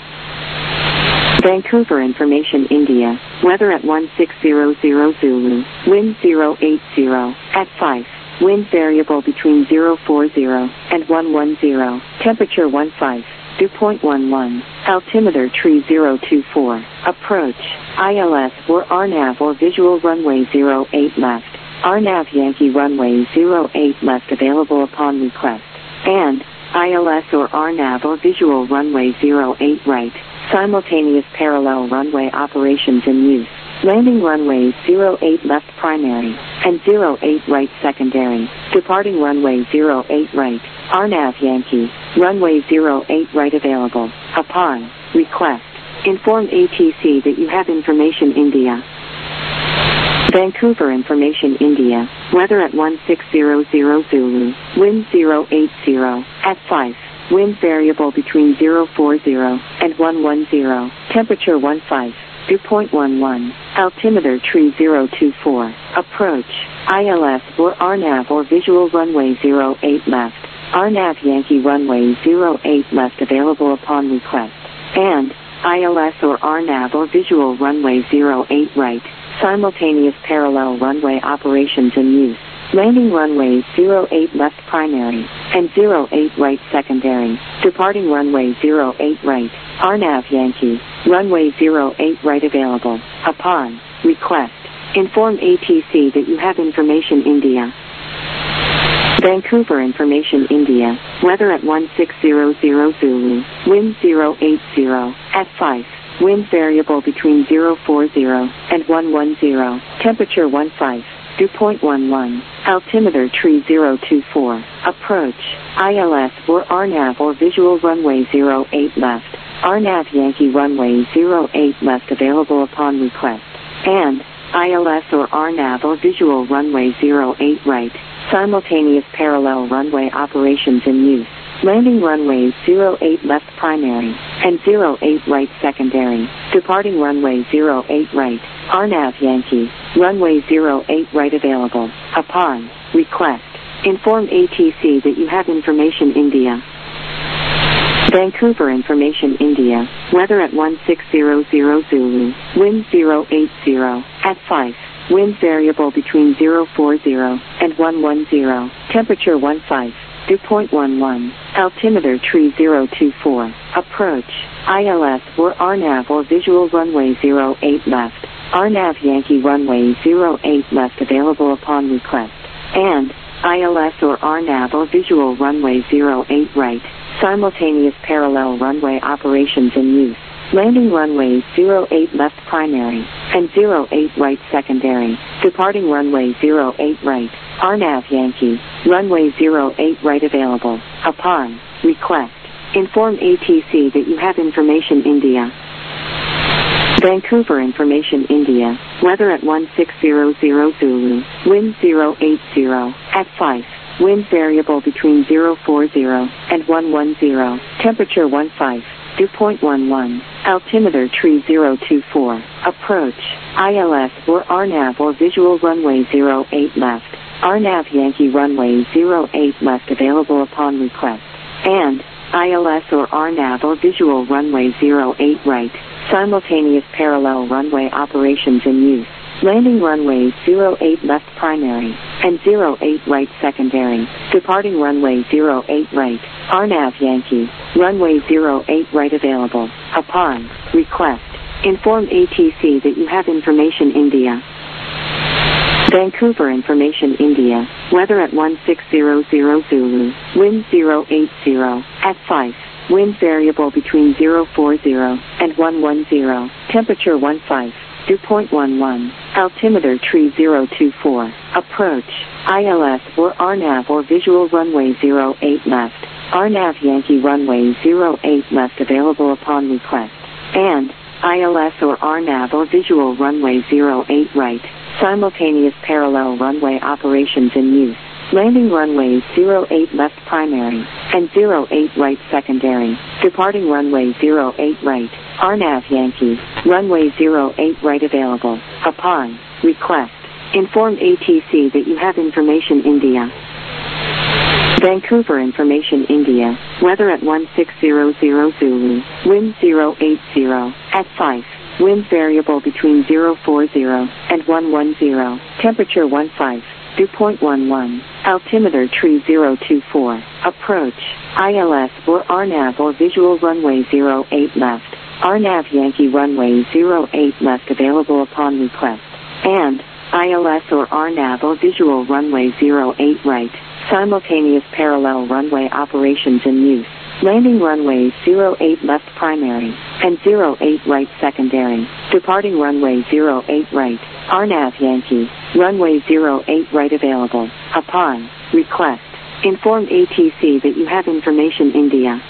Vancouver Information India, weather at 1600 Zulu, wind 080, at 5, wind variable between 040 and 110, temperature 15. Dew point 11, altimeter tree 024, approach, ILS or RNAV or visual runway 08 left, RNAV Yankee runway 08 left available upon request, and ILS or RNAV or visual runway 08 right, simultaneous parallel runway operations in use. Landing runway 08 left primary, and 08 right secondary. Departing runway 08 right, RNAV Yankee, runway 08 right available. Upon request, inform ATC that you have information India. Vancouver Information India, weather at 1600 Zulu, wind 080, at 5, wind variable between 040 and 110, temperature 15. Dew point 11, altimeter tree 024, approach, ILS or RNAV or visual runway 08 left, RNAV Yankee runway 08 left available upon request, and ILS or RNAV or visual runway 08 right, simultaneous parallel runway operations in use. Landing runway 08 left primary, and 08 right secondary. Departing runway 08 right, RNAV Yankee, runway 08 right available. Upon request, inform ATC that you have information India. Vancouver Information India, weather at 1600 Zulu, wind 080, at 5, wind variable between 040 and 110, temperature 15. Dew point 11, altimeter tree 024, approach, ILS or RNAV or visual runway 08 left, RNAV Yankee runway 08 left available upon request, and ILS or RNAV or visual runway 08 right, Simultaneous parallel runway operations in use. Landing runway 08 left primary and 08 right secondary. Departing runway 08 right. RNAV Yankee. Runway 08 right available. Upon request, inform ATC that you have information India. Vancouver Information India. Weather at 1600 Zulu. Wind 080 at 5. Wind variable between 040 and 110. Temperature 15. Dew point 11. Altimeter tree 024. Approach. ILS or RNAV or visual runway 08 left. RNAV Yankee runway 08 left available upon request. And ILS or RNAV or visual runway 08 right. Simultaneous parallel runway operations in use. Landing runway 08 left primary and 08 right secondary. Departing runway 08 right. RNAV Yankee. Runway 08 right available. Upon request, inform ATC that you have information India. Vancouver Information India. Weather at 1600 Zulu. Wind 080 at 5. Wind variable between 040 and 110. Temperature 15. Dew point 11. Altimeter tree 024. Approach. ILS or RNAV or visual runway 08 left. RNAV Yankee runway 08 left available upon request. And ILS or RNAV or visual runway 08 right. Simultaneous parallel runway operations in use. Landing runway 08 left primary and 08 right secondary. Departing runway 08 right. RNAV Yankee. Runway 08 right available. Upon request, inform ATC that you have information India. Vancouver Information India. Weather at 1600 Zulu. Wind 080 at 5. Wind variable between 040 and 110. Temperature 15. Dew point 11. Altimeter tree 024. Approach. ILS or RNAV or visual runway 08 left. RNAV Yankee runway 08 left available upon request. And ILS or RNAV or visual runway 08 right. Simultaneous parallel runway operations in use. Landing runway 08 left primary and 08 right secondary. Departing runway 08 right. RNAV Yankee. Runway 08 right available. Upon request, inform ATC that you have information India. Vancouver Information India. Weather at 1600 Zulu. Wind 080 at 5. Wind variable between 040 and 110. Temperature 15. Dew point 11. Altimeter tree 024. Approach. ILS or RNAV or visual runway 08 left. RNAV Yankee runway 08 left available upon request. And ILS or RNAV or visual runway 08 right. Simultaneous parallel runway operations in use. Landing runway 08 left primary and 08 right secondary. Departing runway 08 right. RNAV Yankee. Runway 08 right available. Upon request, inform ATC that you have information India.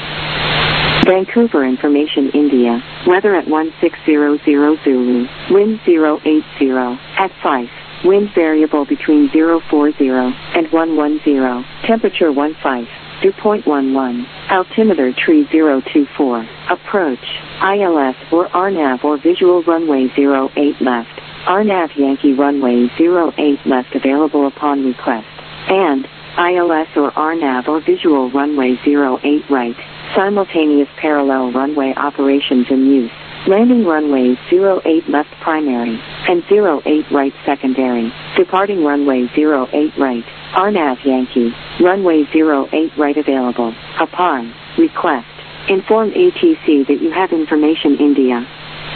Vancouver Information India. Weather at 1600 Zulu. Wind 080 at 5. Wind variable between 040 and 110. Temperature 15. Dew point 11. Altimeter tree 024. Approach. ILS or RNAV or visual runway 08 left. RNAV Yankee runway 08 left available upon request. And ILS or RNAV or visual runway 08 right. Simultaneous parallel runway operations in use. Landing runway 08 left primary and 08 right secondary. Departing runway 08 right. RNAV Yankee. Runway 08 right available. Upon request, inform ATC that you have information India.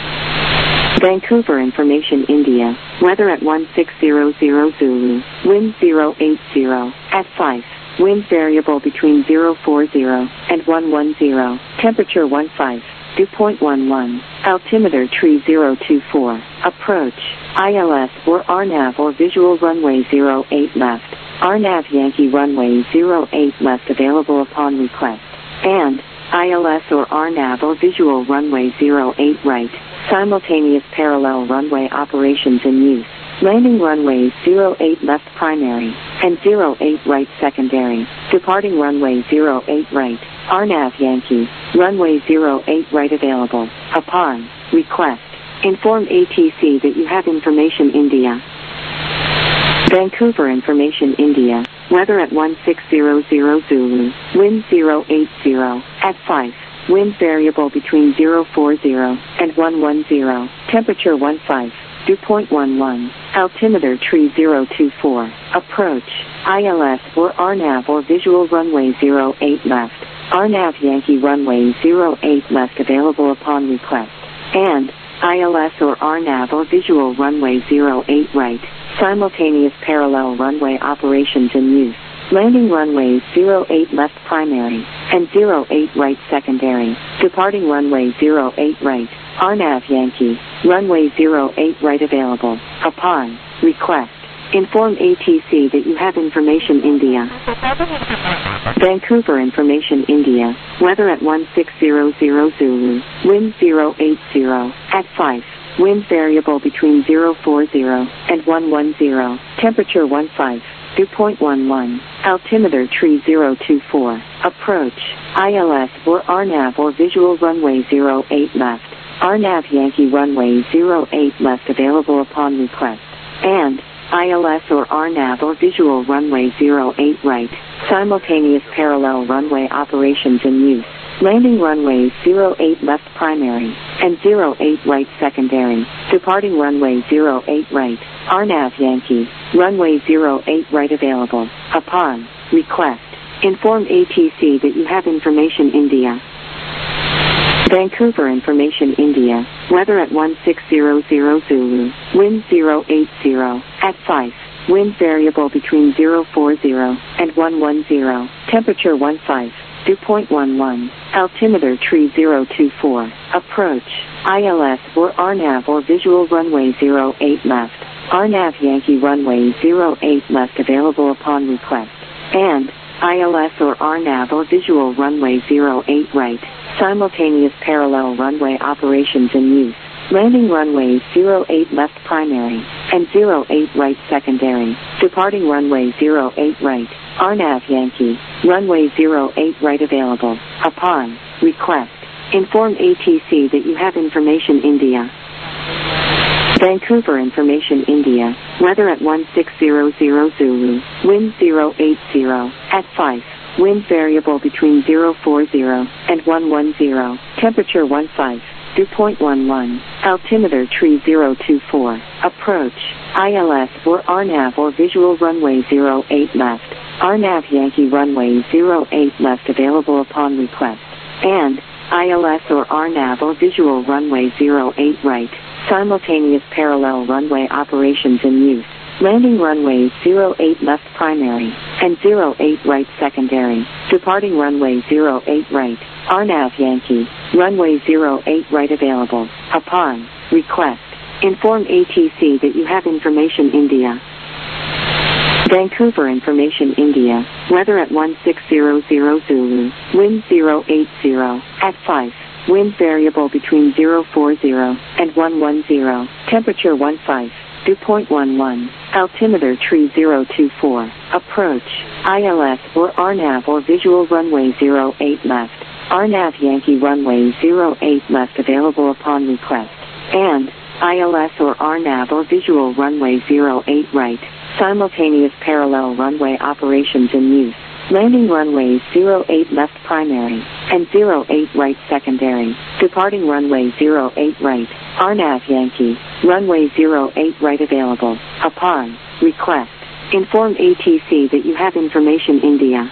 Vancouver Information India. Weather at 1600 Zulu. Wind 080 at 5. Wind variable between 040 and 110. Temperature 15. Dew point 11. Altimeter tree 024. Approach. ILS or RNAV or visual runway 08 left. RNAV Yankee runway 08 left available upon request. And ILS or RNAV or visual runway 08 right. Simultaneous parallel runway operations in use. Landing runway 08 left primary, and 08 right secondary. Departing runway 08 right, RNAV Yankee, runway 08 right available. Upon request, inform ATC that you have information India. Vancouver Information India, weather at 1600 Zulu, wind 080, at 5, wind variable between 040 and 110, temperature 15, dew point 11, altimeter tree 024, approach, ILS or RNAV or visual runway 08 left, RNAV Yankee runway 08 left available upon request, and ILS or RNAV or visual runway 08 right, simultaneous parallel runway operations in use. Landing runways 08 left primary, and 08 right secondary. Departing runway 08 right, RNAV Yankee, runway 08 right available. Upon request, inform ATC that you have information India. Vancouver Information India, weather at 1600 Zulu, wind 080, at 5. Wind variable between 040 and 110, temperature 15, dew point 11, altimeter tree 024, approach, ILS or RNAV or visual runway 08 left, RNAV Yankee runway 08 left available upon request, and ILS or RNAV or visual runway 08 right, simultaneous parallel runway operations in use. Landing runways 08 left primary, and 08 right secondary. Departing runway 08 right, RNAV Yankee, runway 08 right available. Upon request, inform ATC that you have information India. Vancouver Information India, weather at 1600 Zulu, wind 080, at 5. Wind variable between 040 and 110, temperature 15. Dew point 11, altimeter tree 024, approach, ILS or RNAV or visual runway 08 left, RNAV Yankee runway 08 left available upon request, and ILS or RNAV or visual runway 08 right, simultaneous parallel runway operations in use. Landing runways 08 left primary, and 08 right secondary. Departing runway 08 right, RNAV Yankee, runway 08 right available. Upon request, inform ATC that you have information India. Vancouver Information India, weather at 1600 Zulu, wind 080, at 5. Wind variable between 040 and 110, temperature 15. Dew point 11, altimeter tree 024, approach, ILS or RNAV or visual runway 08 left, RNAV Yankee runway 08 left available upon request, and ILS or RNAV or visual runway 08 right, simultaneous parallel runway operations in use. Landing runways 08 left primary, and 08 right secondary. Departing runway 08 right, RNAV Yankee, runway 08 right available. Upon request, inform ATC that you have information India. Vancouver Information India, weather at 1600 Zulu, wind 080, at 5. Wind variable between 040 and 110, temperature 15. Dew point 11, altimeter tree 024, approach, ILS or RNAV or visual runway 08 left, RNAV Yankee runway 08 left available upon request, and ILS or RNAV or visual runway 08 right, simultaneous parallel runway operations in use. Landing runways 08 left primary, and 08 right secondary. Departing runway 08 right, RNAV Yankee, runway 08 right available. Upon request, inform ATC that you have information India.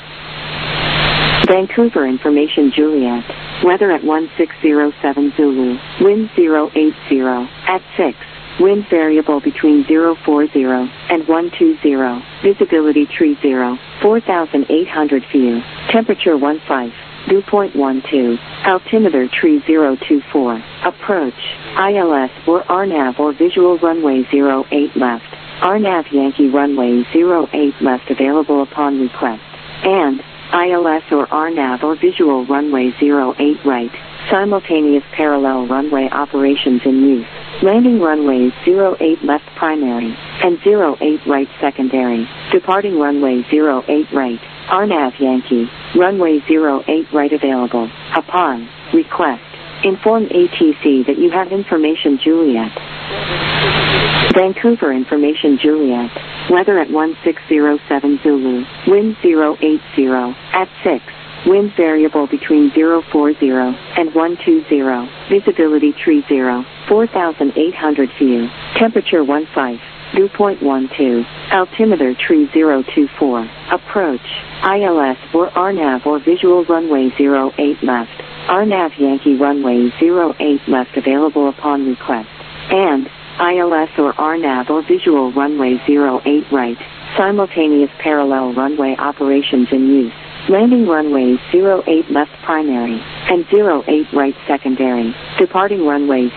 Vancouver Information Juliet, weather at 1607 Zulu, wind 080, at 6. Wind variable between 040 and 120, visibility tree 0, 4,800 view, temperature 15, dew point 12, altimeter tree 024, approach, ILS or RNAV or visual runway 08 left, RNAV Yankee runway 08 left available upon request, and ILS or RNAV or visual runway 08 right, simultaneous parallel runway operations in use. Landing runways 08 left primary, and 08 right secondary. Departing runway 08 right. RNAV Yankee, runway 08 right available. Upon request, inform ATC that you have information Juliet. Vancouver information Juliet. Weather at 1607 Zulu, wind 080, at 6. Wind variable between 040 and 120. Visibility tree 0, 4,800 view. Temperature 15. Dew point 12. Altimeter tree 024. Approach. ILS or RNAV or visual runway 08 left. RNAV Yankee runway 08 left available upon request. And ILS or RNAV or visual runway 08 right. Simultaneous parallel runway operations in use. Landing runways 08 left primary and 08 right secondary. Departing runway